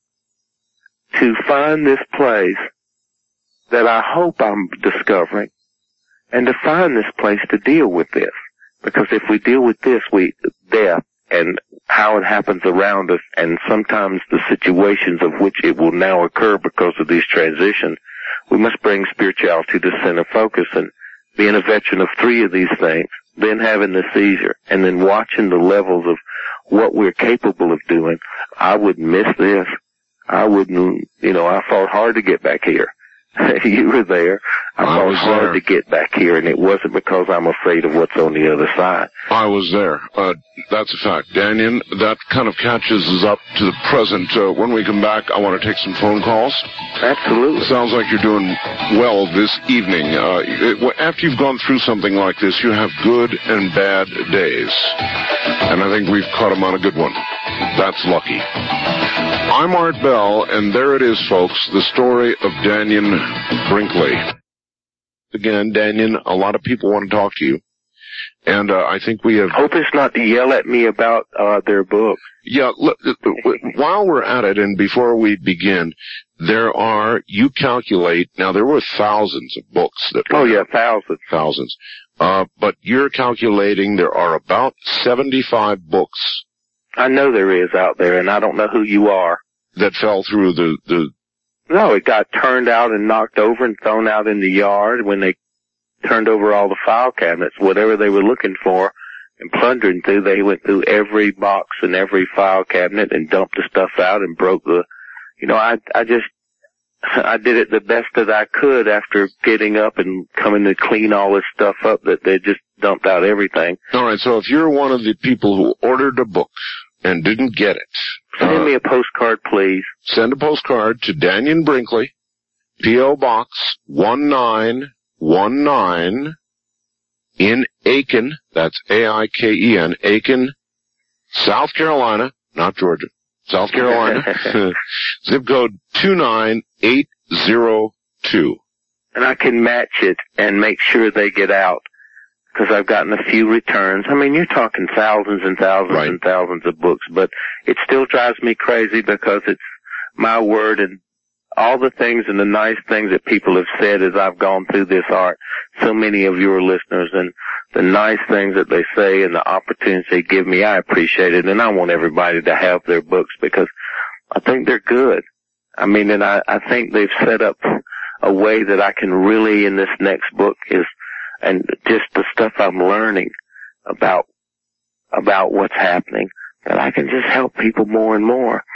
find this place that I hope I'm discovering, and to find this place to deal with this. Because if we deal with this, death and how it happens around us, and sometimes the situations of which it will now occur because of these transitions, we must bring spirituality to center focus. And being a veteran of 3 of these things, then having the seizure, and then watching the levels of what we're capable of doing, I wouldn't miss this. I wouldn't, I fought hard to get back here. You were there. I fought hard to get back here, and it wasn't because I'm afraid of what's on the other side. I was there. That's a fact. Dannion, that kind of catches us up to the present. When we come back, I want to take some phone calls. Absolutely. Sounds like you're doing well this evening. After you've gone through something like this, you have good and bad days. And I think we've caught him on a good one. That's lucky. I'm Art Bell, and there it is, folks, the story of Dannion Brinkley. Again, Dannion, a lot of people want to talk to you, and I think we have... Hope it's not to yell at me about their book. Yeah, while we're at it, and before we begin, you calculate, now there were thousands of books that were... Oh, yeah, thousands. Thousands. But you're calculating there are about 75 books. I know there is out there, and I don't know who you are. That fell through the... No, it got turned out and knocked over and thrown out in the yard when they turned over all the file cabinets, whatever they were looking for, and plundering through. They went through every box and every file cabinet and dumped the stuff out and broke the... I did it the best that I could after getting up and coming to clean all this stuff up, that they just dumped out everything. All right, so if you're one of the people who ordered a book and didn't get it... Send me a postcard, please. Send a postcard to Dannion Brinkley, P.O. Box 1919 in Aiken, that's A-I-K-E-N, Aiken, South Carolina, not Georgia, South Carolina, zip code 29802. And I can match it and make sure they get out, because I've gotten a few returns. I mean, you're talking thousands and thousands right. and thousands of books, but it still drives me crazy because it's my word, and all the things and the nice things that people have said as I've gone through this art, so many of your listeners, and the nice things that they say and the opportunities they give me, I appreciate it, and I want everybody to have their books because I think they're good. I mean, and I think they've set up a way that I can really, in this next book, and just the stuff I'm learning about what's happening, that I can just help people more and more.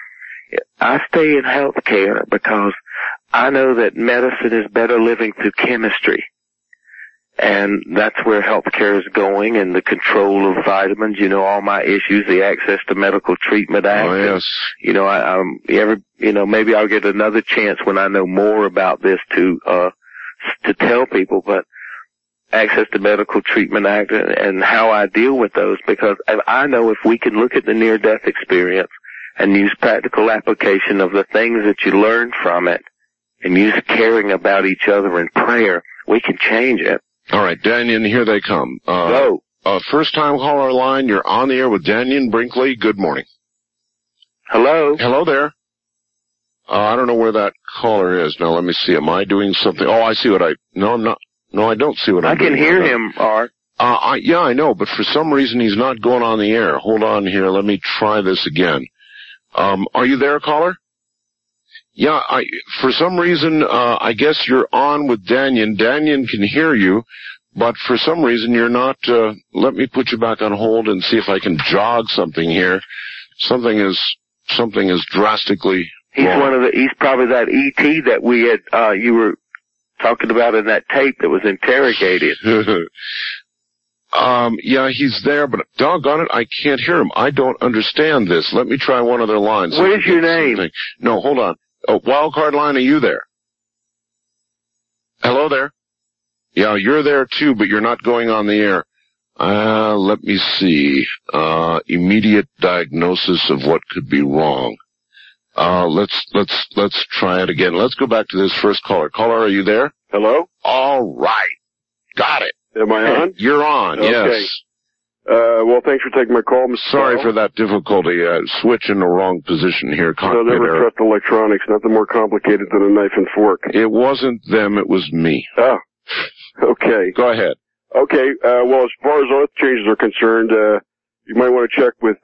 I stay in healthcare because I know that medicine is better living through chemistry. And that's where healthcare is going, and the control of vitamins, you know, all my issues, the Access to Medical Treatment Act. Oh, yes. You know, maybe I'll get another chance when I know more about this to tell people, but Access to Medical Treatment Act and how I deal with those, because I know if we can look at the near-death experience and use practical application of the things that you learn from it and use caring about each other in prayer, we can change it. All right, Danyan, here they come. Go. First time caller line, you're on the air with Danyan Brinkley. Good morning. Hello? Hello there. I don't know where that caller is. Now, let me see. Am I doing something? Oh, I see no, I'm not. No, I don't see what I'm doing. I can hear him, Art. Yeah, I know, but for some reason he's not going on the air. Hold on here. Let me try this again. Are you there, caller? Yeah, for some reason, I guess you're on with Danyan. Danyan can hear you, but for some reason you're not. Let me put you back on hold and see if I can jog something here. Something is drastically wrong. He's probably that ET that we had, you were talking about in that tape that was interrogated. Yeah, he's there, but doggone it, I can't hear him. I don't understand this. Let me try one other line. What is your name? Something. No, hold on. Oh, Wildcard line, are you there? Hello there? Yeah, you're there too, but you're not going on the air. Let me see. Immediate diagnosis of what could be wrong. Let's try it again. Let's go back to this first caller. Caller, are you there? Hello? All right. Got it. Am I on? You're on, okay. Yes. Well, thanks for taking my call, Mr. Sorry Powell. for that difficulty. Switch in the wrong position here. So never error. trust electronics. Nothing more complicated than a knife and fork. It wasn't them, it was me. Oh, okay. Go ahead. Okay, well, as far as earth changes are concerned, you might want to check with,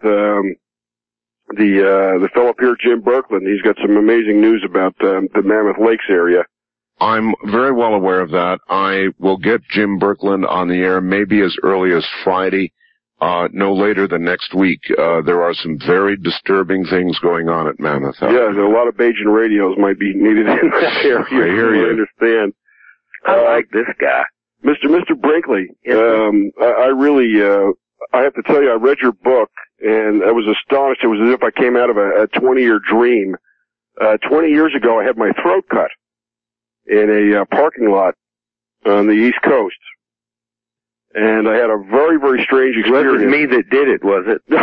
the fellow up here, Jim Birkeland. He's got some amazing news about, the Mammoth Lakes area. I'm very well aware of that. I will get Jim Birkeland on the air maybe as early as Friday, no later than next week. There are some very disturbing things going on at Mammoth. Yeah, a lot of Bajan radios might be needed in that area. I hear you. I understand. I like this guy. Mr. Brinkley, Yes, I really, I have to tell you, I read your book and I was astonished. It was as if I came out of a 20-year dream. 20 years ago, I had my throat cut in a parking lot on the East Coast. And I had a very, very strange experience. It wasn't me that did it, was it?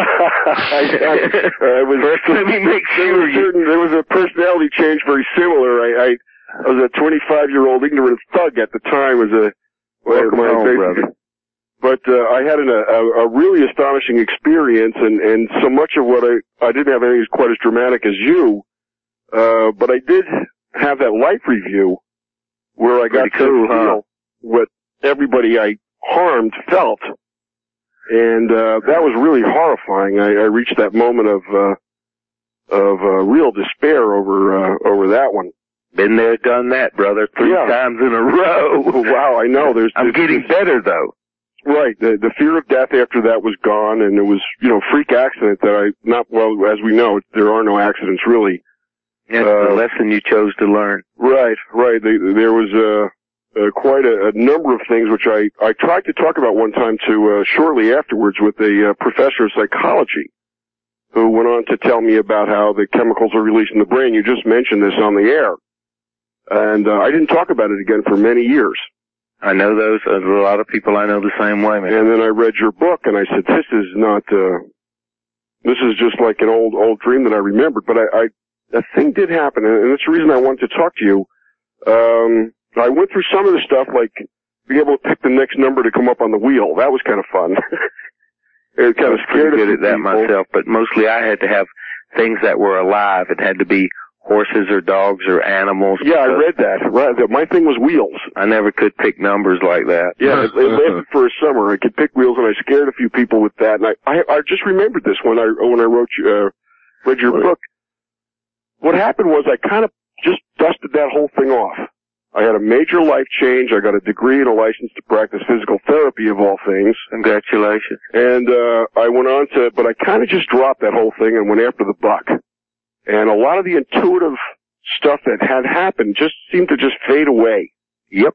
Let me make sure there was a personality change very similar. I was a 25-year-old ignorant thug at the time. Welcome home, brother. But I had a really astonishing experience, and so much of what I didn't have anything quite as dramatic as you, but I did have that life review where I got to feel what everybody I harmed felt, and that was really horrifying. I reached that moment of real despair over that one. Been there, done that, brother, 3 times in a row. Wow, I know. I'm getting better, though. Right. The fear of death after that was gone, and it was, freak accident that as we know, there are no accidents really. That's the lesson you chose to learn. Right. There was, quite a number of things which I tried to talk about one time shortly afterwards with a professor of psychology who went on to tell me about how the chemicals are released in the brain. You just mentioned this on the air. And I didn't talk about it again for many years. I know those. A lot of people I know the same way, man. And then I read your book, and I said, this is just like an old dream that I remembered. But that thing did happen, and that's the reason I wanted to talk to you. I went through some of the stuff, like being able to pick the next number to come up on the wheel. That was kind of fun. It kind of scared good at that myself, but mostly I had to have things that were alive. It had to be horses or dogs or animals. Yeah, I read that. Right. My thing was wheels. I never could pick numbers like that. Yeah, it lasted for a summer. I could pick wheels, and I scared a few people with that. And I just remembered this when I read your book. What happened was I kind of just dusted that whole thing off. I had a major life change. I got a degree and a license to practice physical therapy of all things. Congratulations. And I went on but I kind of just dropped that whole thing and went after the buck. and a lot of the intuitive stuff that had happened just seemed to just fade away. Yep.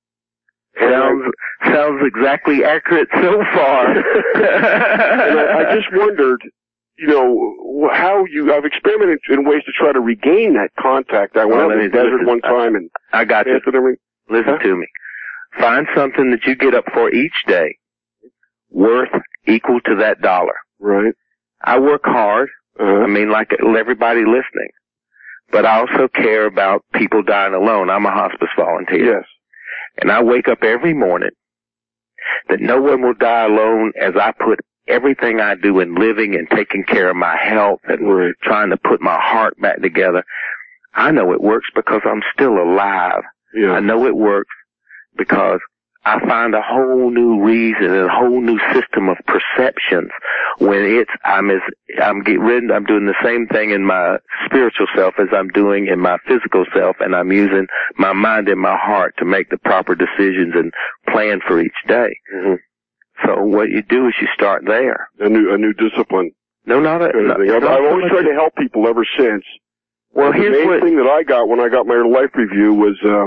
Sounds exactly accurate so far. And I just wondered, you know, I've experimented in ways to try to regain that contact. I went out in the desert one time and I got you. Listen to me. Find something that you get up for each day worth equal to that dollar. Right. I work hard. I mean, like everybody listening. But I also care about people dying alone. I'm a hospice volunteer. Yes. And I wake up every morning that no one will die alone as I put everything I do in living and taking care of my health and trying to put my heart back together. I know it works because I'm still alive. Yeah. I know it works because I find a whole new reason and a whole new system of perceptions when I'm doing the same thing in my spiritual self as I'm doing in my physical self, and I'm using my mind and my heart to make the proper decisions and plan for each day. Mm-hmm. So what you do is you start there. A new discipline. No, not a. I've always tried to help people ever since. Well, the main thing that I got when I got my life review was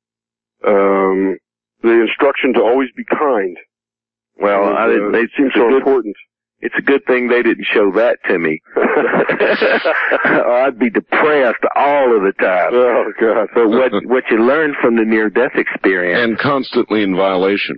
the instruction to always be kind. Well, it seems so important. It's a good thing they didn't show that to me. Or I'd be depressed all of the time. Oh, God. But what you learn from the near-death experience. And constantly in violation.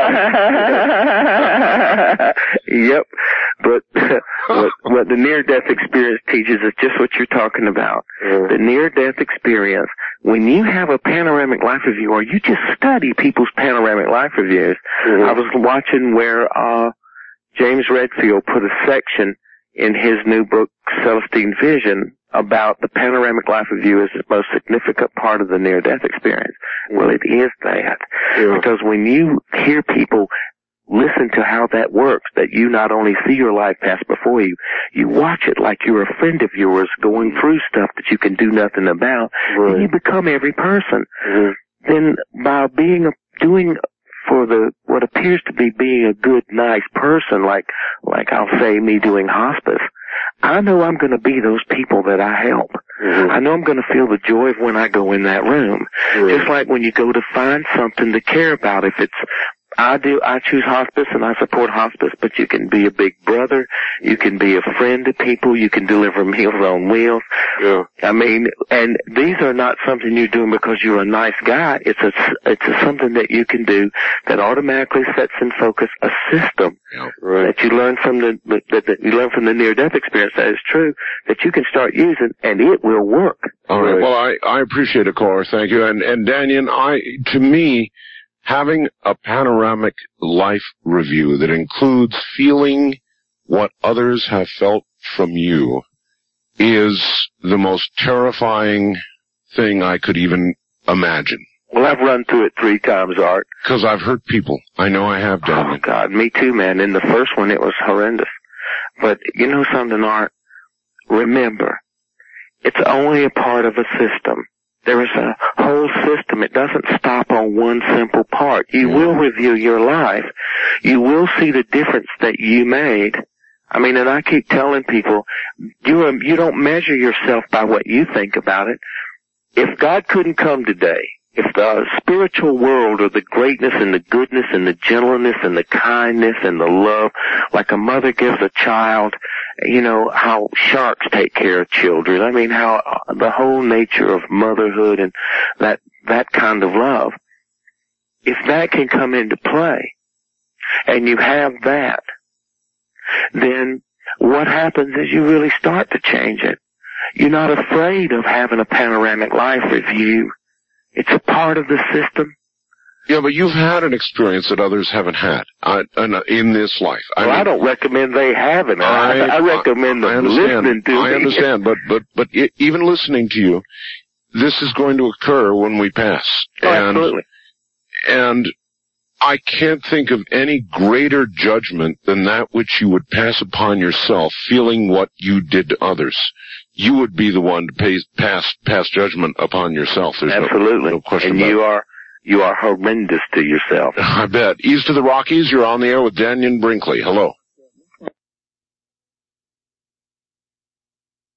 Yep. But what the near-death experience teaches is just what you're talking about. The near-death experience, when you have a panoramic life review, or you just study people's panoramic life reviews, I was watching where James Redfield put a section in his new book, Celestine Vision, about the panoramic life review as the most significant part of the near-death experience. Well, it is that. Because when you hear people listen to how that works, that you not only see your life pass before you, you watch it like you're a friend of yours going through stuff that you can do nothing about, and you become every person. Then by doing for what appears to be being a good, nice person, like I'll say me doing hospice, I know I'm going to be those people that I help. I know I'm going to feel the joy of when I go in that room. Just like when you go to find something to care about. If it's, I choose hospice and I support hospice, but you can be a big brother, you can be a friend to people, you can deliver Meals on Wheels. Yeah. I mean, and these are not something you're doing because you're a nice guy. It's something that you can do that automatically sets in focus a system that you learn from the near-death experience that is true, that you can start using, and it will work. All right. Well, I appreciate it, caller. Thank you. And Daniel, to me, having a panoramic life review that includes feeling what others have felt from you is the most terrifying thing I could even imagine. Well, I've run through it 3 times, Art. Because I've hurt people. I know I have, Daniel. Oh, God, me too, man. In the first one, it was horrendous. But you know something, Art? Remember, it's only a part of a system. There is a whole system. It doesn't stop on one simple part. You will review your life. You will see the difference that you made. I mean, and I keep telling people, you don't measure yourself by what you think about it. If God couldn't come today, if the spiritual world or the greatness and the goodness and the gentleness and the kindness and the love, like a mother gives a child, you know, how sharks take care of children. I mean, how the whole nature of motherhood and that kind of love, if that can come into play and you have that, then what happens is you really start to change it. You're not afraid of having a panoramic life review. It's a part of the system. Yeah, but you've had an experience that others haven't had in this life. I don't recommend they haven't. I recommend them listening to me. I understand, but even listening to you, this is going to occur when we pass. Oh, absolutely. And I can't think of any greater judgment than that which you would pass upon yourself, feeling what you did to others. You would be the one to pass judgment upon yourself. There's absolutely. No question and about it. You are horrendous to yourself. I bet. East of the Rockies, you're on the air with Daniel Brinkley. Hello.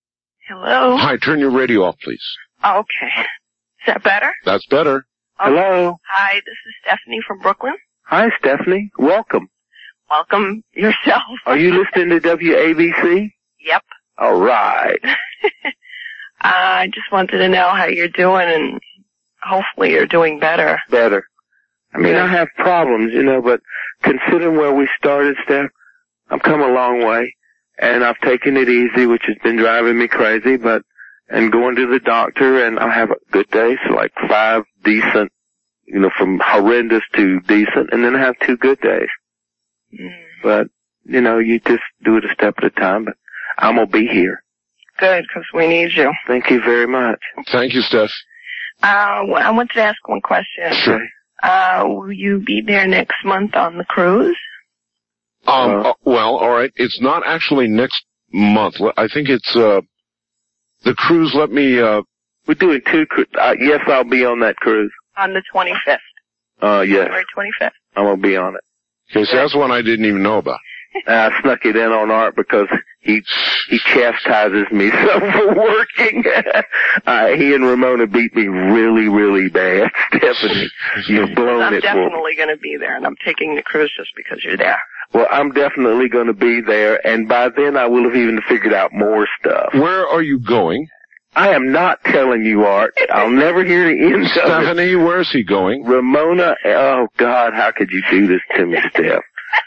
Hello? Hi, turn your radio off, please. Oh, okay. Is that better? That's better. Hello. Hi, this is Stephanie from Brooklyn. Hi, Stephanie. Welcome. Welcome yourself. Are you listening to WABC? Yep. All right. I just wanted to know how you're doing, and hopefully you're doing better. Better. I mean, I have problems, but considering where we started, Steph, I've come a long way, and I've taken it easy, which has been driving me crazy, and going to the doctor, and I have good days, so like 5 decent, from horrendous to decent, and then I have 2 good days. But, you just do it a step at a time, but I'm gonna be here. Good, because we need you. Thank you very much. Thank you, Steph. I wanted to ask one question. Sure. Will you be there next month on the cruise? Well, all right. It's not actually next month. I think it's, the cruise, we're doing 2 cruises. Yes, I'll be on that cruise. On the 25th. Yes. January 25th. I'm gonna be on it. Okay, so that's one I didn't even know about. I snuck it in on Art because he chastises me so for working. He and Ramona beat me really, really bad. Stephanie, you've blown I'm it. I'm definitely going to be there, and I'm taking the cruise just because you're there. Well, I'm definitely going to be there, and by then I will have even figured out more stuff. Where are you going? I am not telling you, Art. I'll never hear the end of it. Stephanie, where's he going? Ramona, oh God, how could you do this to me, Steph?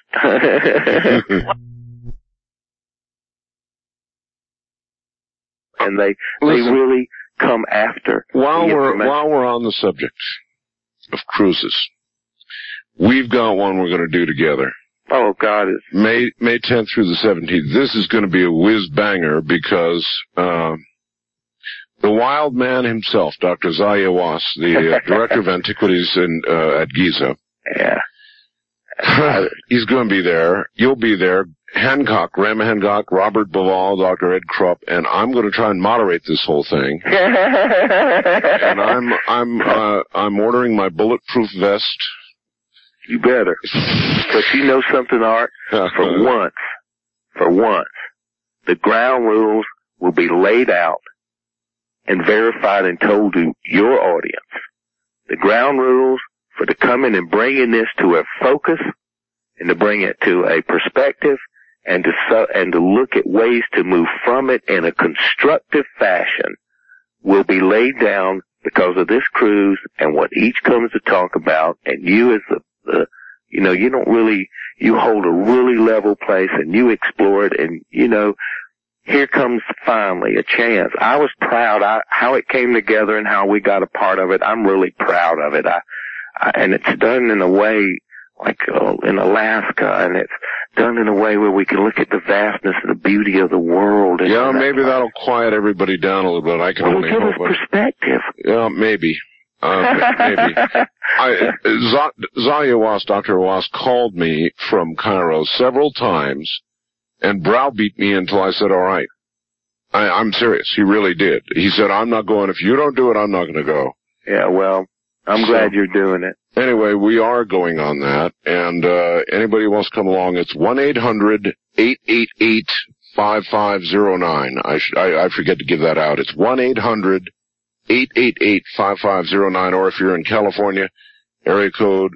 And they really come after. While we're on the subject of cruises, we've got one we're going to do together. Oh God, May 10th through the 17th. This is going to be a whiz banger because the wild man himself, Dr. Zahia Was, the director of antiquities at Giza. Yeah. He's going to be there. You'll be there. Hancock, Rama Hancock, Robert Ballal, Dr. Ed Krupp, and I'm going to try and moderate this whole thing. And I'm ordering my bulletproof vest. You better. But you know something, Art? For once, the ground rules will be laid out and verified and told to your audience. The ground rules for to come in and bringing this to a focus and to bring it to a perspective and to look at ways to move from it in a constructive fashion will be laid down because of this cruise and what each comes to talk about. And you as you hold a really level place and you explore it, and here comes finally a chance. I was proud how it came together and how we got a part of it. I'm really proud of it. And it's done in a way like in Alaska, and it's done in a way where we can look at the vastness and the beauty of the world. And maybe that'll quiet everybody down a little bit. I can only give hope. us perspective. Yeah, maybe. Maybe. Zahia Was, Dr. Was, called me from Cairo several times and browbeat me until I said, all right. I'm serious. He really did. He said, I'm not going. If you don't do it, I'm not going to go. Yeah, well, I'm glad you're doing it. Anyway, we are going on that, and anybody who wants to come along, it's 1-800-888-5509. I forget to give that out. It's 1-800-888-5509, or if you're in California, area code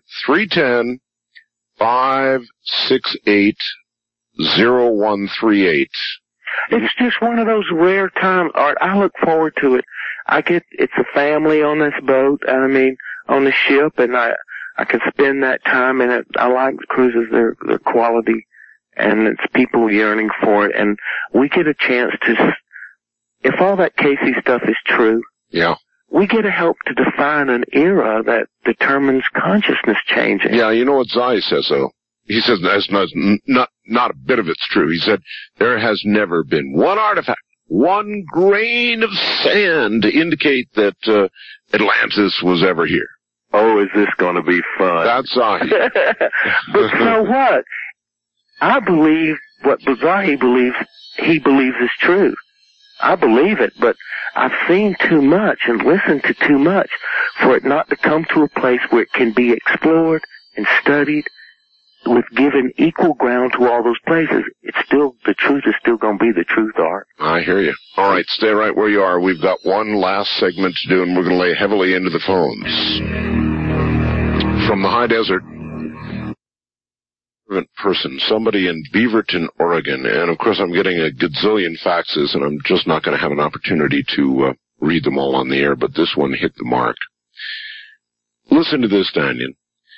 310-568-0138. It's just one of those rare times, Art. I look forward to it. It's a family on this boat, on the ship, and I can spend that time in it. I like the cruises, their quality, and it's people yearning for it, and we get a chance to, if all that Casey stuff is true, we get to help to define an era that determines consciousness changing. Yeah, you know what Zai says, though? He says that's not a bit of it's true. He said there has never been one artifact, one grain of sand to indicate that Atlantis was ever here. Oh, is this going to be fun? That's Zahi. But you know what? I believe what Zahi believes, he believes is true. I believe it, but I've seen too much and listened to too much for it not to come to a place where it can be explored and studied with given equal ground to all those places. The truth is still going going to be the truth, Art. I hear you. All right, stay right where you are. We've got one last segment to do, and we're going to lay heavily into the phones. From the high desert, person, somebody in Beaverton, Oregon, and of course I'm getting a gazillion faxes, and I'm just not going to have an opportunity to read them all on the air, but this one hit the mark. Listen to this, Daniel.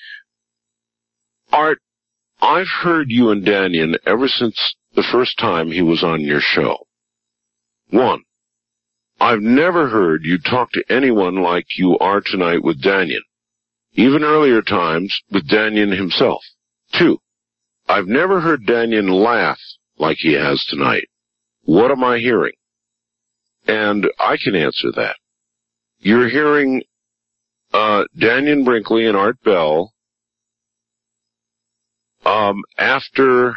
Art, I've heard you and Daniel ever since the first time he was on your show. 1, I've never heard you talk to anyone like you are tonight with Daniel, even earlier times with Daniel himself. 2, I've never heard Daniel laugh like he has tonight. What am I hearing? And I can answer that. You're hearing Daniel Brinkley and Art Bell after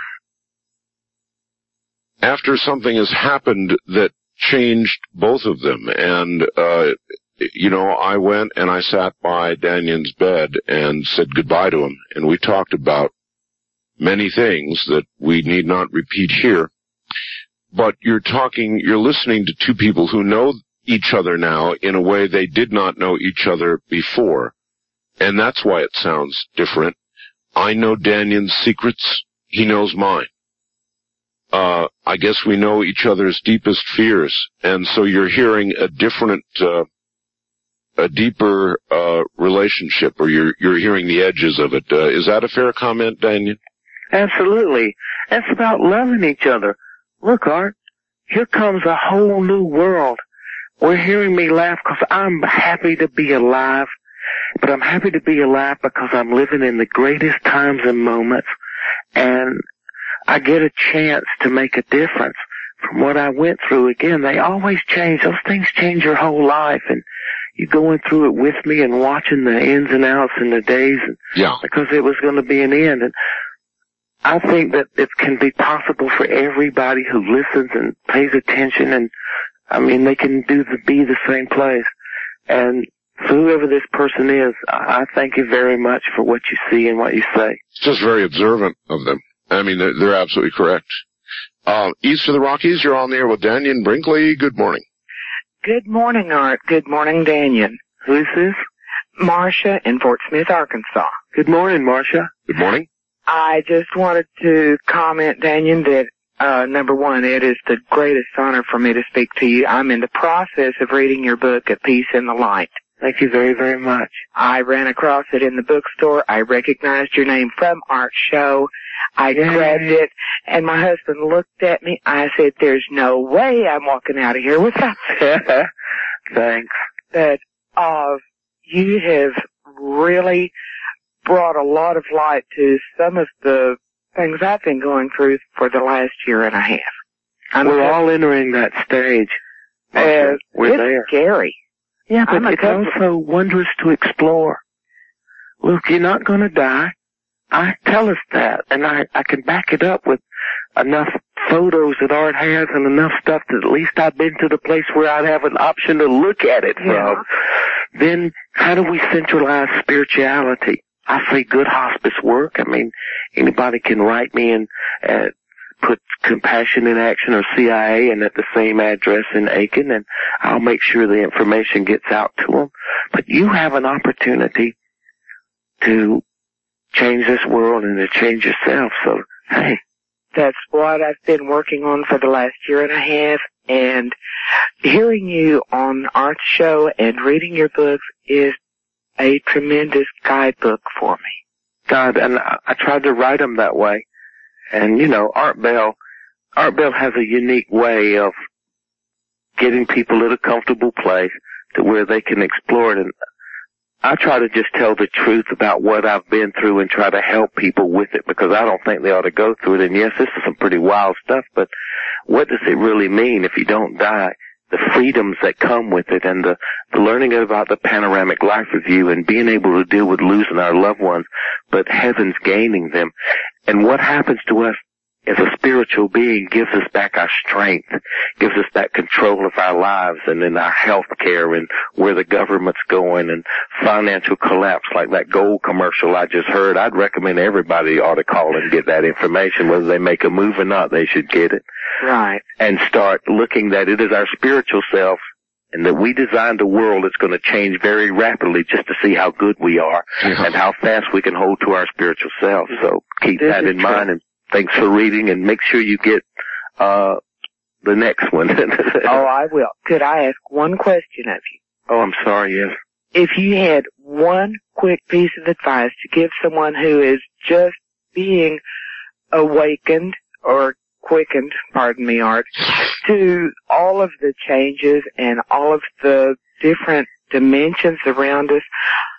something has happened that changed both of them. And I went and I sat by Daniel's bed and said goodbye to him, and we talked about many things that we need not repeat here. But you're listening to two people who know each other now in a way they did not know each other before. And that's why it sounds different. I know Daniel's secrets. He knows mine. I guess we know each other's deepest fears. And so you're hearing a deeper relationship, or you're hearing the edges of it. Is that a fair comment, Daniel? Absolutely. That's about loving each other. Look, Art, here comes a whole new world. We're hearing me laugh because I'm happy to be alive, but I'm happy to be alive because I'm living in the greatest times and moments, and I get a chance to make a difference from what I went through. Again, they always change. Those things change your whole life, and you going through it with me and watching the ins and outs and the days, because it was going to be an end. And I think that it can be possible for everybody who listens and pays attention, and they can be the same place. And for whoever this person is, I thank you very much for what you see and what you say. It's just very observant of them. They're absolutely correct. East of the Rockies, you're on the air with Daniel Brinkley. Good morning. Good morning, Art. Good morning, Daniel. Who is this? Marcia in Fort Smith, Arkansas. Good morning, Marcia. Good morning. I just wanted to comment, Daniel, that number one, it is the greatest honor for me to speak to you. I'm in the process of reading your book, A Peace in the Light. Thank you very, very much. I ran across it in the bookstore. I recognized your name from Art's show. I grabbed it, and my husband looked at me. I said, there's no way I'm walking out of here without it. Thanks. But you have really brought a lot of light to some of the things I've been going through for the last year and a half. We're all entering that stage. We're there. It's scary. Yeah, but it's also wondrous to explore. Look, you're not going to die. I tell us that, and I can back it up with enough photos that Art has and enough stuff that at least I've been to the place where I'd have an option to look at it from. Then how do we centralize spirituality? I say good hospice work. Anybody can write me and put Compassion in Action or CIA and at the same address in Aiken, and I'll make sure the information gets out to them. But you have an opportunity to change this world and to change yourself. So, hey. That's what I've been working on for the last year and a half, and hearing you on Art's show and reading your books is a tremendous guidebook for me. God, and I tried to write them that way. And, Art Bell has a unique way of getting people at a comfortable place to where they can explore it. And I try to just tell the truth about what I've been through and try to help people with it, because I don't think they ought to go through it. And yes, this is some pretty wild stuff, but what does it really mean if you don't die? The freedoms that come with it, and the learning about the panoramic life review and being able to deal with losing our loved ones, but heaven's gaining them. And what happens to us as a spiritual being gives us back our strength, gives us that control of our lives and in our health care and where the government's going and financial collapse like that gold commercial I just heard. I'd recommend everybody ought to call and get that information. Whether they make a move or not, they should get it. Right. And start looking that it is our spiritual self and that we designed a world that's going to change very rapidly just to see how good we are and how fast we can hold to our spiritual self. So keep that in mind, and thanks for reading, and make sure you get the next one. Oh, I will. Could I ask one question of you? Oh, I'm sorry, yes. If you had one quick piece of advice to give someone who is just being awakened or quickened, pardon me, Art, to all of the changes and all of the different dimensions around us,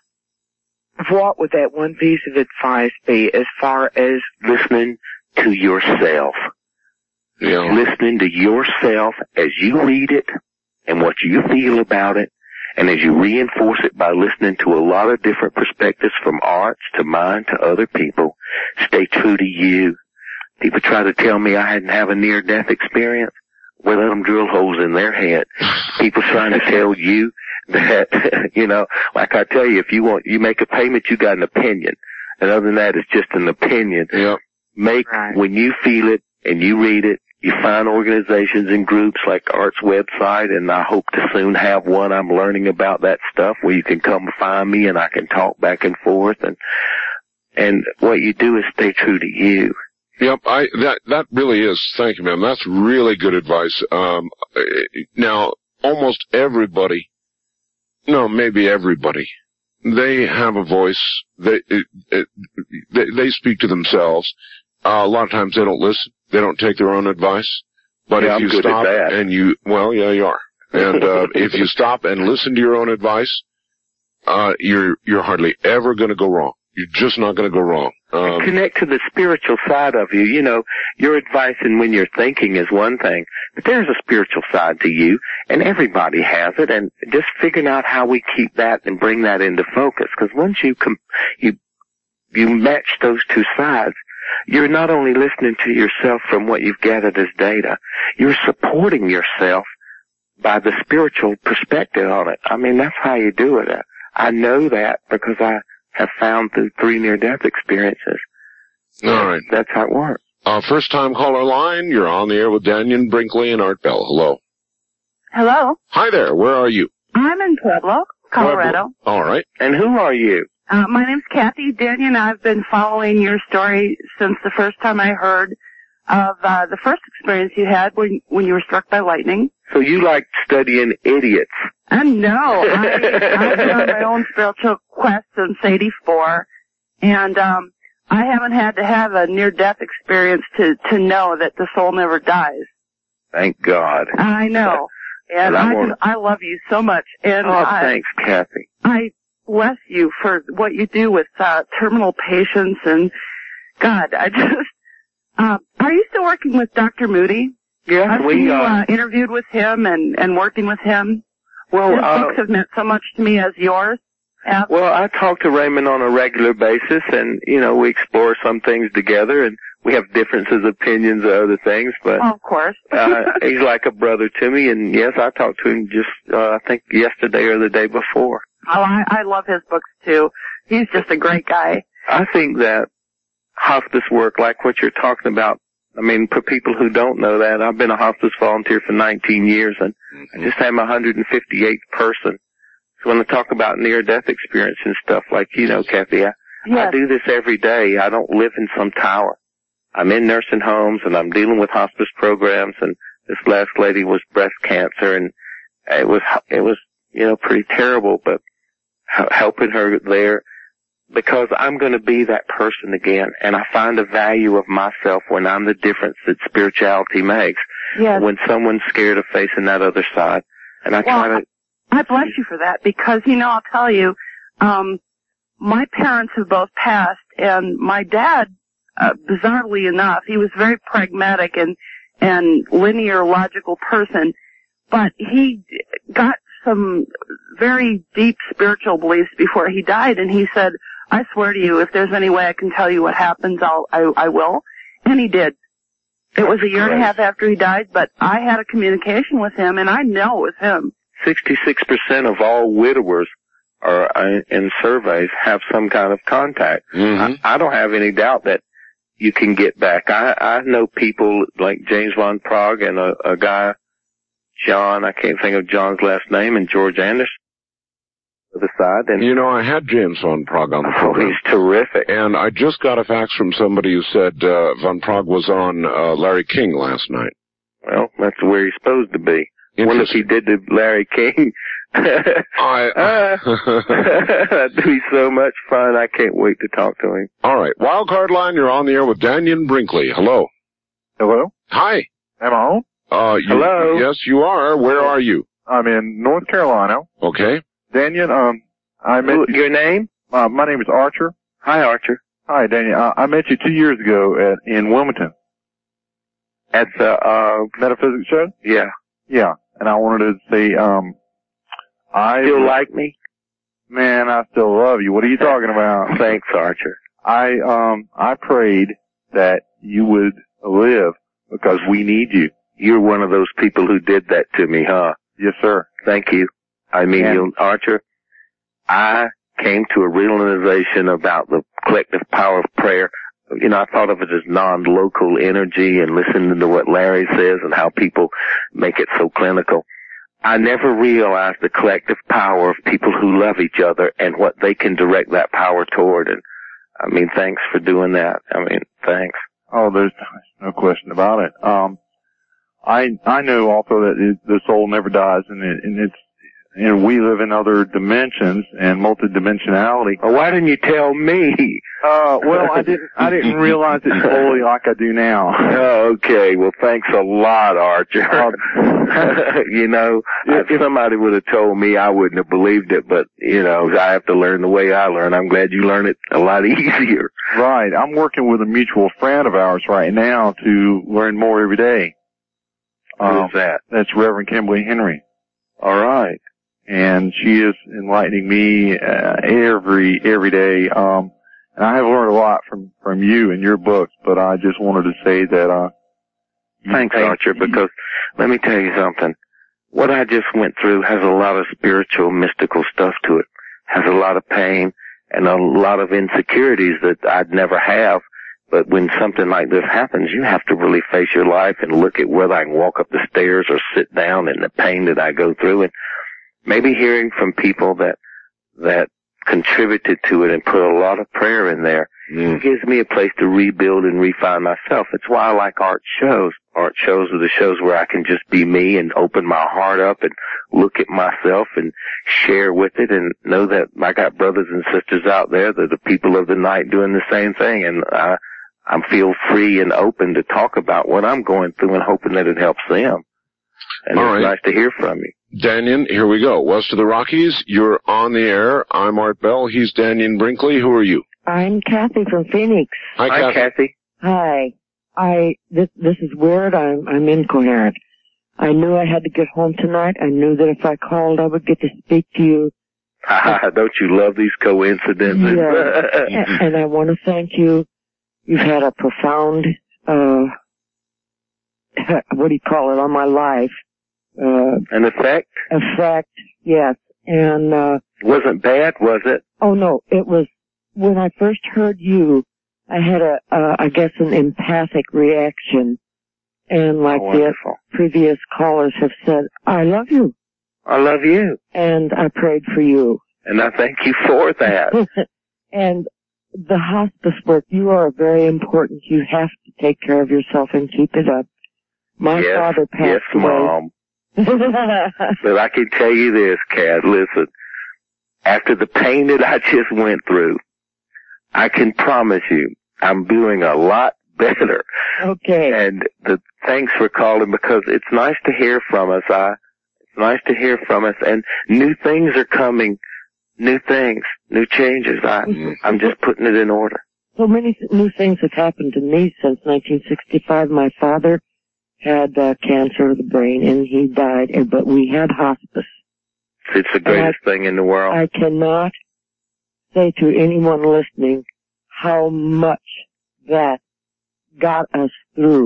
what would that one piece of advice be as far as listening to yourself? Yeah. Listening to yourself as you read it and what you feel about it, and as you reinforce it by listening to a lot of different perspectives from Art's to mine to other people. Stay true to you. People try to tell me I hadn't have a near-death experience. Well, let them drill holes in their head. People trying to tell you that, you know, like I tell you, if you make a payment, you got an opinion. And other than that, it's just an opinion. Yep. When you feel it and you read it, you find organizations and groups like Art's website, and I hope to soon have one. I'm learning about that stuff where you can come find me and I can talk back and forth. And what you do is stay true to you. Yep, that really is. Thank you, ma'am. That's really good advice. Now, almost everybody, no, maybe everybody, they have a voice. They speak to themselves. A lot of times they don't listen. They don't take their own advice. But if you stop and you are. And, if you stop and listen to your own advice, you're hardly ever going to go wrong. You're just not going to go wrong. Connect to the spiritual side of you. You know, your advice and when you're thinking is one thing, but there's a spiritual side to you, and everybody has it, and just figuring out how we keep that and bring that into focus. Because once you match those two sides, you're not only listening to yourself from what you've gathered as data, you're supporting yourself by the spiritual perspective on it. I mean, that's how you do it. I know that because I have found through 3 near-death experiences. All right. That's how it works. First-time caller line, you're on the air with Daniel Brinkley and Art Bell. Hello. Hello. Hi there. Where are you? I'm in Pueblo, Colorado. All right. And who are you? My name's Kathy Daniel. I've been following your story since the first time I heard of the first experience you had when you were struck by lightning. So you like studying idiots? No, I've been on my own spiritual quest since '84, and I haven't had to have a near-death experience to know that the soul never dies. Thank God. I know, and I love you so much. And thanks, Kathy. I bless you for what you do with terminal patients, and God, I just. Are you still working with Dr. Moody? Yeah, we interviewed with him and working with him. Well, his books have meant so much to me as yours. Well, I talk to Raymond on a regular basis, and we explore some things together, and we have differences, opinions, of other things. But of course, he's like a brother to me, and yes, I talked to him just I think yesterday or the day before. Oh, I love his books too. He's just a great guy. I think that hospice work, like what you're talking about, I mean, for people who don't know that, I've been a hospice volunteer for 19 years, and I just am 158th person. So when I talk about near-death experience and stuff, like, Kathy, I do this every day. I don't live in some tower. I'm in nursing homes, and I'm dealing with hospice programs, and this last lady was breast cancer, and it was pretty terrible, but helping her there, because I'm going to be that person again, and I find the value of myself when I'm the difference that spirituality makes. Yes. When someone's scared of facing that other side, and I bless you for that, because I'll tell you, my parents have both passed, and my dad, bizarrely enough, he was very pragmatic and linear, logical person, but he got some very deep spiritual beliefs before he died, and he said, I swear to you, if there's any way I can tell you what happens, I will. And he did. It was a year and a half after he died, but I had a communication with him, and I know it was him. 66% of all widowers are in surveys have some kind of contact. Mm-hmm. I don't have any doubt that you can get back. I know people like James Von Prague and a guy, John, I can't think of John's last name, and George Anderson on the side. And You know, I had James Von Prague on the oh, program. he's terrific. And I just got a fax from somebody who said Von Prague was on Larry King last night. Well, that's where he's supposed to be. Wonder if he did to Larry King. That'd be so much fun. I can't wait to talk to him. All right. Wild Card Line, you're on the air with Dannion Brinkley. Hello. Hello? Hi. Am I on? Hello? Yes, you are. Where are you? I'm in North Carolina. Okay. Dannion, I met you. Your name? My name is Archer. Hi, Archer. Hi, Dannion. I met you 2 years ago in Wilmington. At the, Metaphysics show? yeah. Yeah. And I wanted to say, I Still like me? Man, I still love you. What are you talking about? Thanks, Archer. I prayed that you would live because we need you. You're one of those people who did that to me, huh? Yes, sir. Thank you. I mean, Yeah. Archer, I came to a realization about the collective power of prayer. You know, I thought of it as non-local energy and listening to what Larry says and how people make it so clinical. I never realized the collective power of people who love each other and what they can direct that power toward. And I mean, thanks for doing that. I mean, thanks. Oh, there's no question about it. I know also that the soul never dies, and we live in other dimensions and multidimensionality. Well, why didn't you tell me? Well, I didn't realize it fully like I do now. Oh, okay. Well, thanks a lot, Archer. You know, if somebody would have told me, I wouldn't have believed it, but, you know, I have to learn the way I learn. I'm glad you learn it a lot easier. Right. I'm working with a mutual friend of ours right now to learn more every day. Who's that? That's Reverend Kimberly Henry. All right. And she is enlightening me every day. And I have learned a lot from you and your books, but I just wanted to say that Thanks, Archer, because let me tell you something. What I just went through has a lot of spiritual, mystical stuff to it. Has a lot of pain and a lot of insecurities that I'd never have. But when something like this happens, you have to really face your life and look at whether I can walk up the stairs or sit down and the pain that I go through. And maybe hearing from people that contributed to it and put a lot of prayer in there gives me a place to rebuild and refine myself. It's why I like art shows. Art shows are the shows where I can just be me and open my heart up and look at myself and share with it and know that I got brothers and sisters out there that are people of the night doing the same thing. And I feel free and open to talk about what I'm going through and hoping that it helps them. And All it's right. nice to hear from you. Dannion, here we go. West of the Rockies, you're on the air. I'm Art Bell. He's Dannion Brinkley. Who are you? I'm Kathy from Phoenix. Hi, Kathy. Hi. This is weird. I'm incoherent. I knew I had to get home tonight. I knew that if I called, I would get to speak to you. Don't you love these coincidences? Yeah. And I want to thank you. You've had a profound, what do you call it, on my life. An effect? Effect, yes. And, wasn't bad, was it? Oh no, it was, when I first heard you, I had I guess an empathic reaction. And like the previous callers have said, I love you. I love you. And I prayed for you. And I thank you for that. And the hospice work, you are very important. You have to take care of yourself and keep it up. My father passed away. Mom. But I can tell you this, Kat, listen. After the pain that I just went through, I can promise you I'm doing a lot better. Okay. And thanks for calling because it's nice to hear from us. It's nice to hear from us and new things are coming. New things, new changes. I'm just putting it in order. So many new things have happened to me since 1965. My father had cancer of the brain and he died, but we had hospice. It's the greatest thing in the world. I cannot say to anyone listening how much that got us through.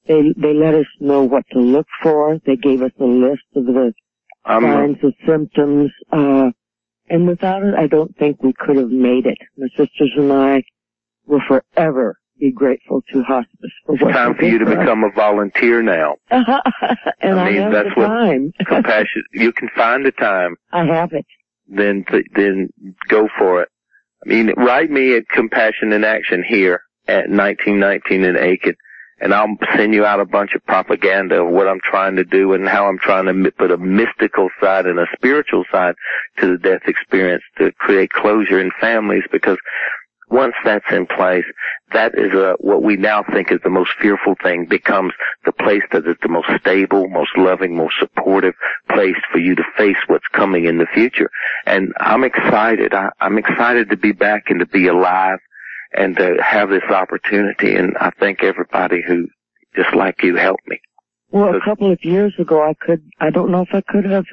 They let us know what to look for. They gave us a list of the signs and symptoms. And without it, I don't think we could have made it. My sisters and I will forever be grateful to hospice for what it's time for you to become a volunteer now. And I mean, that's what compassion. You can find the time. I have it. Then go for it. I mean, write me at Compassion in Action here at 1919 in Aiken, and I'll send you out a bunch of propaganda of what I'm trying to do and how I'm trying to put a mystical side and a spiritual side to the death experience to create closure in families, because once that's in place, that is what we now think is the most fearful thing becomes the place that is the most stable, most loving, most supportive place for you to face what's coming in the future. And I'm excited. I'm excited to be back and to be alive and to have this opportunity. And I thank everybody who, just like you, helped me. Well, a couple of years ago, I don't know if I could have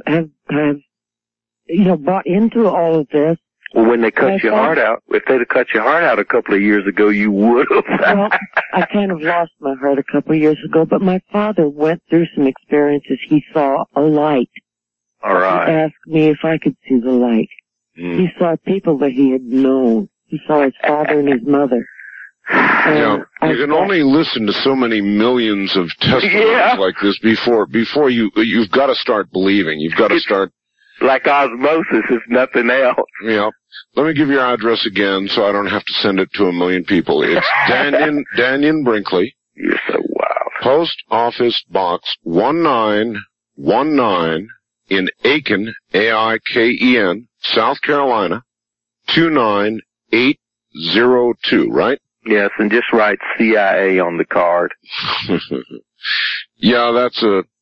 bought into all of this. Well, when they cut your heart out, if they'd have cut your heart out a couple of years ago, you would have. Well, I kind of lost my heart a couple of years ago, but my father went through some experiences. He saw a light. All right. He asked me if I could see the light. He saw people that he had known. He saw his father and his mother. You can only listen to so many millions of testimonies like this before you've got to start believing. You've got to start. Like osmosis, if nothing else. Yeah. Let me give your address again so I don't have to send it to a million people. It's Dannion Brinkley. You're so wild. Post Office Box 1919 in Aiken, A-I-K-E-N, South Carolina, 29802, right? Yes, and just write CIA on the card. Yeah, that's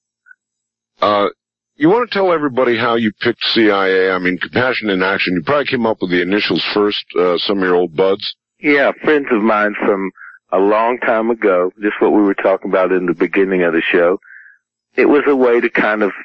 you want to tell everybody how you picked CIA? I mean, Compassion in Action. You probably came up with the initials first, some of your old buds. Yeah, friends of mine from a long time ago, just what we were talking about in the beginning of the show. It was a way to kind of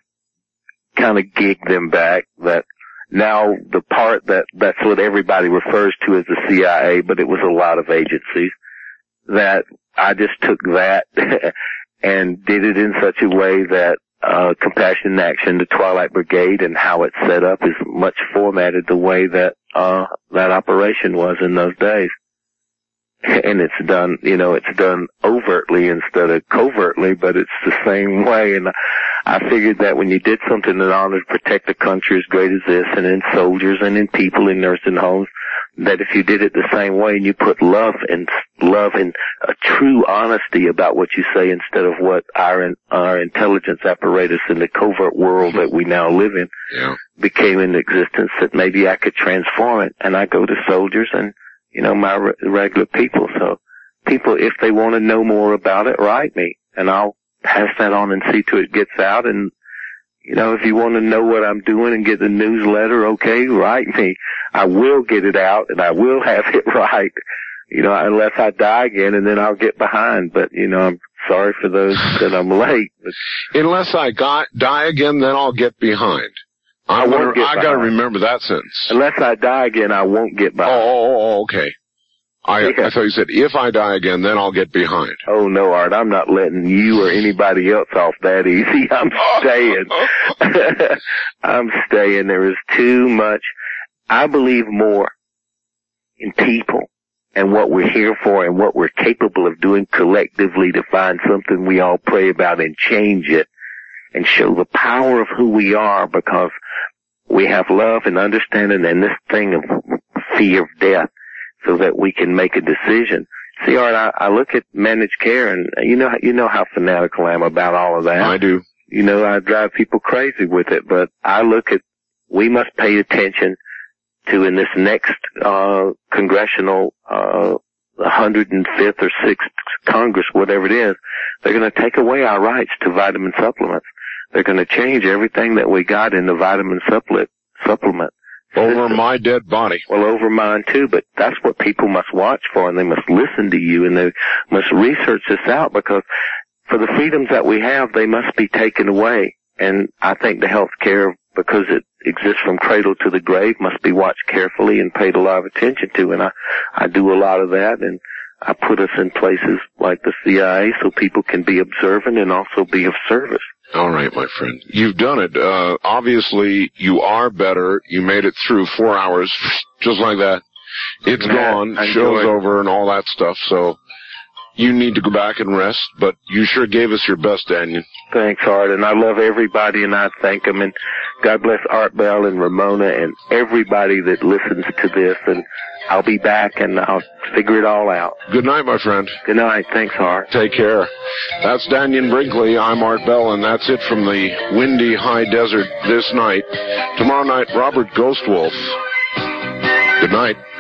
gig them back that now the part that's what everybody refers to as the CIA, but it was a lot of agencies that I just took that and did it in such a way that Compassion in Action, the Twilight Brigade, and how it's set up is much formatted the way that that operation was in those days. And it's done overtly instead of covertly, but it's the same way. And I figured that when you did something in order to protect the country as great as this, and in soldiers and in people in nursing homes, that if you did it the same way and you put love and a true honesty about what you say instead of what our intelligence apparatus in the covert world that we now live in became in existence, that maybe I could transform it. And I go to soldiers and, my regular people. So people, if they want to know more about it, write me and I'll pass that on and see to it gets out. And if you want to know what I'm doing and get the newsletter, okay, write me. I will get it out and I will have it right, unless I die again, and then I'll get behind. But, I'm sorry for those that I'm late. But unless I die again, then I'll get behind. I got to remember that sentence. Unless I die again, I won't get behind. Oh, okay. I thought you said, if I die again, then I'll get behind. Oh, no, Art, I'm not letting you or anybody else off that easy. I'm staying. I'm staying. There is too much. I believe more in people and what we're here for and what we're capable of doing collectively to find something we all pray about and change it and show the power of who we are, because we have love and understanding and this thing of fear of death, so that we can make a decision. See, Art, I look at managed care, and you know how fanatical I am about all of that. I do. I drive people crazy with it, but I look at, we must pay attention to, in this next congressional 105th or 6th Congress, whatever it is, they're going to take away our rights to vitamin supplements. They're going to change everything that we got in the vitamin supplement. Over my dead body. Well, over mine too, but that's what people must watch for, and they must listen to you, and they must research this out, because for the freedoms that we have, they must be taken away. And I think the health care, because it exists from cradle to the grave, must be watched carefully and paid a lot of attention to, and I do a lot of that, and I put us in places like the CIA so people can be observant and also be of service. All right, my friend. You've done it. Obviously, you are better. You made it through 4 hours, just like that. It's gone, show's over, and all that stuff, so you need to go back and rest, but you sure gave us your best, Daniel. Thanks, Art, and I love everybody, and I thank them, and God bless Art Bell and Ramona and everybody that listens to this, and I'll be back, and I'll figure it all out. Good night, my friend. Good night. Thanks, Art. Take care. That's Daniel Brinkley. I'm Art Bell, and that's it from the windy high desert this night. Tomorrow night, Robert Ghostwolf. Good night.